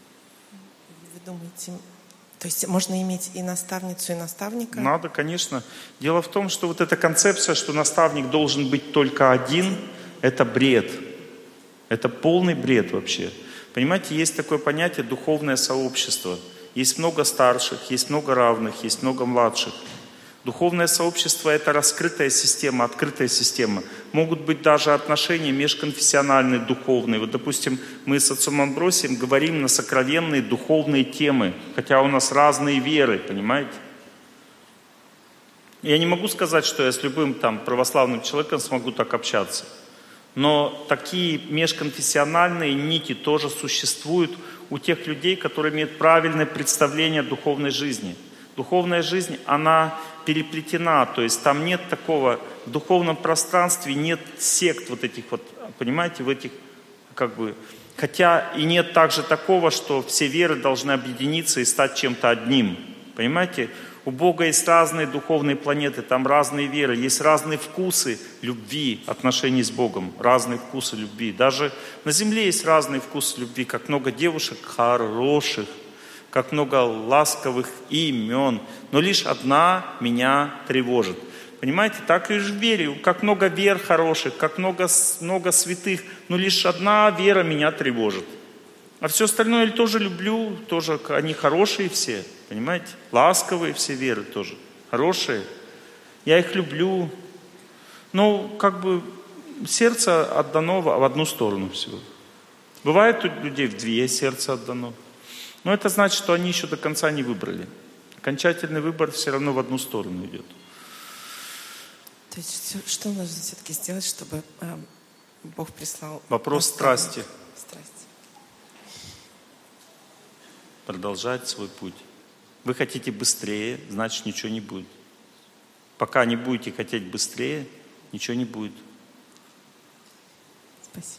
Speaker 7: Вы думаете, то есть можно иметь и наставницу, и наставника?
Speaker 1: Надо, конечно. Дело в том, что вот эта концепция, что наставник должен быть только один, это бред. Это полный бред вообще. Понимаете, есть такое понятие духовное сообщество. Есть много старших, есть много равных, есть много младших. Духовное сообщество — это раскрытая система, открытая система. Могут быть даже отношения межконфессиональные, духовные. Вот, допустим, мы с отцом Амбросием говорим на сокровенные духовные темы, хотя у нас разные веры, понимаете? Я не могу сказать, что я с любым там православным человеком смогу так общаться. Но такие межконфессиональные нити тоже существуют у тех людей, которые имеют правильное представление о духовной жизни. Духовная жизнь, она переплетена, то есть там нет такого, в духовном пространстве нет сект вот этих вот, понимаете, в этих, как бы, хотя и нет также такого, что все веры должны объединиться и стать чем-то одним, понимаете? У Бога есть разные духовные планеты, там разные веры, есть разные вкусы любви, отношений с Богом, разные вкусы любви. Даже на земле есть разные вкусы любви, как много девушек хороших, как много ласковых имен, но лишь одна меня тревожит. Понимаете, так и в вере, как много вер хороших, как много, много святых, но лишь одна вера меня тревожит. А все остальное я тоже люблю, тоже они хорошие все, понимаете? Ласковые все веры тоже, хорошие. Я их люблю. Но как бы сердце отдано в одну сторону всего. Бывает у людей в две сердца отдано. Но это значит, что они еще до конца не выбрали. Окончательный выбор все равно в одну сторону идет.
Speaker 7: То есть что нужно все-таки сделать, чтобы э, Бог прислал...
Speaker 1: Вопрос страсти.
Speaker 7: Страсти.
Speaker 1: Продолжать свой путь. Вы хотите быстрее, значит ничего не будет. Пока не будете хотеть быстрее, ничего не будет.
Speaker 7: Спасибо.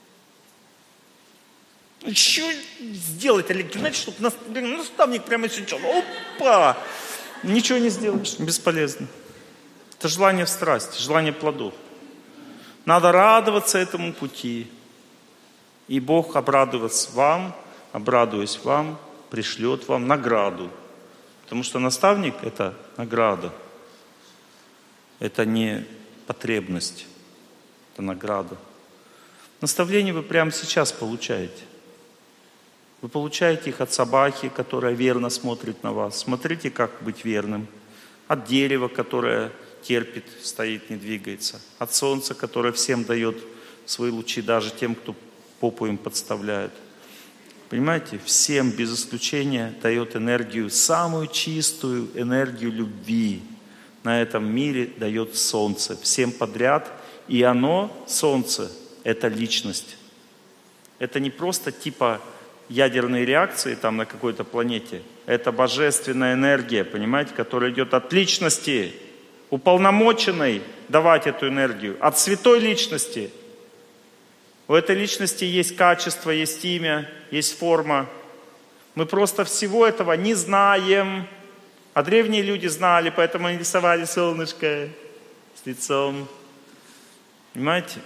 Speaker 1: Что сделать, Олег Геннадьевич, чтобы нас, наставник прямо сейчас, опа! Ничего не сделаешь, бесполезно. Это желание в страсти, желание плодов. Надо радоваться этому пути. И Бог обрадуется вам, обрадуясь вам, пришлет вам награду. Потому что наставник – это награда. Это не потребность, это награда. Наставления вы прямо сейчас получаете. Вы получаете их от собаки, которая верно смотрит на вас. Смотрите, как быть верным. От дерева, которое терпит, стоит, не двигается. От солнца, которое всем дает свои лучи, даже тем, кто попу им подставляет. Понимаете, всем без исключения дает энергию, самую чистую энергию любви. На этом мире дает солнце. Всем подряд. И оно, солнце, это личность. Это не просто типа ядерные реакции там на какой-то планете. Это божественная энергия, понимаете, которая идет от личности, уполномоченной давать эту энергию, от святой личности. У этой личности есть качество, есть имя, есть форма. Мы просто всего этого не знаем. А древние люди знали, поэтому они рисовали солнышко с лицом. Понимаете?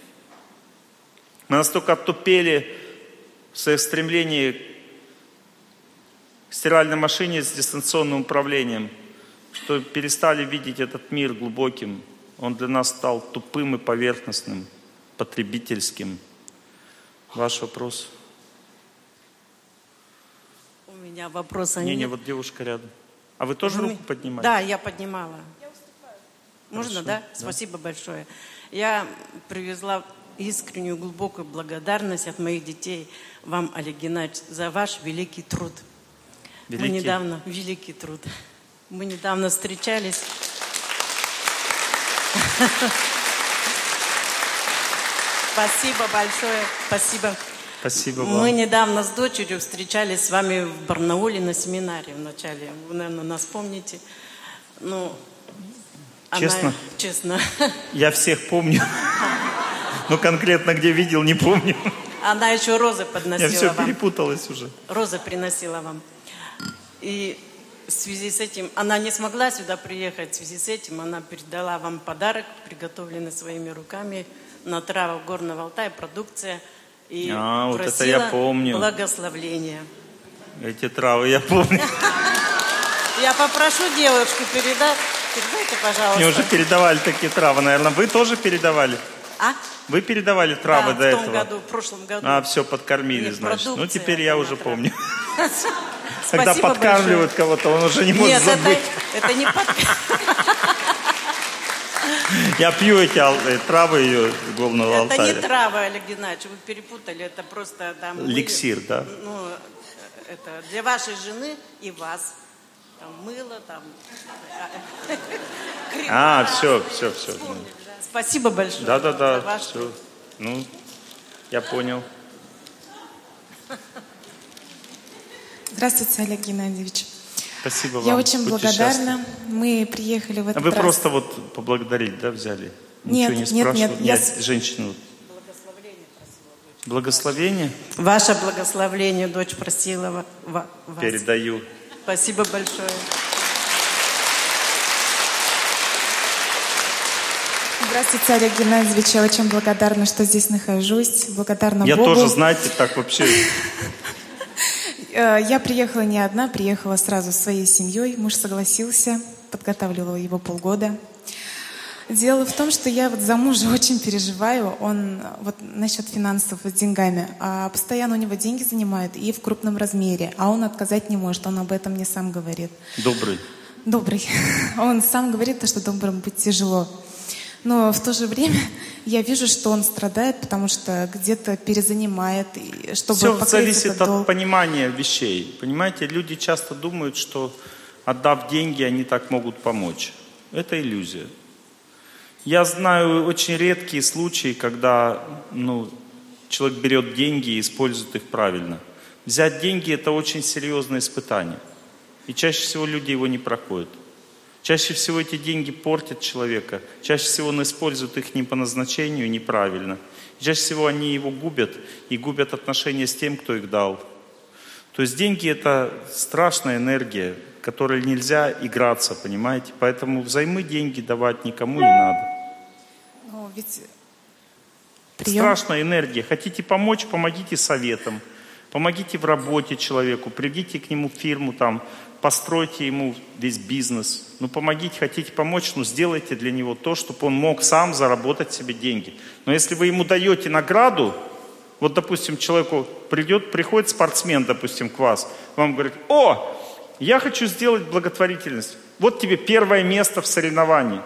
Speaker 1: Мы настолько оттупели в своем стремлении к стиральной машине с дистанционным управлением, что перестали видеть этот мир глубоким. Он для нас стал тупым и поверхностным, потребительским. Ваш вопрос?
Speaker 8: У меня вопроса
Speaker 1: не,
Speaker 8: нет.
Speaker 1: Не, вот девушка рядом. А вы тоже
Speaker 8: вы...
Speaker 1: руку поднимаете?
Speaker 8: Да, я поднимала. Я Можно,
Speaker 1: Хорошо,
Speaker 8: да?
Speaker 1: да?
Speaker 8: Спасибо большое. Я привезла искреннюю, глубокую благодарность от моих детей вам, Олег Геннадьевич, за ваш великий труд.
Speaker 1: Великий?
Speaker 8: Мы недавно... Великий труд. Мы недавно встречались. Спасибо большое. Спасибо.
Speaker 1: Спасибо вам.
Speaker 8: Мы недавно с дочерью встречались с вами в Барнауле на семинаре вначале. Вы, наверное, нас помните. Ну,
Speaker 1: честно?
Speaker 8: Она, честно.
Speaker 1: Я всех помню. Но конкретно где видел, не помню.
Speaker 8: Она еще розы подносила вам.
Speaker 1: Я все перепуталась уже.
Speaker 8: Розы приносила вам. И в связи с этим, она не смогла сюда приехать, в связи с этим она передала вам подарок, приготовленный своими руками на травах Горного Алтая, продукция. И
Speaker 1: а, вот
Speaker 8: просила
Speaker 1: это я помню.
Speaker 8: Благословления.
Speaker 1: Эти травы я помню.
Speaker 8: Я попрошу девушку передать. Передайте, пожалуйста.
Speaker 1: Мне уже передавали такие травы, наверное. Вы тоже передавали?
Speaker 8: А?
Speaker 1: Вы передавали травы
Speaker 8: да,
Speaker 1: до
Speaker 8: в том
Speaker 1: этого?
Speaker 8: году, в прошлом году.
Speaker 1: А, все, подкормили,
Speaker 8: Нет,
Speaker 1: значит. Ну, теперь я уже
Speaker 8: трава.
Speaker 1: помню. Когда подкармливают кого-то, он уже не может
Speaker 8: Нет,
Speaker 1: забыть.
Speaker 8: Это, это не подкармливание.
Speaker 1: Я пью эти травы ее Горного Алтаря.
Speaker 8: Это не травы, Олег Геннадьевич, вы перепутали. Это просто там...
Speaker 1: Эликсир, да?
Speaker 8: Ну, это для вашей жены и вас. там мыло, там...
Speaker 1: А, все, все, все.
Speaker 8: Спасибо большое.
Speaker 1: Да-да-да,
Speaker 8: за ваш
Speaker 1: все. Ну, я понял.
Speaker 9: Здравствуйте, Олег Геннадьевич.
Speaker 1: Спасибо вам.
Speaker 9: Я очень
Speaker 1: Будьте
Speaker 9: благодарна.
Speaker 1: счастливы.
Speaker 9: Мы приехали в этот
Speaker 1: А вы
Speaker 9: раз.
Speaker 1: просто вот поблагодарить, да, взяли?
Speaker 9: Нет,
Speaker 1: Ничего не
Speaker 9: нет,
Speaker 1: спрашивали?
Speaker 9: нет, я
Speaker 1: Нет,
Speaker 9: с-
Speaker 1: женщину. вот. Благословение
Speaker 8: Ваше благословение, дочь просила ва- ва- вас.
Speaker 1: передаю.
Speaker 8: Спасибо большое.
Speaker 9: Здравствуйте, Олег Геннадьевич. Я очень благодарна, что здесь нахожусь. Благодарна
Speaker 1: Я
Speaker 9: Богу.
Speaker 1: тоже, знаете, так вообще...
Speaker 9: Э, Я приехала не одна, приехала сразу со своей семьей. Муж согласился, подготавливала его полгода. Дело в том, что я вот за мужа очень переживаю. Он вот насчет финансов с деньгами. А постоянно у него деньги занимают и в крупном размере. А он отказать не может. Он об этом мне сам говорит.
Speaker 1: Добрый.
Speaker 9: Добрый. Он сам говорит, что добрым быть тяжело. Но в то же время я вижу, что он страдает, потому что где-то перезанимает, и чтобы
Speaker 1: Все
Speaker 9: покрыть
Speaker 1: зависит
Speaker 9: этот
Speaker 1: от
Speaker 9: долг.
Speaker 1: понимания вещей. Понимаете, люди часто думают, что отдав деньги, они так могут помочь. Это иллюзия. Я знаю очень редкие случаи, когда ну, человек берет деньги и использует их правильно. Взять деньги – это очень серьезное испытание. И чаще всего люди его не проходят. Чаще всего эти деньги портят человека. Чаще всего он использует их не по назначению, неправильно. И чаще всего они его губят и губят отношения с тем, кто их дал. То есть деньги – это страшная энергия, которой нельзя играться, понимаете? Поэтому взаймы деньги давать никому не надо.
Speaker 9: Ну, ведь прием...
Speaker 1: Страшная энергия. Хотите помочь, помогите советом. Помогите в работе человеку, приведите к нему фирму, там, постройте ему весь бизнес. Ну, помогите, хотите помочь, ну, сделайте для него то, чтобы он мог сам заработать себе деньги. Но если вы ему даете награду, вот, допустим, человеку придет, приходит спортсмен, допустим, к вас, вам говорит: о, я хочу сделать благотворительность. Вот тебе первое место в соревновании.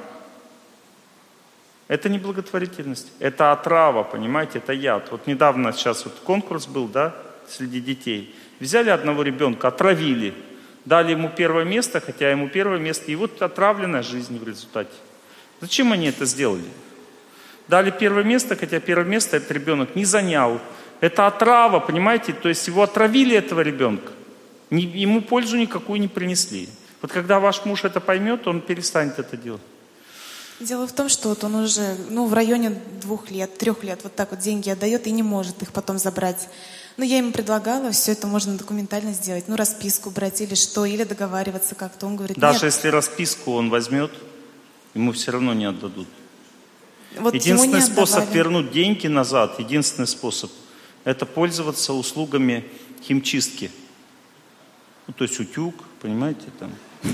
Speaker 1: Это не благотворительность, это отрава, понимаете, это яд. Вот недавно сейчас вот конкурс был, да, среди детей. Взяли одного ребенка, отравили, дали ему первое место, хотя ему первое место, и вот отравленная жизнь в результате. Зачем они это сделали? Дали первое место, хотя первое место этот ребенок не занял. Это отрава, понимаете, то есть его отравили, этого ребенка. Ни, ему пользу никакую не принесли. Вот когда ваш муж это поймет, он перестанет это делать.
Speaker 9: Дело в том, что вот он уже ну, в районе двух лет, трех лет вот так вот деньги отдает и не может их потом забрать. Ну, я ему предлагала, все это можно документально сделать. Ну, расписку брать или что, или договариваться как-то. Он говорит:
Speaker 1: Даже
Speaker 9: нет.
Speaker 1: если расписку он возьмет, ему все равно не отдадут.
Speaker 9: Вот
Speaker 1: единственный
Speaker 9: ему не
Speaker 1: способ
Speaker 9: отдавали.
Speaker 1: вернуть деньги назад, единственный способ, это пользоваться услугами химчистки. Ну, то есть утюг, понимаете, там.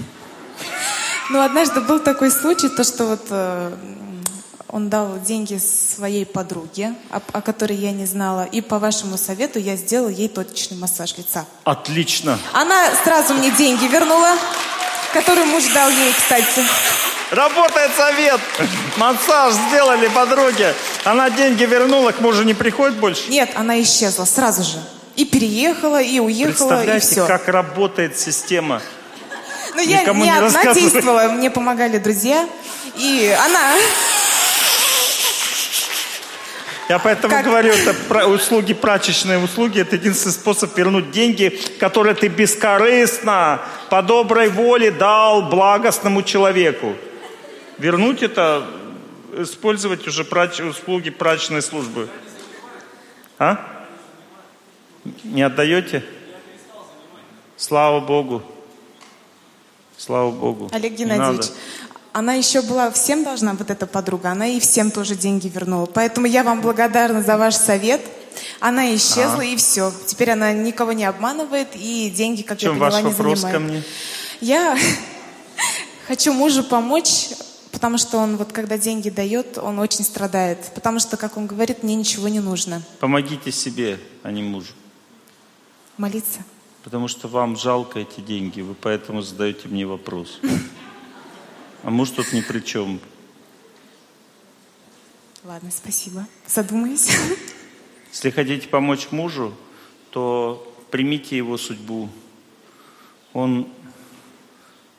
Speaker 9: Ну, однажды был такой случай, то, что вот э, он дал деньги своей подруге, о, о которой я не знала, и по вашему совету я сделала ей точечный массаж лица.
Speaker 1: Отлично.
Speaker 9: Она сразу мне деньги вернула, которые муж дал ей, кстати.
Speaker 1: Работает совет. Массаж сделали подруге. Она деньги вернула, к мужу не приходит больше?
Speaker 9: Нет, она исчезла сразу же. И переехала, и уехала, и
Speaker 1: Представляете,
Speaker 9: все.
Speaker 1: как работает система?
Speaker 9: Но я
Speaker 1: Никому
Speaker 9: не
Speaker 1: не
Speaker 9: одна
Speaker 1: рассказывай.
Speaker 9: действовала, мне помогали друзья. И она...
Speaker 1: Я поэтому
Speaker 9: Как?
Speaker 1: говорю, это про- услуги, прачечные услуги, это единственный способ вернуть деньги, которые ты бескорыстно, по доброй воле дал благостному человеку. Вернуть это, использовать уже прач, услуги прачечной службы. А? Не отдаете? Слава Богу. Слава Богу.
Speaker 9: Олег
Speaker 1: Не
Speaker 9: Геннадьевич,
Speaker 1: надо.
Speaker 9: она еще была всем должна, вот эта подруга, она и всем тоже деньги вернула. Поэтому я вам благодарна за ваш совет. Она исчезла,
Speaker 1: А.
Speaker 9: и все. Теперь она никого не обманывает, и деньги, как
Speaker 1: В чем
Speaker 9: я поняла,
Speaker 1: ваш
Speaker 9: не
Speaker 1: вопрос
Speaker 9: занимает.
Speaker 1: ко мне?
Speaker 9: Я хочу мужу помочь, потому что он вот когда деньги дает, он очень страдает. Потому что, как он говорит, мне ничего не нужно.
Speaker 1: Помогите себе, а не мужу.
Speaker 9: Молиться.
Speaker 1: Потому что вам жалко эти деньги, вы поэтому задаете мне вопрос. А муж тут ни при чем.
Speaker 9: Ладно, спасибо. Задумаюсь.
Speaker 1: Если хотите помочь мужу, то примите его судьбу. Он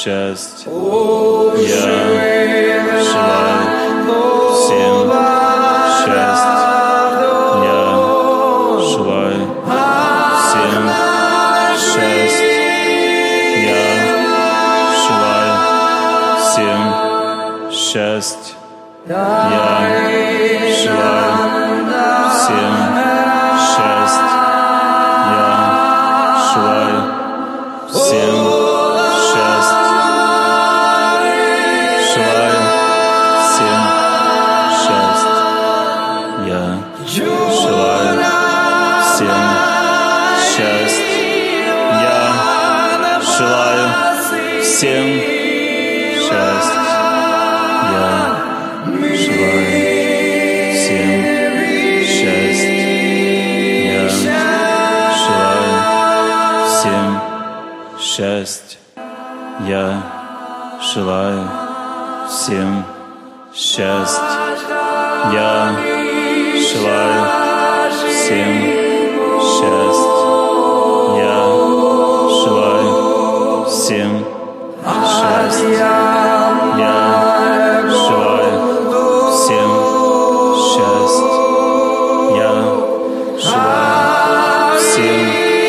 Speaker 1: счастья. Я желаю всем счастья. Я желаю всем счастья. Я желаю всем счастья. Я желаю всем счастья. Я желаю всем счастья. Желаю всем счастья. Я желаю всем счастья. Я желаю всем счастья. Я желаю всем счастья. Я желаю всем счастья. Я желаю всем счастья. Я желаю всем счастья. Я желаю всем счастья. Я желаю всем счастья. Я желаю всем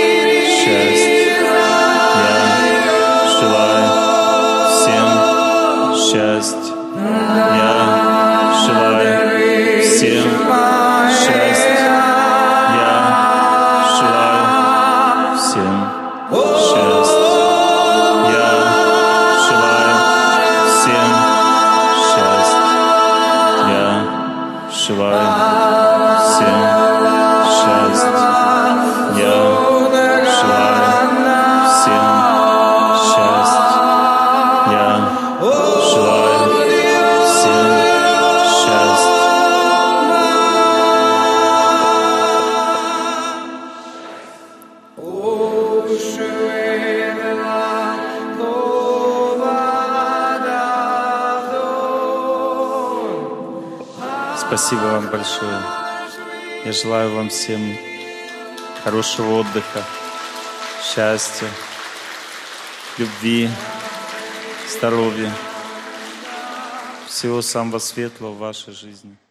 Speaker 1: счастья. Я желаю всем счастья. Я желаю всем счастья. Я желаю всем счастья. Я желаю всем счастья. Я желаю всем счастья. Я желаю всем счастья. Спасибо вам большое. Я желаю вам всем хорошего отдыха, счастья, любви, здоровья, всего самого светлого в вашей жизни.